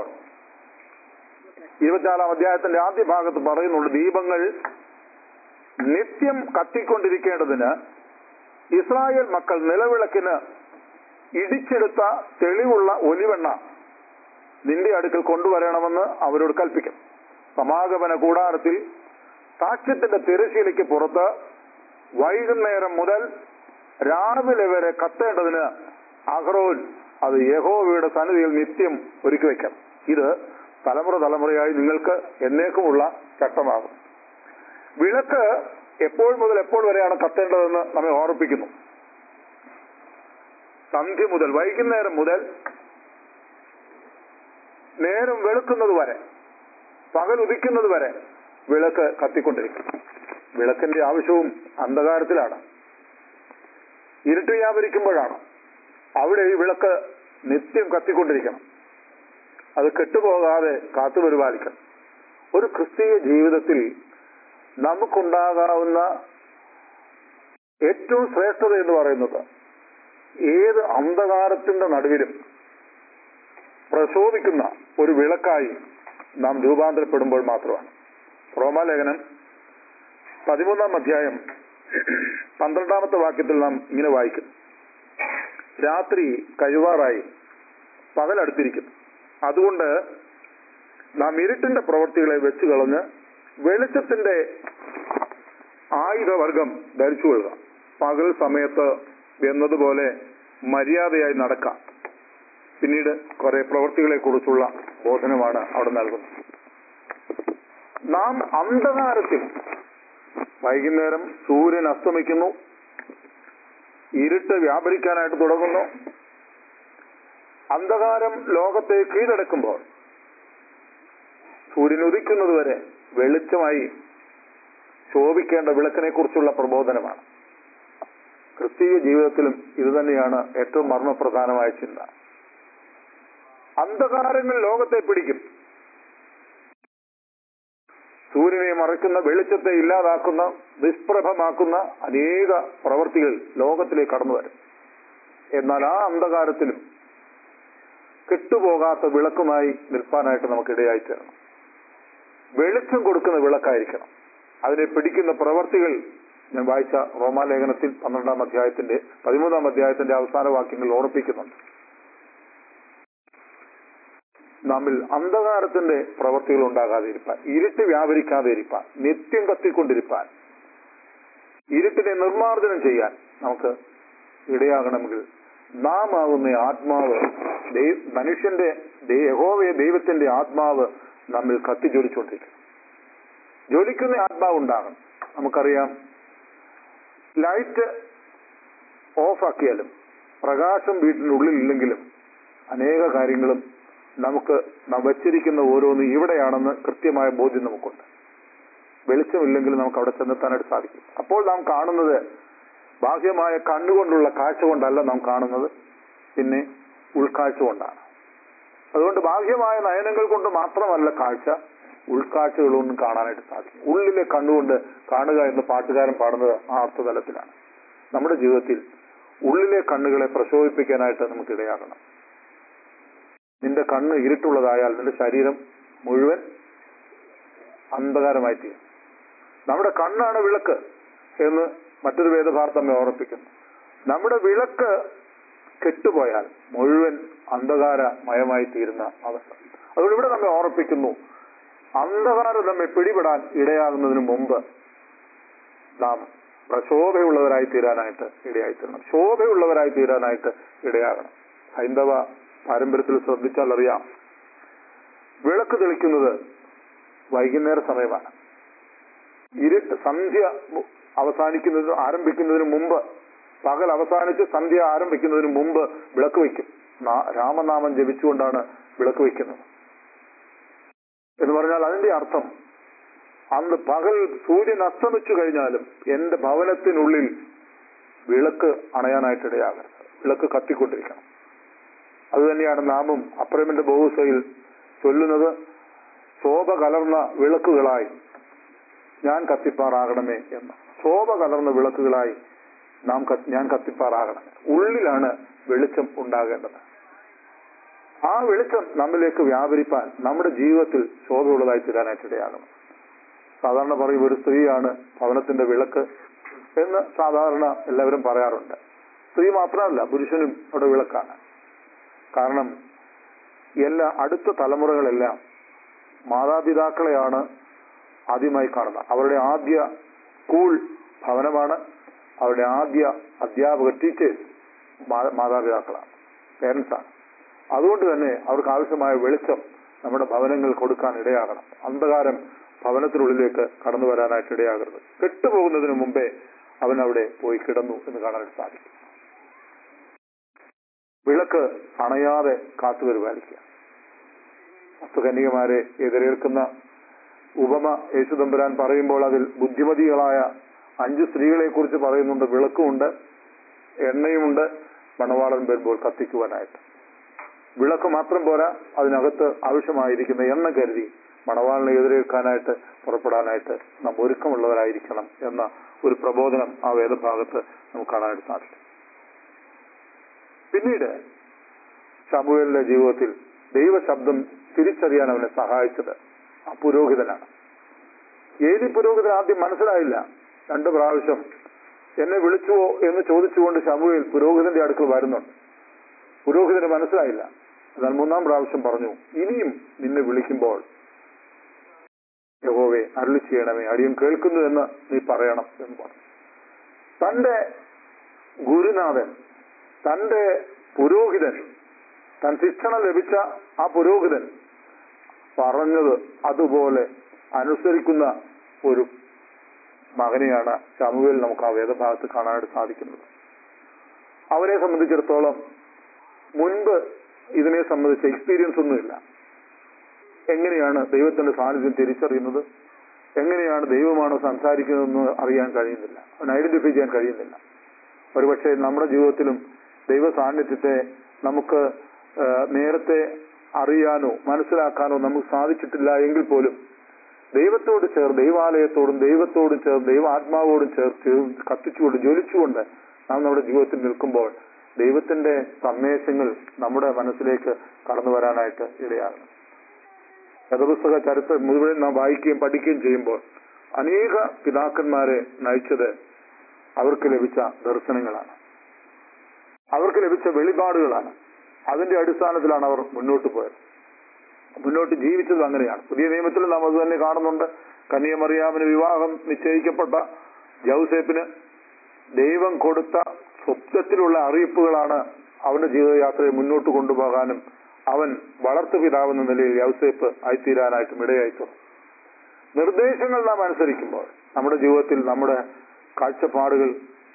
24-ാം അധ്യായത്തിന്റെ ആദ്യ ഭാഗത്ത് പറയുന്നുണ്ട്, ദീപങ്ങൾ നിത്യം കത്തിക്കൊണ്ടിരിക്കേണ്ടതിന് ഇസ്രായേൽ മക്കൾ നിലവിളക്കിന് ഇടിച്ചെടുത്ത തെളിവുള്ള ഒലിവെണ്ണ നിന്റെ അടുക്കൽ കൊണ്ടുവരണമെന്ന് അവരോട് കൽപ്പിക്കും. സമാഗമന കൂടാരത്തിൽ സാക്ഷ്യത്തിന്റെ തിരശ്ശീലയ്ക്ക് പുറത്ത് വൈകുന്നേരം മുതൽ രാവിലെ വരെ കത്തേണ്ടതിന് അഹ്റോൻ അത് യഹോവയുടെ സന്നിധിയിൽ നിത്യം ഒരുക്കി വയ്ക്കണം. ഇത് തലമുറയായി നിങ്ങൾക്ക് എന്നേക്കുമുള്ള ചട്ടമാകും. വിളക്ക് എപ്പോൾ മുതൽ എപ്പോൾ വരെയാണ് കത്തേണ്ടതെന്ന് നമ്മെ ഓർപ്പിക്കുന്നു. സന്ധ്യ മുതൽ, വൈകുന്നേരം മുതൽ നേരം വെളുക്കുന്നത് വരെ, പകൽ ഉദിക്കുന്നത് വരെ വിളക്ക് കത്തിക്കൊണ്ടിരിക്കും. വിളക്കിന്റെ ആവശ്യവും അന്ധകാരത്തിലാണ്, ഇരുട്ട് വ്യാപരിക്കുമ്പോഴാണ്. അവിടെ ഈ വിളക്ക് നിത്യം കത്തിക്കൊണ്ടിരിക്കണം. അത് കെട്ടുപോകാതെ കാത്തുപരിപാലിക്കണം. ഒരു ക്രിസ്തീയ ജീവിതത്തിൽ നമുക്കുണ്ടാകാവുന്ന ഏറ്റവും ശ്രേഷ്ഠത എന്ന് പറയുന്നത് ഏത് അന്ധകാരത്തിന്റെ നടുവിലും പ്രശോഭിക്കുന്ന ഒരു വിളക്കായി നാം രൂപാന്തരപ്പെടുമ്പോൾ മാത്രമാണ്. റോമാലേഖനം 13-ാം അധ്യായം 12-ാമത്തെ വാക്യത്തിൽ നാം ഇങ്ങനെ വായിക്കുന്നു, രാത്രി കഴിവാറായി, പകലടുത്തിരിക്കുന്നു. അതുകൊണ്ട് നാം ഇരുട്ടിന്റെ പ്രവൃത്തികളെ വെച്ചു കളഞ്ഞ് വെളിച്ചത്തിന്റെ ആയുധവർഗം ധരിച്ചുകൊള്ളുക. പകൽ സമയത്ത് എന്നതുപോലെ മര്യാദയായി നടക്കാം. പിന്നീട് കുറെ പ്രവൃത്തികളെ കുറിച്ചുള്ള ബോധനമാണ് അവിടെ നൽകുന്നത്. നാം അന്ധകാരത്തിൽ, വൈകുന്നേരം സൂര്യൻ അസ്തമിക്കുന്നു, ഇരുട്ട് വ്യാപരിക്കാനായിട്ട് തുടങ്ങുന്നു. അന്ധകാരം ലോകത്തെ കീഴടക്കുമ്പോൾ സൂര്യൻ ഉദിക്കുന്നതുവരെ വെളിച്ചമായി ശോഭിക്കേണ്ട വിളക്കിനെ കുറിച്ചുള്ള പ്രബോധനമാണ്. ക്രിസ്തീയ ജീവിതത്തിലും ഇതുതന്നെയാണ് ഏറ്റവും മർമ്മപ്രധാനമായ ചിന്ത. അന്ധകാരങ്ങൾ ലോകത്തെ പിടിക്കും. സൂര്യനെ മറയ്ക്കുന്ന, വെളിച്ചത്തെ ഇല്ലാതാക്കുന്ന, നിഷ്പ്രഭമാക്കുന്ന അനേക പ്രവൃത്തികൾ ലോകത്തിലേക്ക് കടന്നു വരും. എന്നാൽ ആ അന്ധകാരത്തിലും കെട്ടുപോകാത്ത വിളക്കുമായി നിൽപ്പാനായിട്ട് നമുക്കിടയായി തീരണം. വെളിച്ചം കൊടുക്കുന്ന വിളക്കായിരിക്കണം. അതിനെ പിടിക്കുന്ന പ്രവർത്തികൾ ഞാൻ വായിച്ച റോമാലേഖനത്തിൽ 13-ാം അധ്യായത്തിന്റെ അവസാന വാക്യങ്ങൾ ഓർപ്പിക്കുന്നുണ്ട്. നമ്മിൽ അന്ധകാരത്തിന്റെ പ്രവർത്തികൾ ഉണ്ടാകാതിരിക്കാൻ, ഇരുട്ട് വ്യാപരിക്കാതെ ഇരിക്കാൻ, നിത്യം കത്തിക്കൊണ്ടിരിക്കാൻ, ഇരുട്ടിനെ നിർമ്മാർജ്ജനം ചെയ്യാൻ നമുക്ക് ഇടയാകണമെങ്കിൽ നാം ആകുന്ന ആത്മാവ്, മനുഷ്യന്റെ യഹോവയെ ദൈവത്തിന്റെ ആത്മാവ് നമ്മിൽ കത്തിജ്വലിച്ചുകൊണ്ടിരിക്കണം. ജ്വലിക്കുന്ന ആത്മാവ് ഉണ്ടാകണം. നമുക്കറിയാം, ലൈറ്റ് ഓഫാക്കിയാലും പ്രകാശം വീട്ടിനുള്ളിൽ ഇല്ലെങ്കിലും അനേക കാര്യങ്ങളും നമുക്ക് വച്ചിരിക്കുന്ന ഓരോന്ന് ഇവിടെയാണെന്ന് കൃത്യമായ ബോധ്യം നമുക്കുണ്ട്. വെളിച്ചമില്ലെങ്കിൽ നമുക്ക് അവിടെ ചെന്നെത്താനായിട്ട് സാധിക്കും. അപ്പോൾ നാം കാണുന്നത് ബാഹ്യമായ കണ്ണുകൊണ്ടുള്ള കാഴ്ച കൊണ്ടല്ല നാം കാണുന്നത്, പിന്നെ ഉൾക്കാഴ്ച കൊണ്ടാണ്. അതുകൊണ്ട് ബാഹ്യമായ നയനങ്ങൾ കൊണ്ട് മാത്രമല്ല കാഴ്ച, ഉൾക്കാഴ്ചകളൊന്നും കാണാനായിട്ട് സാധിക്കും. ഉള്ളിലെ കണ്ണുകൊണ്ട് കാണുക എന്ന് പാട്ടുകാരൻ പാടുന്നത് ആ അർത്ഥതലത്തിലാണ്. നമ്മുടെ ജീവിതത്തിൽ ഉള്ളിലെ കണ്ണുകളെ പ്രശോഭിപ്പിക്കാനായിട്ട് നമുക്കിടയാകണം. നിന്റെ കണ്ണ് ഇരുട്ടുള്ളതായാൽ നിന്റെ ശരീരം മുഴുവൻ അന്ധകാരമായി തീരും. നമ്മുടെ കണ്ണാണ് വിളക്ക് എന്ന് മറ്റൊരു വേദഭാഗം നമ്മെ ഓർമ്മിപ്പിക്കുന്നു. നമ്മുടെ വിളക്ക് കെട്ടുപോയാൽ മുഴുവൻ അന്ധകാരമയമായി തീരുന്ന അവസ്ഥ. അതുകൊണ്ട് ഇവിടെ നമ്മെ ഓർമ്മിപ്പിക്കുന്നു, അന്ധകാരം നമ്മെ പിടിപെടാൻ ഇടയാകുന്നതിന് മുമ്പ് നാം പ്രശോഭയുള്ളവരായി തീരാനായിട്ട് ഇടയായിത്തീരണം. ശോഭയുള്ളവരായി തീരാനായിട്ട് ഇടയാകണം. ഹൈന്ദവ പാരമ്പര്യത്തിൽ ശ്രദ്ധിച്ചാൽ അറിയാം, വിളക്ക് തെളിക്കുന്നത് വൈകുന്നേര സമയമാണ്. സന്ധ്യ ആരംഭിക്കുന്നതിന് മുമ്പ്, പകൽ അവസാനിച്ച് സന്ധ്യ ആരംഭിക്കുന്നതിന് മുമ്പ് വിളക്ക് വയ്ക്കും. രാമനാമം ജപിച്ചുകൊണ്ടാണ് വിളക്ക് വയ്ക്കുന്നത്. എന്ന് പറഞ്ഞാൽ അതിന്റെ അർത്ഥം, അന്ന് പകൽ സൂര്യൻ അസ്തമിച്ചു കഴിഞ്ഞാലും എന്റെ ഭവനത്തിനുള്ളിൽ വിളക്ക് അണയാനായിട്ട് ഇടയാകരുത്. വിളക്ക് കത്തിക്കൊണ്ടിരിക്കണം. അതുതന്നെയാണ് നാമും അപ്രേമിന്റെ ബഹുസയിൽ ചൊല്ലുന്നത്, ശോഭ കലർന്ന വിളക്കുകളായി ഞാൻ കത്തിപ്പാറാകണമേ എന്ന്. ശോഭ കലർന്ന വിളക്കുകളായി ഞാൻ കത്തിപ്പാറാകണമേ. ഉള്ളിലാണ് വെളിച്ചം ഉണ്ടാകേണ്ടത്. ആ വെളിച്ചം നമ്മിലേക്ക് വ്യാപരിപ്പാൻ നമ്മുടെ ജീവിതത്തിൽ ശോഭയുള്ളതായി തീരാനായിട്ട് ഇടയാകണം. സാധാരണ പറയും, ഒരു സ്ത്രീയാണ് ഭവനത്തിന്റെ വിളക്ക് എന്ന് സാധാരണ എല്ലാവരും പറയാറുണ്ട്. സ്ത്രീ മാത്രമല്ല, പുരുഷനും അവിടെ വിളക്കാണ്. കാരണം അടുത്ത തലമുറകളെല്ലാം മാതാപിതാക്കളെയാണ് ആദ്യമായി കാണുന്നത്. അവരുടെ ആദ്യ സ്കൂൾ ഭവനമാണ്. അവരുടെ ആദ്യ അധ്യാപക ടീച്ചേഴ്സ് മാതാപിതാക്കളാണ്, പേരൻസാണ്. അതുകൊണ്ട് തന്നെ അവർക്ക് ആവശ്യമായ വെളിച്ചം നമ്മുടെ ഭവനങ്ങൾ കൊടുക്കാൻ ഇടയാകണം. അന്ധകാരം ഭവനത്തിനുള്ളിലേക്ക് കടന്നു വരാനായിട്ട് ഇടയാകരുത്. കെട്ടുപോകുന്നതിന് മുമ്പേ അവൻ അവിടെ പോയി കിടന്നു എന്ന് കാണാനായിട്ട് സാധിക്കും. വിളക്ക് അണയാതെ കാത്തുപരിപാലിക്കുക. അസുകന്യകമാരെ എതിരേൽക്കുന്ന ഉപമ യേശുദമ്പുരാൻ പറയുമ്പോൾ അതിൽ ബുദ്ധിമതികളായ 5 സ്ത്രീകളെ കുറിച്ച് പറയുന്നുണ്ട്. വിളക്കുമുണ്ട്, എണ്ണയുമുണ്ട്, മണവാളൻ വരുമ്പോൾ കത്തിക്കുവാനായിട്ട്. വിളക്ക് മാത്രം പോരാ, അതിനകത്ത് ആവശ്യമായിരിക്കുന്ന എണ്ണ കരുതി മണവാളിനെ എതിരേൽക്കാനായിട്ട് പുറപ്പെടാനായിട്ട് നാം ഒരുക്കമുള്ളവരായിരിക്കണം എന്ന ഒരു പ്രബോധനം ആ വേദഭാഗത്ത് നമുക്ക് കാണാനായിട്ട് സാധിക്കും. പിന്നീട് ശമൂവേലിന്റെ ജീവിതത്തിൽ ദൈവശബ്ദം തിരിച്ചറിയാൻ അവനെ സഹായിച്ചത് ആ പുരോഹിതനാണ്. ഏലി പുരോഹിതൻ ആദ്യം മനസ്സിലായില്ല. 2 പ്രാവശ്യം എന്നെ വിളിച്ചുവോ എന്ന് ചോദിച്ചുകൊണ്ട് ശമൂവേൽ പുരോഹിതന്റെ അടുക്കൽ വരുന്നുണ്ട്. പുരോഹിതന് മനസ്സിലായില്ല. എന്നാൽ 3-ാം പ്രാവശ്യം പറഞ്ഞു, ഇനിയും നിന്നെ വിളിക്കുമ്പോൾ യഹോവേ അരുളി ചെയ്യണമേ, അടിയൻ കേൾക്കുന്നു എന്ന് നീ പറയണം എന്ന് പറഞ്ഞു. തന്റെ ഗുരുനാഥൻ, തന്റെ പുരോഹിതൻ, താൻ ശിക്ഷണം ലഭിച്ച ആ പുരോഹിതൻ പറഞ്ഞത് അതുപോലെ അനുസരിക്കുന്ന ഒരു മകനെയാണ് ശമൂവേൽ നമുക്ക് ആ വേദഭാഗത്ത് കാണാനായിട്ട് സാധിക്കുന്നത്. അവരെ സംബന്ധിച്ചിടത്തോളം മുൻപ് ഇതിനെ സംബന്ധിച്ച എക്സ്പീരിയൻസ് ഒന്നുമില്ല. എങ്ങനെയാണ് ദൈവത്തിന്റെ സാന്നിധ്യം തിരിച്ചറിയുന്നത്, എങ്ങനെയാണ് ദൈവമാണോ സംസാരിക്കുന്നതെന്ന് അറിയാൻ കഴിയുന്നില്ല, അവൻ ഐഡന്റിഫൈ ചെയ്യാൻ കഴിയുന്നില്ല. ഒരുപക്ഷെ നമ്മുടെ ജീവിതത്തിലും ദൈവ സാന്നിധ്യത്തെ നമുക്ക് നേരത്തെ അറിയാനോ മനസ്സിലാക്കാനോ നമുക്ക് സാധിച്ചിട്ടില്ല എങ്കിൽ പോലും ദൈവത്തോട് ചേർന്ന്, ദൈവാലയത്തോടും ദൈവത്തോടും ചേർന്ന്, ദൈവാത്മാവോടും ചേർത്ത് കത്തിച്ചുകൊണ്ട് ജ്വലിച്ചുകൊണ്ട് നാം നമ്മുടെ ജീവിതത്തിൽ നിൽക്കുമ്പോൾ ദൈവത്തിന്റെ സന്ദേശങ്ങൾ നമ്മുടെ മനസ്സിലേക്ക് കടന്നു വരാനായിട്ട് ഇടയാകണം. വേദപുസ്തക ചരിത്രം മുഴുവൻ നാം വായിക്കുകയും പഠിക്കുകയും ചെയ്യുമ്പോൾ അനേക പിതാക്കന്മാരെ നയിച്ചത് അവർക്ക് ലഭിച്ച ദർശനങ്ങളാണ്, അവർക്ക് ലഭിച്ച വെളിപാടുകളാണ്. അതിന്റെ അടിസ്ഥാനത്തിലാണ് അവർ മുന്നോട്ട് പോയത്, മുന്നോട്ട് ജീവിച്ചത് അങ്ങനെയാണ്. പുതിയ നിയമത്തിൽ നാം അത് തന്നെ കാണുന്നുണ്ട്. കന്യാമറിയാമിന് വിവാഹം നിശ്ചയിക്കപ്പെട്ട യൗസേപ്പിന് ദൈവം കൊടുത്ത സ്വപ്നത്തിലുള്ള അറിയിപ്പുകളാണ് അവന്റെ ജീവിതയാത്രയെ മുന്നോട്ട് കൊണ്ടുപോകാനും അവൻ വളർത്തു പിതാവെന്ന നിലയിൽ യൗസേപ്പ് ആയിത്തീരാനായിട്ടും ഇടയായിത്തീർന്നു. നിർദ്ദേശങ്ങൾ നാം അനുസരിക്കുമ്പോൾ നമ്മുടെ ജീവിതത്തിൽ നമ്മുടെ കാഴ്ചപ്പാടുകൾ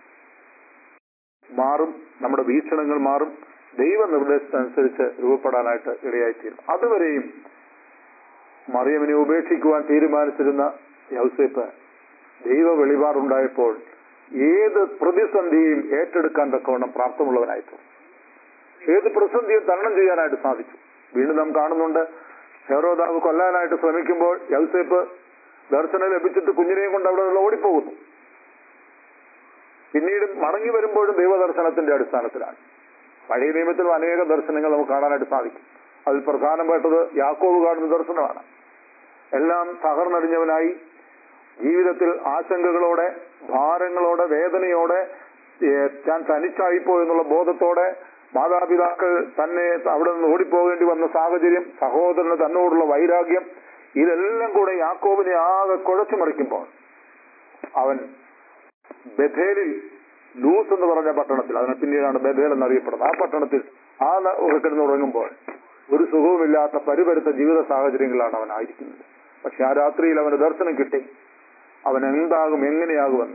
മാറും, നമ്മുടെ വീക്ഷണങ്ങൾ മാറും, ദൈവ നിർദ്ദേശത്തിനനുസരിച്ച് രൂപപ്പെടാനായിട്ട് ഇടയായിത്തീരും. അതുവരെയും മറിയമിനെ ഉപേക്ഷിക്കുവാൻ തീരുമാനിച്ചിരുന്ന യൗസേപ്പ് ദൈവ വെളിപാടുണ്ടായപ്പോൾ ഏത് പ്രതിസന്ധിയും ഏറ്റെടുക്കാൻ തക്കവണ്ണം പ്രാപ്തമുള്ളവനായിട്ടു, ഏത് പ്രതിസന്ധിയും തരണം ചെയ്യാനായിട്ട് സാധിച്ചു. വീണ്ടും നാം കാണുന്നുണ്ട്, ഹെരോദാവ് കൊല്ലാനായിട്ട് ശ്രമിക്കുമ്പോൾ യൗസേപ്പ് ദർശനം ലഭിച്ചിട്ട് കുഞ്ഞിനെയും കൊണ്ട് അവിടെ ഓടിപ്പോകുന്നു. പിന്നീട് മടങ്ങി വരുമ്പോഴും ദൈവദർശനത്തിന്റെ അടിസ്ഥാനത്തിലാണ്. പഴയ നിയമത്തിലും അനേക ദർശനങ്ങൾ നമുക്ക് കാണാനായിട്ട് സാധിക്കും. അതിൽ പ്രധാനപ്പെട്ടത് യാക്കോബ് കാണുന്ന ദർശനമാണ്. എല്ലാം തകർന്നടിഞ്ഞവനായി ജീവിതത്തിൽ ആശങ്കകളോടെ, ഭാരങ്ങളോടെ, വേദനയോടെ, ഞാൻ തനിച്ചായിപ്പോ എന്നുള്ള ബോധത്തോടെ, മാതാപിതാക്കൾ തന്നെ അവിടെ നിന്ന് ഓടിപ്പോകേണ്ടി വന്ന സാഹചര്യം, സഹോദരന് തന്നോടുള്ള വൈരാഗ്യം, ഇതെല്ലാം കൂടെ യാക്കോബിനെ ആകെ കുഴച്ചു മറിക്കുമ്പോൾ അവൻ ബഥേലിൽ, ലൂസ് എന്ന് പറഞ്ഞ പട്ടണത്തിൽ, അതിനെ പിന്നീടാണ് ബഥേൽ എന്നറിയപ്പെടുന്നത്, ആ പട്ടണത്തിൽ കിടന്നുറങ്ങുമ്പോൾ ഒരു സുഖവുമില്ലാത്ത പരിപരുത്ത ജീവിത സാഹചര്യങ്ങളാണ് അവൻ ആയിരിക്കുന്നത്. പക്ഷെ ആ രാത്രിയിൽ അവന് ദർശനം കിട്ടി, അവൻ എന്താകും, എങ്ങനെയാകുമെന്ന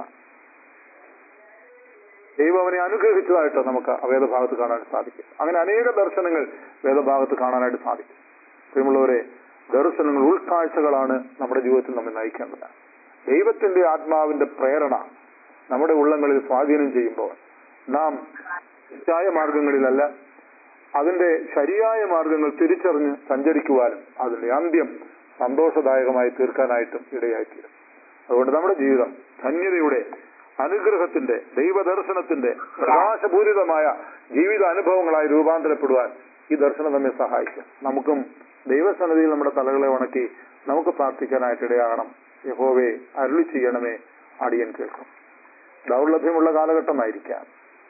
ദൈവം അവനെ അനുഗ്രഹിച്ചതായിട്ട് നമുക്ക് വേദഭാഗത്ത് കാണാനായിട്ട് സാധിക്കും. അങ്ങനെ അനേക ദർശനങ്ങൾ വേദഭാഗത്ത് കാണാനായിട്ട് സാധിക്കും. പ്രിയമുള്ളവരെ, ദർശനങ്ങൾ, ഉൾക്കാഴ്ചകളാണ് നമ്മുടെ ജീവിതത്തിൽ നമ്മെ നയിക്കേണ്ടത്. ദൈവത്തിന്റെ ആത്മാവിന്റെ പ്രേരണ നമ്മുടെ ഉള്ളങ്ങളിൽ സ്വാധീനം ചെയ്യുമ്പോൾ നാം തെറ്റായ മാർഗങ്ങളിലല്ല, അതിന്റെ ശരിയായ മാർഗങ്ങൾ തിരിച്ചറിഞ്ഞ് സഞ്ചരിക്കുവാനും അതിന്റെ അന്ത്യം സന്തോഷദായകമായി തീർക്കാനായിട്ടും ഇടയായിത്തീരും. അതുകൊണ്ട് നമ്മുടെ ജീവിതം ധന്യതയുടെ, അനുഗ്രഹത്തിന്റെ, ദൈവദർശനത്തിന്റെ പ്രകാശപൂരിതമായ ജീവിത അനുഭവങ്ങളായി രൂപാന്തരപ്പെടുവാൻ ഈ ദർശനം നമ്മെ സഹായിക്കും. നമുക്കും ദൈവസന്നിധിയിൽ നമ്മുടെ തലകളെ ഉണക്കി നമുക്ക് പ്രാർത്ഥിക്കാനായിട്ട് ഇടയാകണം. യഹോവേ, അരുളി ചെയ്യണമേ, അടിയൻ കേൾക്കും. ദൗർലഭ്യമുള്ള കാലഘട്ടമായിരിക്കാം,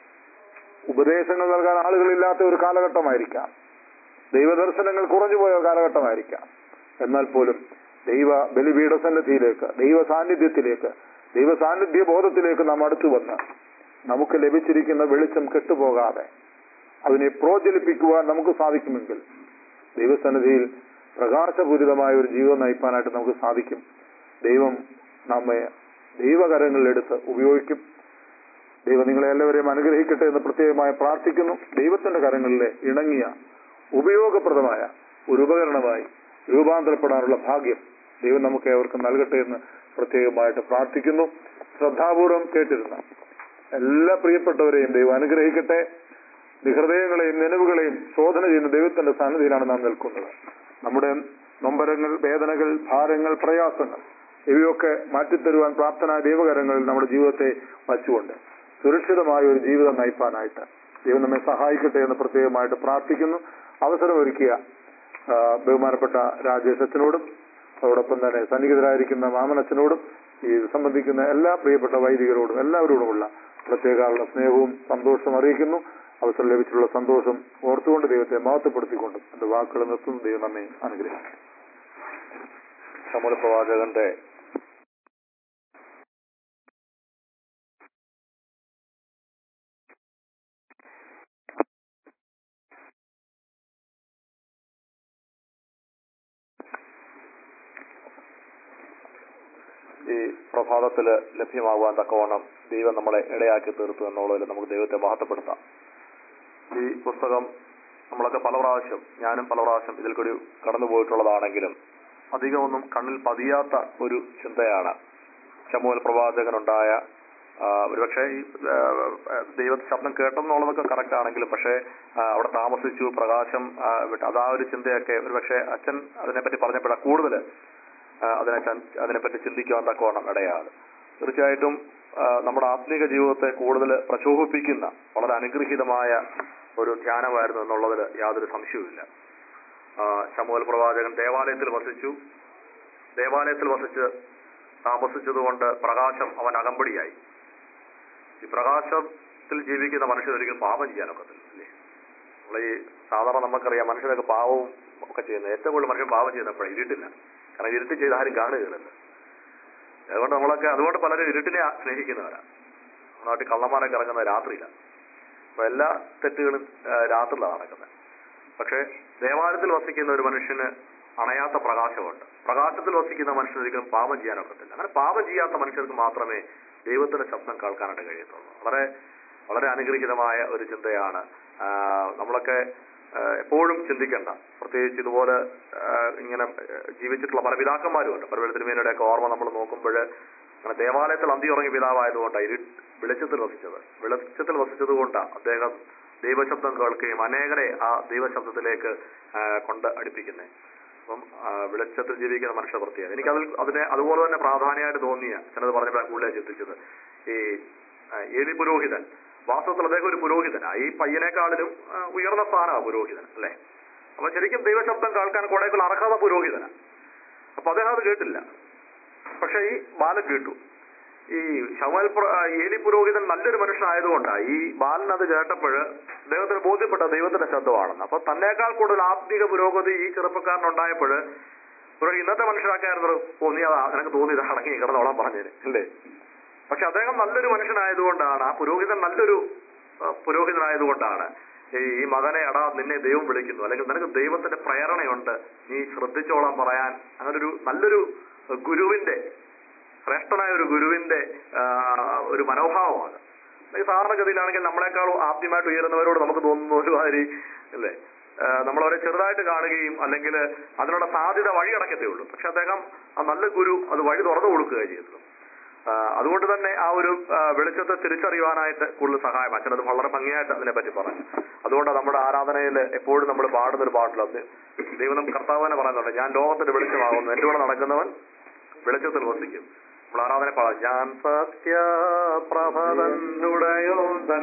ഉപദേശങ്ങൾ നൽകാൻ ആളുകളില്ലാത്ത ഒരു കാലഘട്ടമായിരിക്കാം, ദൈവദർശനങ്ങൾ കുറഞ്ഞുപോയ കാലഘട്ടമായിരിക്കാം. എന്നാൽ പോലും ദൈവ ബലിപീഠ സന്നിധിയിലേക്ക്, ദൈവ സാന്നിധ്യത്തിലേക്ക്, ദൈവ സാന്നിധ്യ ബോധത്തിലേക്ക് നാം അടുത്തു വന്ന് നമുക്ക് ലഭിച്ചിരിക്കുന്ന വെളിച്ചം കെട്ടുപോകാതെ അതിനെ പ്രോജ്വലിപ്പിക്കുവാൻ നമുക്ക് സാധിക്കുമെങ്കിൽ ദൈവസന്നിധിയിൽ പ്രകാശപൂരിതമായ ഒരു ജീവിതം നയിപ്പാനായിട്ട് നമുക്ക് സാധിക്കും. ദൈവം നമ്മെ ദൈവകരങ്ങളിലെടുത്ത് ഉപയോഗിക്കും. ദൈവം നിങ്ങളെ എല്ലാവരെയും അനുഗ്രഹിക്കട്ടെ എന്ന് പ്രത്യേകമായി പ്രാർത്ഥിക്കുന്നു. ദൈവത്തിന്റെ കരങ്ങളിലെ ഇണങ്ങിയ, ഉപയോഗപ്രദമായ ഒരു ഉപകരണമായി രൂപാന്തരപ്പെടാനുള്ള ഭാഗ്യം ദൈവം നമുക്ക് ഏവർക്കും നൽകട്ടെ എന്ന് പ്രത്യേകമായിട്ട് പ്രാർത്ഥിക്കുന്നു. ശ്രദ്ധാപൂർവം കേട്ടിരുന്ന എല്ലാ പ്രിയപ്പെട്ടവരെയും ദൈവം അനുഗ്രഹിക്കട്ടെ. ഹൃദയങ്ങളെയും നനവുകളെയും ശോധന ചെയ്യുന്ന ദൈവത്തിന്റെ സന്നിധിയിലാണ് നാം നിൽക്കുന്നത്. നമ്മുടെ നൊമ്പരങ്ങൾ, വേദനകൾ, ഭാരങ്ങൾ, പ്രയാസങ്ങൾ ഇവയൊക്കെ മാറ്റിത്തരുവാൻ പ്രാപ്തനായ ദൈവകരങ്ങളിൽ നമ്മുടെ ജീവിതത്തെ വച്ചുകൊണ്ട് സുരക്ഷിതമായ ഒരു ജീവിതം നയിപ്പാനായിട്ട് ദൈവം നമ്മെ സഹായിക്കട്ടെ എന്ന് പ്രത്യേകമായിട്ട് പ്രാർത്ഥിക്കുന്നു. അവസരമൊരുക്കിയ ബഹുമാനപ്പെട്ട രാജേഷ് അച്ഛനോടും അതോടൊപ്പം തന്നെ സന്നിഹിതരായിരിക്കുന്ന മാമനച്ഛനോടും ഈ സംബന്ധിക്കുന്ന എല്ലാ പ്രിയപ്പെട്ട വൈദികരോടും എല്ലാവരോടുമുള്ള പ്രത്യേക സ്നേഹവും സന്തോഷവും അറിയിക്കുന്നു. അവസരം ലഭിച്ചിട്ടുള്ള സന്തോഷം ഓർത്തുകൊണ്ട് ദൈവത്തെ മഹത്വപ്പെടുത്തിക്കൊണ്ടും എന്റെ വാക്കുകൾ നിർത്തുന്നു. ദൈവം നമ്മെ അനുഗ്രഹിക്കും. ശമൂല പ്രവാചകന്റെ ഈ പ്രഭാതത്തില് ലഭ്യമാകുവാൻ തക്കവണ്ണം ദൈവം നമ്മളെ ഇടയാക്കി തീർത്തു എന്നുള്ളതിൽ നമുക്ക് ദൈവത്തെ മഹത്വപ്പെടുത്താം. ഈ പുസ്തകം നമ്മളൊക്കെ പല പ്രാവശ്യം, ഞാനും പല പ്രാവശ്യം ഇതിൽ കൂടി കടന്നു പോയിട്ടുള്ളതാണെങ്കിലും അധികമൊന്നും കണ്ണിൽ പതിയാത്ത ഒരു ചിന്തയാണ് ശമൂവേൽ പ്രവാചകനുണ്ടായ ഒരുപക്ഷെ ഈ ദൈവ ശബ്ദം കേട്ടെന്നുള്ളതൊക്കെ കറക്റ്റ് ആണെങ്കിലും പക്ഷേ അവിടെ താമസിച്ചു, പ്രകാശം അതാ ഒരു ചിന്തയൊക്കെ ഒരുപക്ഷെ അച്ഛൻ അതിനെപ്പറ്റി പറഞ്ഞപ്പോഴാണ് കൂടുതൽ അതിനെപ്പറ്റി ചിന്തിക്കുവാൻ തക്കവണ്ണം ഇടയാണ്. തീർച്ചയായിട്ടും നമ്മുടെ ആത്മീക ജീവിതത്തെ കൂടുതൽ പ്രചോദിപ്പിക്കുന്ന വളരെ അനുഗ്രഹീതമായ ഒരു ധ്യാനമായിരുന്നു എന്നുള്ളതിൽ യാതൊരു സംശയവുമില്ല. ശമൂവേൽ പ്രവാചകൻ ദേവാലയത്തിൽ വസിച്ച് താമസിച്ചതുകൊണ്ട് പ്രകാശം അവൻ അകമ്പടിയായി. ഈ പ്രകാശത്തിൽ ജീവിക്കുന്ന മനുഷ്യരൊരിക്കലും പാപം ചെയ്യാനൊക്കത്തില്ല അല്ലേ? നമ്മൾ ഈ സാധാരണ നമുക്കറിയാം മനുഷ്യരൊക്കെ പാവവും ഒക്കെ ചെയ്യുന്നത്, ഏറ്റവും കൂടുതൽ മനുഷ്യൻ പാവം ചെയ്യുന്നപ്പോഴേ ഇരുട്ടില്ല. കാരണം ഇരുട്ട് ചെയ്ത് ആരും കാണുകയില്ലല്ലോ. അതുകൊണ്ട് പലരും ഇരുട്ടിനെ സ്നേഹിക്കുന്നവരാണ്. നാട്ടിൽ കള്ളന്മാരൊക്കെ ഇറങ്ങുന്നത് രാത്രിയിലാണ്. അപ്പൊ എല്ലാ തെറ്റുകളും രാത്രിയിലാണ് നടക്കുന്നത്. പക്ഷെ ദേവാലയത്തിൽ വസിക്കുന്ന ഒരു മനുഷ്യന് അണയാത്ത പ്രകാശമുണ്ട്. പ്രകാശത്തിൽ വസിക്കുന്ന മനുഷ്യന് ഒരിക്കലും പാപം ചെയ്യാനൊക്കത്തില്ല. അങ്ങനെ പാപം ചെയ്യാത്ത മനുഷ്യർക്ക് മാത്രമേ ദൈവത്തിന്റെ ശബ്ദം കേൾക്കാനായിട്ട് കഴിയത്തുള്ളൂ. വളരെ വളരെ അനുഗ്രഹീതമായ ഒരു ചിന്തയാണ്. നമ്മളൊക്കെ എപ്പോഴും ചിന്തിക്കേണ്ട, പ്രത്യേകിച്ച് ഇതുപോലെ ഇങ്ങനെ ജീവിച്ചിട്ടുള്ള പല പിതാക്കന്മാരുമുണ്ട്. പരവൽ തിരുമേനിയുടെയൊക്കെ ഓർമ്മ നമ്മൾ നോക്കുമ്പോൾ അങ്ങനെ ദേവാലയത്തിൽ അന്തി ഉറങ്ങിയ പിതാവായതുകൊണ്ടാണ് വെളിച്ചത്തിൽ വസിച്ചത് കൊണ്ടാണ് അദ്ദേഹം ദൈവശബ്ദം കേൾക്കുകയും അനേകരെ ആ ദൈവശബ്ദത്തിലേക്ക് കൊണ്ട് അടുപ്പിക്കുന്നത്. അപ്പം വെളിച്ചത്തിൽ ജീവിക്കുന്ന മനുഷ്യ പ്രത്യേകത അതിനെ അതുപോലെ തന്നെ പ്രാധാന്യമായിട്ട് തോന്നിയ ചിലത് പറഞ്ഞപ്പോഴാണ് കൂടുതൽ ചിന്തിച്ചത്. ഈ ഏലി പുരോഹിതൻ, വാസ്തവത്തിൽ അദ്ദേഹം ഒരു പുരോഹിതനാണ്. ഈ പയ്യനേക്കാളിലും ഉയർന്ന സ്ഥാനമാണ് പുരോഹിതൻ അല്ലേ? അപ്പൊ ശരിക്കും ദൈവശബ്ദം കേൾക്കാൻ കുറേക്കുള്ള അർഹത പുരോഹിതനാണ്. അപ്പൊ അദ്ദേഹം അത് കേട്ടില്ല. പക്ഷെ ഈ ബാലൻ കേട്ടു. ഈ ഏലി പുരോഹിതൻ നല്ലൊരു മനുഷ്യനായതുകൊണ്ടാണ് ഈ ബാലൻ അത് കേട്ടപ്പോൾ അദ്ദേഹത്തിന് ബോധ്യപ്പെട്ട ദൈവത്തിന്റെ ശബ്ദമാണെന്ന്. അപ്പൊ തന്നേക്കാൾ കൂടുതൽ ആത്മീക പുരോഗതി ഈ ചെറുപ്പക്കാരനുണ്ടായപ്പോൾ ഇന്നത്തെ മനുഷ്യരാക്കായിരുന്നു എനിക്ക് തോന്നിയത് അടങ്ങി കിടന്നോളാൻ പറഞ്ഞേന് അല്ലേ? പക്ഷെ അദ്ദേഹം നല്ലൊരു മനുഷ്യനായതുകൊണ്ടാണ്, ആ പുരോഹിതൻ നല്ലൊരു പുരോഹിതനായതുകൊണ്ടാണ് ഈ മകനെ നിന്നെ ദൈവം വിളിക്കുന്നു, അല്ലെങ്കിൽ നിനക്ക് ദൈവത്തിന്റെ പ്രേരണയുണ്ട്, നീ ശ്രദ്ധിച്ചോളാൻ പറയാൻ അങ്ങനൊരു നല്ലൊരു ഗുരുവിന്റെ, ശ്രേഷ്ഠനായ ഒരു ഗുരുവിന്റെ ഒരു മനോഭാവമാണ്. സാധാരണഗതിയിലാണെങ്കിൽ നമ്മളെക്കാളും ആദ്യമായിട്ട് ഉയരുന്നവരോട് നമുക്ക് തോന്നുന്ന ഒരു മാതിരി അല്ലേ, നമ്മളവരെ ചെറുതായിട്ട് കാണുകയും അല്ലെങ്കിൽ അതിനുള്ള സാധ്യത വഴി അടക്കത്തേ ഉള്ളൂ. പക്ഷെ അദ്ദേഹം ആ നല്ല ഗുരു അത് വഴി തുറന്നു കൊടുക്കുകയാണ് ചെയ്തത്. അതുകൊണ്ട് തന്നെ ആ ഒരു വെളിച്ചത്തെ തിരിച്ചറിയുവാനായിട്ട് കൂടുതൽ സഹായം അച്ഛനത് വളരെ ഭംഗിയായിട്ട് അതിനെപ്പറ്റി പറഞ്ഞു. അതുകൊണ്ടാണ് നമ്മുടെ ആരാധനയിൽ എപ്പോഴും നമ്മൾ പാടുന്നൊരു പാട്ടിലത് ദൈവം കർത്താവിനെ പറയുന്നുണ്ട്, ഞാൻ ലോകത്തിന്റെ വെളിച്ചമാകുന്നു, എന്റെ കൂടെ നടക്കുന്നവൻ വെളിച്ചത്തിൽ വസിക്കും. നമ്മൾ ആരാധന പാടാം, ഞാൻ സത്യപ്രഭതനുടയോധൻ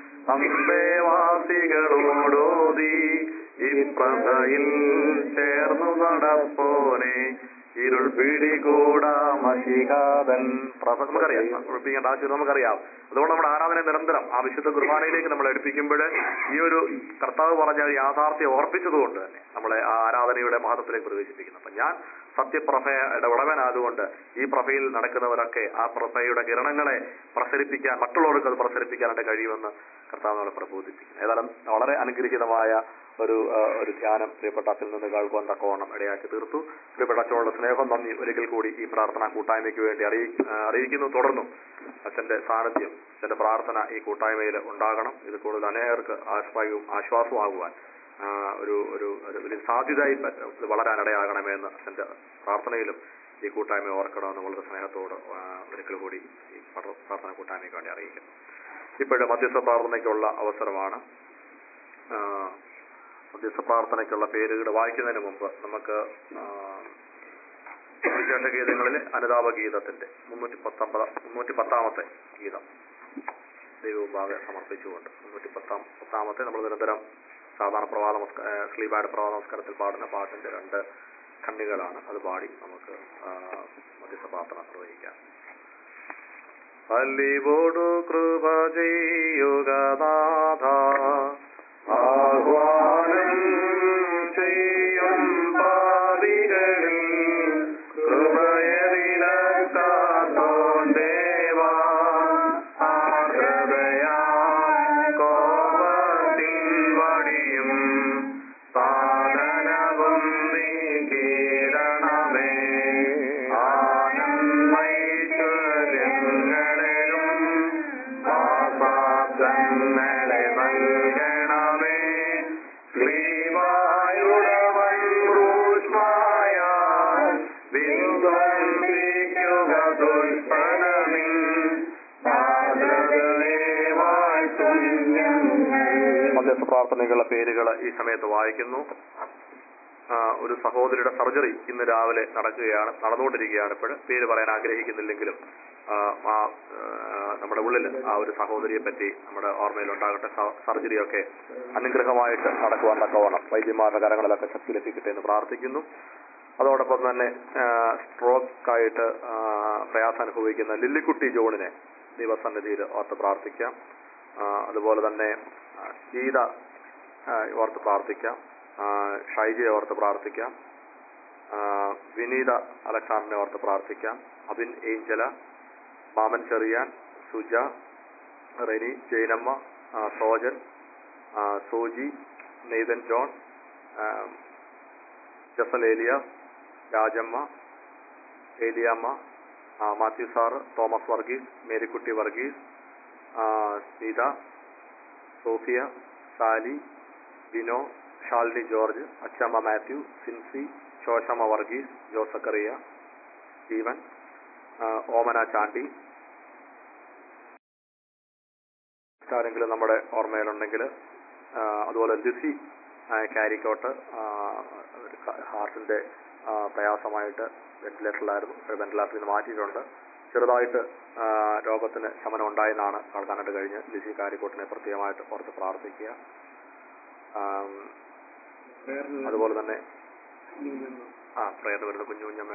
അമ്പേവാസികളോടോതി ഈ പ്രഭയിൽ ചേർന്നു നടപ്പോനെ ഇരുൾ പിടികൂടാ മഷികാതൻ. നമുക്കറിയാം. അതുകൊണ്ട് നമ്മുടെ ആരാധന നിരന്തരം ആ വിശുദ്ധ കുർബാനയിലേക്ക് നമ്മൾ എടുപ്പിക്കുമ്പോൾ ഈ ഒരു കർത്താവ് പറഞ്ഞ യാഥാർത്ഥ്യം ഓർപ്പിച്ചതുകൊണ്ട് തന്നെ നമ്മളെ ആ ആരാധനയുടെ മഹത്വത്തിലേക്ക് പ്രവേശിപ്പിക്കുന്നു. അപ്പൊ ഞാൻ സത്യപ്രഭയുടെ ഉടമനായതുകൊണ്ട് ഈ പ്രഭയിൽ നടക്കുന്നവരൊക്കെ ആ പ്രഭയുടെ കിരണങ്ങളെ പ്രസരിപ്പിക്കാൻ, മറ്റുള്ളവർക്ക് അത് പ്രസരിപ്പിക്കാനായിട്ട് കഴിയുമെന്ന് കർത്താവ് നമ്മളെ പ്രബോധിപ്പിക്കുന്നു. ഏതായാലും വളരെ അനുഗ്രഹീതമായ ഒരു ധ്യാനം പ്രിയപ്പെട്ട അച്ഛനിൽ നിന്ന് കേൾക്കുവാൻ തക്കവണ്ണം ഇടയാക്കി തീർത്തു. പ്രിയപ്പെട്ട അച്ഛനോട് സ്നേഹം, നന്ദി ഒരിക്കൽ കൂടി ഈ പ്രാർത്ഥനാ കൂട്ടായ്മയ്ക്ക് വേണ്ടി അറിയിക്കുന്നു. തുടർന്നും അച്ഛന്റെ സാന്നിധ്യം, അച്ഛന്റെ പ്രാർത്ഥന ഈ കൂട്ടായ്മയിൽ ഉണ്ടാകണം. ഇത് കൂടുതൽ അനേകർക്ക് ആശ്വാസമാകുവാൻ ഒരു വലിയ സാധ്യതയായി വളരാനിടയാകണമെന്ന് അച്ഛന്റെ പ്രാർത്ഥനയിലും ഈ കൂട്ടായ്മ ഓർക്കണമെന്ന് വളരെ സ്നേഹത്തോട് ഒരിക്കൽ കൂടി ഈ പ്രാർത്ഥന കൂട്ടായ്മയ്ക്ക് വേണ്ടി അറിയിക്കുന്നു. ഇപ്പോഴും മധ്യസ്ഥ പ്രാർത്ഥനയ്ക്കുള്ള അവസരമാണ്. മധ്യസ്ഥ പ്രാർത്ഥനയ്ക്കുള്ള പേരുകൾ വായിക്കുന്നതിന് മുമ്പ് നമുക്ക് വിശേഷ ഗീതങ്ങളിലെ അനുതാപ ഗീതത്തിന്റെ 310 ഗീതം ദൈവഭാഗം സമർപ്പിച്ചുകൊണ്ട് 310 നമ്മൾ നിരന്തരം സാധാരണ സ്ലീബായുടെ പ്രഭാത നമസ്കാരത്തിൽ പാടുന്ന പാട്ടിന്റെ 2 ഖണ്ഡികളാണ്. അത് പാടി നമുക്ക് മധ്യസ്ഥ പ്രാർത്ഥന നിർവഹിക്കാം. അല്ലിവോടു കൃപ ചെയ്യുകനാഥ, ആഹ്വാനം ചെയ്യും പാപികളിൽ കൃപയതിലക്കാത്തോൻ ദേവാ, ആർദ്രതയാൽ കോപത്തിൻ വടിയും സാധനവും നീക്കിടണമേ. ആനന്ദൈശ്വര്യങ്ങളിലും ആസാദങ്ങളെ നൽകണമേ. മധ്യസ്ഥ പ്രാർത്ഥനകളുടെ പേരുകൾ ഈ സമയത്ത് വായിക്കുന്നു. ഒരു സഹോദരിയുടെ സർജറി ഇന്ന് രാവിലെ നടന്നുകൊണ്ടിരിക്കുകയാണ്. ഇപ്പോൾ പേര് പറയാൻ ആഗ്രഹിക്കുന്നില്ലെങ്കിലും നമ്മുടെ ഉള്ളിൽ ആ ഒരു സഹോദരിയെ പറ്റി നമ്മുടെ ഓർമ്മയിൽ ഉണ്ടാകട്ടെ. സർജറിയൊക്കെ അനുഗ്രഹമായിട്ട് നടക്കുവാൻ തക്കവണ്ണം വൈദ്യന്മാരുടെ കരങ്ങളിലൊക്കെ ശക്തി ലഭിക്കട്ടെ എന്ന് പ്രാർത്ഥിക്കുന്നു. അതോടൊപ്പം തന്നെ സ്ട്രോക്കായിട്ട് പ്രയാസം അനുഭവിക്കുന്ന ലില്ലിക്കുട്ടി ജോണിനെ ദൈവസന്നിധിയിൽ ഓർത്ത് പ്രാർത്ഥിക്കാം. അതുപോലെ തന്നെ ഗീത ഓർത്ത് പ്രാർത്ഥിക്കാം. ഷൈജയെ ഓർത്ത് പ്രാർത്ഥിക്കാം. വിനീത അലക്സാണ്ടറിനെ ഓർത്ത് പ്രാർത്ഥിക്കാം. അബിൻ ഏഞ്ചല, മാമൻ ചെറിയാൻ, സുജ, റെനി, ജൈനമ്മ, സോജൻ, സോജി, നെയ്തൻ ജോൺ, ജസൽ ഏലിയാസ്, രാജമ്മ, ഏലിയാമ്മ, മാത്യു സാറ്, തോമസ് വർഗീസ്, മേരിക്കുട്ടി വർഗീസ്, സീത, സോഫിയ, സാലി, ബിനോ, ഷാലിനി ജോർജ്, അച്ചമ്മ മാത്യു, സിൻസി, ശോശമ്മ വർഗീസ്, ജോസക്കറിയ, സ്റ്റീവൻ, ഓമന ചാണ്ടി. ആരെങ്കിലും നമ്മുടെ ഓർമ്മയിലുണ്ടെങ്കിൽ അതുപോലെ ലിസി കാരിക്കോട്ട് ഹാർട്ടിന്റെ പ്രയാസമായിട്ട് വെന്റിലേറ്ററിലായിരുന്നു. വെന്റിലേറ്ററിൽ നിന്ന് മാറ്റിയിട്ടുണ്ട്. ചെറുതായിട്ട് രോഗത്തിന് ശമനം ഉണ്ടായെന്നാണ് കേൾക്കാനായിട്ട് കഴിഞ്ഞ്. ലിസി കാരിക്കോട്ടിനെ പ്രത്യേകമായിട്ട് ഓർത്ത് പ്രാർത്ഥിക്കുക. അതുപോലെ തന്നെ പ്രേയർ വരുന്ന കുഞ്ഞുഞ്ഞമ്മ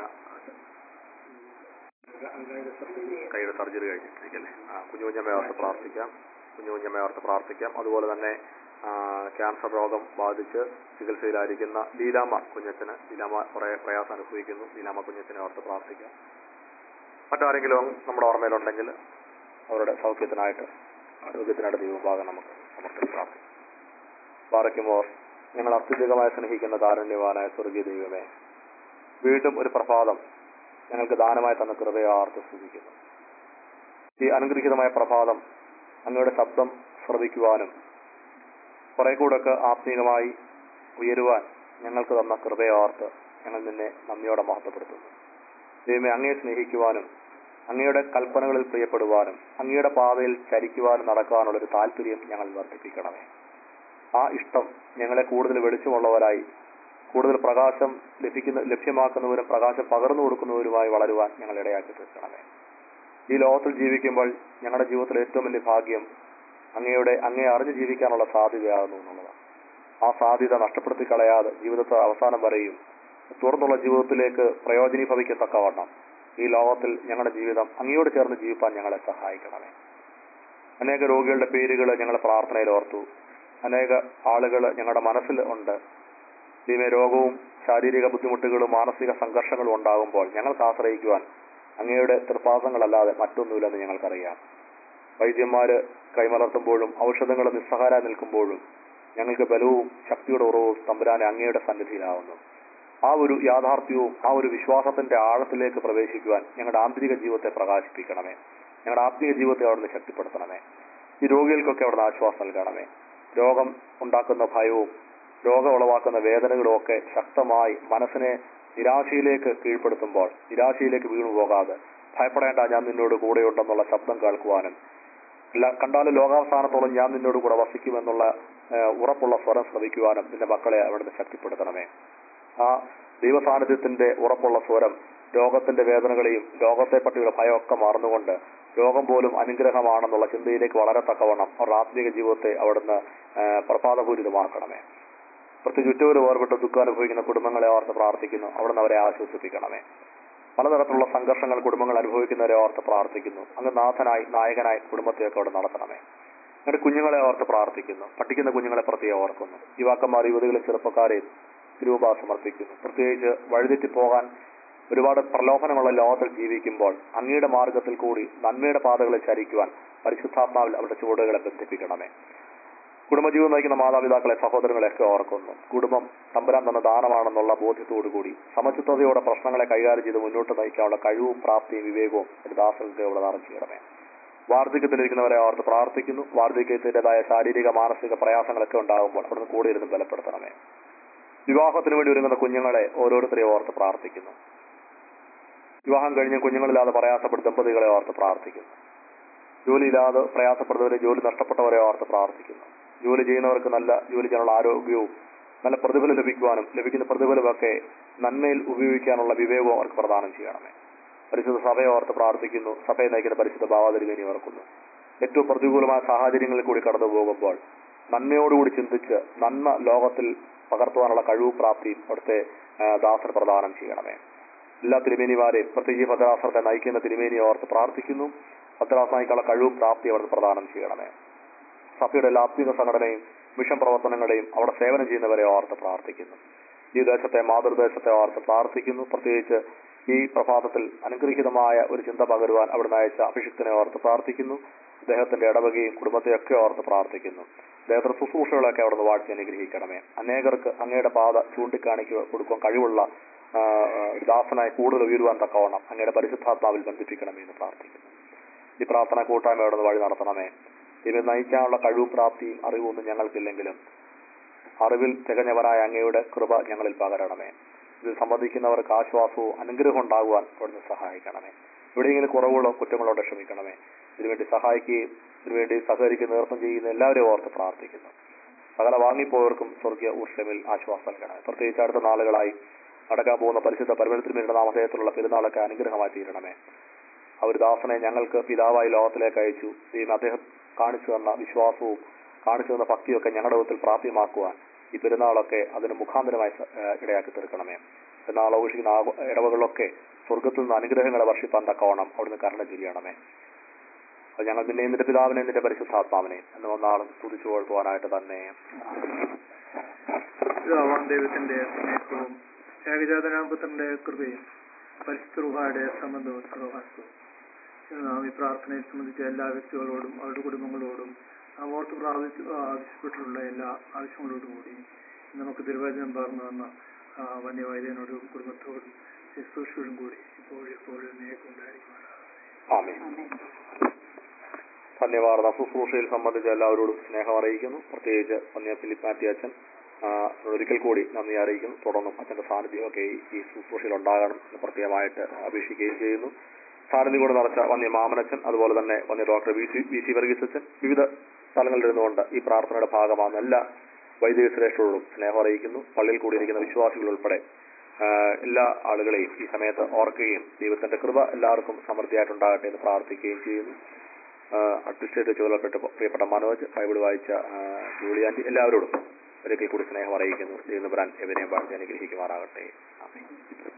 കൈയുടെ സർജറി കഴിഞ്ഞിട്ടിരിക്കല്ലേ. കുഞ്ഞുഞ്ഞമ്മയെ ഓർത്ത് പ്രാർത്ഥിക്കാം. കുഞ്ഞുഞ്ഞമ്മയെ ഓർത്ത് പ്രാർത്ഥിക്കാം. അതുപോലെ തന്നെ ക്യാൻസർ രോഗം ബാധിച്ച് ചികിത്സയിലായിരിക്കുന്ന ലീലാമ്മ കുഞ്ഞച്ചന്, ലീലാമ്മ കുറെ പ്രയാസം അനുഭവിക്കുന്നു. ലീലാമ്മ കുഞ്ഞച്ചനെ ഓർത്ത് പ്രാർത്ഥിക്കാം. മറ്റാരെങ്കിലും നമ്മുടെ ഓർമ്മയിലുണ്ടെങ്കിൽ അവരുടെ സൗഖ്യത്തിനായിട്ട് ആരോഗ്യത്തിനായിട്ട് ദൈവഭാഗം നമുക്ക് സമർപ്പിച്ച് പ്രാർത്ഥിക്കാം. പാറയ്ക്കുമോർ ഞങ്ങൾ അത്യുധികമായി സ്നേഹിക്കുന്ന കാരുണ്യവാനായ സ്വർഗീയ ദൈവമേ, വീണ്ടും ഒരു പ്രഭാതം ഞങ്ങൾക്ക് ദാനമായി തന്ന കൃപയെ ആർത്ത് സ്തുതിക്കുന്നു. ഈ അനുഗ്രഹീതമായ പ്രഭാതം അങ്ങയുടെ ശബ്ദം ശ്രവിക്കുവാനും കുറെ കൂടെയൊക്കെ ആത്മീയമായി ഉയരുവാൻ ഞങ്ങൾക്ക് തന്ന കൃപയെ ഓർത്ത് ഞങ്ങൾ നിന്നെ നന്ദിയോടെ മഹത്വപ്പെടുത്തുന്നു. ദൈവമേ, അങ്ങയെ സ്നേഹിക്കുവാനും അങ്ങയുടെ കൽപ്പനകളിൽ പ്രിയപ്പെടുവാനും അങ്ങയുടെ പാതയിൽ ചരിക്കുവാനും നടക്കുവാനുള്ളൊരു താല്പര്യം ഞങ്ങൾ വർദ്ധിപ്പിക്കണമേ. ആ ഇഷ്ടം ഞങ്ങളെ കൂടുതൽ വെളിച്ചമുള്ളവരായി, കൂടുതൽ പ്രകാശം ലഭ്യമാക്കുന്നവരും പ്രകാശം പകർന്നു കൊടുക്കുന്നവരുമായി വളരുവാൻ ഞങ്ങൾ ഇടയാക്കി തീർക്കണമേ. ഈ ലോകത്തിൽ ജീവിക്കുമ്പോൾ ഞങ്ങളുടെ ജീവിതത്തിൽ ഏറ്റവും വലിയ ഭാഗ്യം അങ്ങയെ അറിഞ്ഞ് ജീവിക്കാനുള്ള സാധ്യതയാകുന്നു എന്നുള്ളതാണ്. ആ സാധ്യത നഷ്ടപ്പെടുത്തി കളയാതെ ജീവിതത്തെ അവസാനം വരെയും തുടർന്നുള്ള ജീവിതത്തിലേക്ക് പ്രയോജനീഭവിക്കത്തക്കവണ്ണം ഈ ലോകത്തിൽ ഞങ്ങളുടെ ജീവിതം അങ്ങയോട് ചേർന്ന് ജീവിപ്പാൻ ഞങ്ങളെ സഹായിക്കണമേ. അനേക രോഗികളുടെ പേരുകൾ ഞങ്ങൾ പ്രാർത്ഥനയിൽ ഓർത്തു. അനേക ആളുകൾ ഞങ്ങളുടെ മനസ്സിൽ ഉണ്ട്. ദൈവമേ, രോഗവും ശാരീരിക ബുദ്ധിമുട്ടുകളും മാനസിക സംഘർഷങ്ങളും ഉണ്ടാകുമ്പോൾ ഞങ്ങൾക്ക് ആശ്രയിക്കുവാൻ അങ്ങയുടെ തൃപ്പാദങ്ങളല്ലാതെ മറ്റൊന്നുമില്ലെന്ന് ഞങ്ങൾക്കറിയാം. വൈദ്യന്മാര് കൈമലർത്തുമ്പോഴും ഔഷധങ്ങൾ നിസ്സഹാരായി നിൽക്കുമ്പോഴും ഞങ്ങൾക്ക് ബലവും ശക്തിയുടെ ഉറവും തമ്പുരാനെ അങ്ങയുടെ സന്നിധിയിലാവുന്നു. ആ ഒരു യാഥാർത്ഥ്യവും ആ ഒരു വിശ്വാസത്തിന്റെ ആഴത്തിലേക്ക് പ്രവേശിക്കുവാൻ ഞങ്ങളുടെ ആന്തരിക ജീവിതത്തെ പ്രകാശിപ്പിക്കണമേ. ഞങ്ങളുടെ ആത്മീയ ജീവിതത്തെ അവിടുന്ന് ശക്തിപ്പെടുത്തണമേ. ഈ രോഗികൾക്കൊക്കെ അവിടുന്ന് ആശ്വാസം നൽകണമേ. രോഗം ഉണ്ടാക്കുന്ന ഭയവും രോഗം ഉളവാക്കുന്ന വേദനകളും ഒക്കെ ശക്തമായി മനസ്സിനെ നിരാശയിലേക്ക് കീഴ്പ്പെടുത്തുമ്പോൾ നിരാശയിലേക്ക് വീണു പോകാതെ ഭയപ്പെടേണ്ട, ഞാൻ നിന്നോട് കൂടെയുണ്ടെന്നുള്ള ശബ്ദം കേൾക്കുവാനും കണ്ടാലും ലോകാവസാനത്തോളം ഞാൻ നിന്നോട് കൂടെ വസിക്കുമെന്നുള്ള ഉറപ്പുള്ള സ്വരം ശ്രവിക്കുവാനും നിന്റെ മക്കളെ അവിടുന്ന് ശക്തിപ്പെടുത്തണമേ. ആ ദൈവസാന്നിധ്യത്തിന്റെ ഉറപ്പുള്ള സ്വരം രോഗത്തിന്റെ വേദനകളെയും രോഗത്തെ പറ്റിയുള്ള ഭയമൊക്കെ മാറുന്നുകൊണ്ട് രോഗം പോലും അനുഗ്രഹമാണെന്നുള്ള ചിന്തയിലേക്ക് വളരെ തക്കവണ്ണം അവരുടെ ആത്മീയ ജീവിതത്തെ അവിടുന്ന് പ്രഭാതപൂരിതമാക്കണമേ. പ്രത്യേകിച്ച് ചുറ്റൂര് വേർപെട്ട് ദുഃഖം അനുഭവിക്കുന്ന കുടുംബങ്ങളെ ഓർത്ത് പ്രാർത്ഥിക്കുന്നു. അവിടുന്ന് അവരെ ആശ്വസിപ്പിക്കണമേ. പലതരത്തിലുള്ള സംഘർഷങ്ങൾ കുടുംബങ്ങൾ അനുഭവിക്കുന്നവരെ ഓർത്ത് പ്രാർത്ഥിക്കുന്നു. അങ്ങ് നാഥനായി നായകനായി കുടുംബത്തെയൊക്കെ അവിടെ നടത്തണമേ. എന്നിട്ട് കുഞ്ഞുങ്ങളെ ഓർത്ത് പ്രാർത്ഥിക്കുന്നു. പഠിക്കുന്ന കുഞ്ഞുങ്ങളെ പ്രത്യേകം ഓർക്കുന്നു. യുവാക്കന്മാർ, യുവതികളെ, ചെറുപ്പക്കാരെയും തിരുവ സമർപ്പിക്കുന്നു. പ്രത്യേകിച്ച് വഴിതെറ്റിപ്പോകാൻ ഒരുപാട് പ്രലോഭനമുള്ള ലോകത്തിൽ ജീവിക്കുമ്പോൾ അങ്ങയുടെ മാർഗത്തിൽ കൂടി നന്മയുടെ പാതകളെ ചരിക്കുവാൻ പരിശുദ്ധാത്മാവിൽ അവരുടെ ചുവടുകളെ ബന്ധിപ്പിക്കണമേ. കുടുംബജീവിതം നയിക്കുന്ന മാതാപിതാക്കളെ, സഹോദരങ്ങളെയൊക്കെ ഓർക്കുന്നു. കുടുംബം തമ്പുരാൻ തന്ന ദാനമാണെന്നുള്ള ബോധ്യത്തോടുകൂടി സമചിത്തതയോടെ പ്രശ്നങ്ങളെ കൈകാര്യം ചെയ്ത് മുന്നോട്ട് നയിക്കാനുള്ള കഴിവും പ്രാപ്തിയും വിവേകവും ഒരു ദാസങ്ങൾക്ക് ഇവിടെ ദാനം ചെയ്യണമേ. വാർദ്ധക്യത്തിലിരിക്കുന്നവരെ ഓർത്ത് പ്രാർത്ഥിക്കുന്നു. വാർദ്ധക്യത്തിൻ്റെതായ ശാരീരിക മാനസിക പ്രയാസങ്ങളൊക്കെ ഉണ്ടാകുമ്പോൾ അവിടുന്ന് കൂടെ ഇരുന്ന് ബലപ്പെടുത്തണമേ. വിവാഹത്തിന് വേണ്ടി ഒരുങ്ങുന്ന കുഞ്ഞുങ്ങളെ ഓരോരുത്തരെയും ഓർത്ത് പ്രാർത്ഥിക്കുന്നു. വിവാഹം കഴിഞ്ഞ് കുഞ്ഞുങ്ങളില്ലാതെ പ്രയാസപ്പെടുന്ന ദമ്പതികളെ ഓർത്ത് പ്രാർത്ഥിക്കുന്നു. ജോലിയില്ലാതെ പ്രയാസപ്പെടുന്നവരെ, ജോലി നഷ്ടപ്പെട്ടവരെ ഓർത്ത് പ്രാർത്ഥിക്കുന്നു. ജോലി ചെയ്യുന്നവർക്ക് നല്ല ജോലി ചെയ്യാനുള്ള ആരോഗ്യവും നല്ല പ്രതിഫലം ലഭിക്കുവാനും ലഭിക്കുന്ന പ്രതിഫലമൊക്കെ നന്മയിൽ ഉപയോഗിക്കാനുള്ള വിവേകവും അവർക്ക് പ്രദാനം ചെയ്യണമേ. പരിശുദ്ധ സഭയെ ഓർത്ത് പ്രാർത്ഥിക്കുന്നു. സഭയെ നയിക്കുന്ന പരിശുദ്ധ ഭാവാതിരുവേനി ഓർക്കുന്നു. ഏറ്റവും പ്രതികൂലമായ സാഹചര്യങ്ങളിൽ കൂടി കടന്നു പോകുമ്പോൾ നന്മയോടുകൂടി ചിന്തിച്ച് നന്മ ലോകത്തിൽ പകർത്തുവാനുള്ള കഴിവും പ്രാപ്തിയും അവിടുത്തെ ദാസന് പ്രദാനം ചെയ്യണമേ. എല്ലാ തിരുമേനിമാരെയും പ്രത്യേകിച്ച് ഭദ്രാസനത്തെ നയിക്കുന്ന തിരുമേനിയെ ഓർത്ത് പ്രാർത്ഥിക്കുന്നു. ഭദ്രാസനം നയിക്കാനുള്ള കഴിവും പ്രാപ്തിയും അവർക്ക് പ്രദാനം ചെയ്യണമേ. സഭയുടെ എല്ലാ ആത്മീയ സംഘടനയും മിഷൻ പ്രവർത്തനങ്ങളെയും അവിടെ സേവനം ചെയ്യുന്നവരെ ഓർത്ത് പ്രാർത്ഥിക്കുന്നു. ഈ ദേശത്തെ മാതൃദേശത്തെ ഓർത്ത് പ്രാർത്ഥിക്കുന്നു. പ്രത്യേകിച്ച് ഈ പ്രഭാതത്തിൽ അനുഗ്രഹീതമായ ഒരു ചിന്ത പകരുവാൻ അവിടുന്ന് അയച്ച അഭിഷിക്തനെ ഓർത്ത് പ്രാർത്ഥിക്കുന്നു. അദ്ദേഹത്തിന്റെ ഇടവകയും കുടുംബത്തെയൊക്കെ ഓർത്ത് പ്രാർത്ഥിക്കുന്നു. അദ്ദേഹത്തിന്റെ ശുശ്രൂഷകളൊക്കെ അവിടുന്ന് വാഴ്ച അനുഗ്രഹിക്കണമേ. അനേകർക്ക് അങ്ങയുടെ പാത കൊടുക്കാൻ കഴിവുള്ള ദാസനായി കൂടുതൽ ഉയരുവാൻ തക്കവണ്ണം അങ്ങയുടെ പരിശുദ്ധാത്മാവിൽ ബന്ധിപ്പിക്കണമേ എന്ന് പ്രാർത്ഥിക്കുന്നു. ഈ പ്രാർത്ഥന കൂട്ടായ്മ അവിടുന്ന് വഴി നടത്തണമേ. ഇവ നയിക്കാനുള്ള കഴിവും പ്രാപ്തിയും അറിവൊന്നും ഞങ്ങൾക്കില്ലെങ്കിലും അറിവിൽ തികഞ്ഞവനായ അങ്ങയുടെ കൃപ ഞങ്ങളിൽ പകരണമേ. ഇത് സംബന്ധിക്കുന്നവർക്ക് ആശ്വാസവും അനുഗ്രഹം ഉണ്ടാകുവാൻ അവിടുന്ന് സഹായിക്കണമേ. എവിടെയെങ്കിലും കുറവുകളോ കുറ്റങ്ങളോ ക്ഷമിക്കണമേ. ഇതിനുവേണ്ടി സഹായിക്കുകയും ഇതിനുവേണ്ടി സഹകരിക്കുന്ന നേതൃത്വം ചെയ്യുന്ന എല്ലാവരെയും ഓർത്ത് പ്രാർത്ഥിക്കുന്നു. സകല വാങ്ങിപ്പോയവർക്കും സ്വർഗീയ ഊർഷ്മയിൽ ആശ്വാസം നൽകണമേ. പ്രത്യേകിച്ച് അടുത്ത നാളുകളായി നടക്കാൻ പോകുന്ന പരിശുദ്ധ പരമേശ്വരന്റെ നാമധേയത്തിലുള്ള പെരുന്നാളൊക്കെ അനുഗ്രഹമായി തീരണമേ. അവർ ദാസനെ ഞങ്ങൾക്ക് പിതാവായി ലോകത്തിലേക്ക് അയച്ചു. അദ്ദേഹം കാണിച്ചു തന്ന വിശ്വാസവും കാണിച്ചു തന്ന ഭക്തിയൊക്കെ ഞങ്ങളുടെ വിധത്തിൽ പ്രാപ്യമാക്കുവാൻ ഈ പെരുന്നാളൊക്കെ അതിന് മുഖാന്തരമായി ഇടയാക്കി തീർക്കണമേ. പെരുന്നാൾ ആഘോഷിക്കുന്ന ഇടവകളിലൊക്കെ സ്വർഗത്തിൽ നിന്ന് അനുഗ്രഹങ്ങളെ വർഷിപ്പാൻ തക്കവണ്ണം അവിടുന്ന് കരുണ ചെയ്യണമേ. അത് ഞങ്ങൾ നിന്നെ നിന്റെ പിതാവിനെ നിന്റെ പരിശുദ്ധാത്മാവിനെ എന്ന് ഒന്നാളും സ്തുതിച്ചു കൊഴുത്തുവാനായിട്ട് തന്നെ. ദൈവത്തിന്റെ സ്നേഹവും ഏകജാതനാപുത്രന്റെ കൃപയും പരിശുദ്ധയുടെ സംബന്ധവും സർവഹസ്തവും നാം ഈ പ്രാർത്ഥനയെ സംബന്ധിച്ച എല്ലാ വ്യക്തികളോടും അവരുടെ കുടുംബങ്ങളോടും നാം ഓർത്ത് ആവശ്യപ്പെട്ടിട്ടുള്ള എല്ലാ ആവശ്യങ്ങളോടും കൂടി നമുക്ക് തിരുവചനം പറഞ്ഞു തന്ന വന്യവൈദ്യനോടും കുടുംബത്തോടും ശുശ്രൂഷയോടും കൂടി ഇപ്പോഴും ഉണ്ടായിരിക്കും. ധന്യവാർത്ത ശുശ്രൂഷയിൽ സംബന്ധിച്ച എല്ലാവരോടും സ്നേഹം അറിയിക്കുന്നു. പ്രത്യേകിച്ച് വന്യ ഫിലിപ്പ് മാത്യു അച്ഛൻ ഒരിക്കൽ കൂടി നന്ദി അറിയിക്കുന്നു. തുടർന്നും അച്ഛന്റെ സാന്നിധ്യമൊക്കെ ഈ ശുശ്രൂഷയിൽ ഉണ്ടാകണം എന്ന് പ്രത്യേകമായിട്ട് അപേക്ഷിക്കുകയും ചെയ്യുന്നു. സാന്നിധ്യം കൂടെ നടച്ച വന്യ മാമനച്ഛൻ, അതുപോലെ തന്നെ വന്യ ഡോക്ടർ വി സി വർഗീസ് അച്ഛൻ വിവിധ സ്ഥലങ്ങളിലിരുന്നുകൊണ്ട് ഈ പ്രാർത്ഥനയുടെ ഭാഗമാകുന്ന എല്ലാ വൈദിക ശ്രേഷ്ഠരോടും സ്നേഹം അറിയിക്കുന്നു. പള്ളിയിൽ കൂടിയിരിക്കുന്ന വിശ്വാസികൾ ഉൾപ്പെടെ എല്ലാ ആളുകളെയും ഈ സമയത്ത് ഓർക്കുകയും ദൈവത്തിന്റെ കൃപ എല്ലാവർക്കും സമൃദ്ധിയായിട്ടുണ്ടാകട്ടെ എന്ന് പ്രാർത്ഥിക്കുകയും ചെയ്യുന്നു. അഡ്മിനിസ്ട്രേറ്റീവ് ചുമതലപ്പെട്ട പ്രിയപ്പെട്ട മനോജ്, ബൈബിൾ വായിച്ച ജൂലിയാൻറ്റി, എല്ലാവരോടും ഒരിക്കൽ കൂടി സ്നേഹം അറിയിക്കുന്നു. ദൈവം എവരെയും വാഴ്ത്തി അനുഗ്രഹിക്കുമാറാകട്ടെ. ആമേൻ.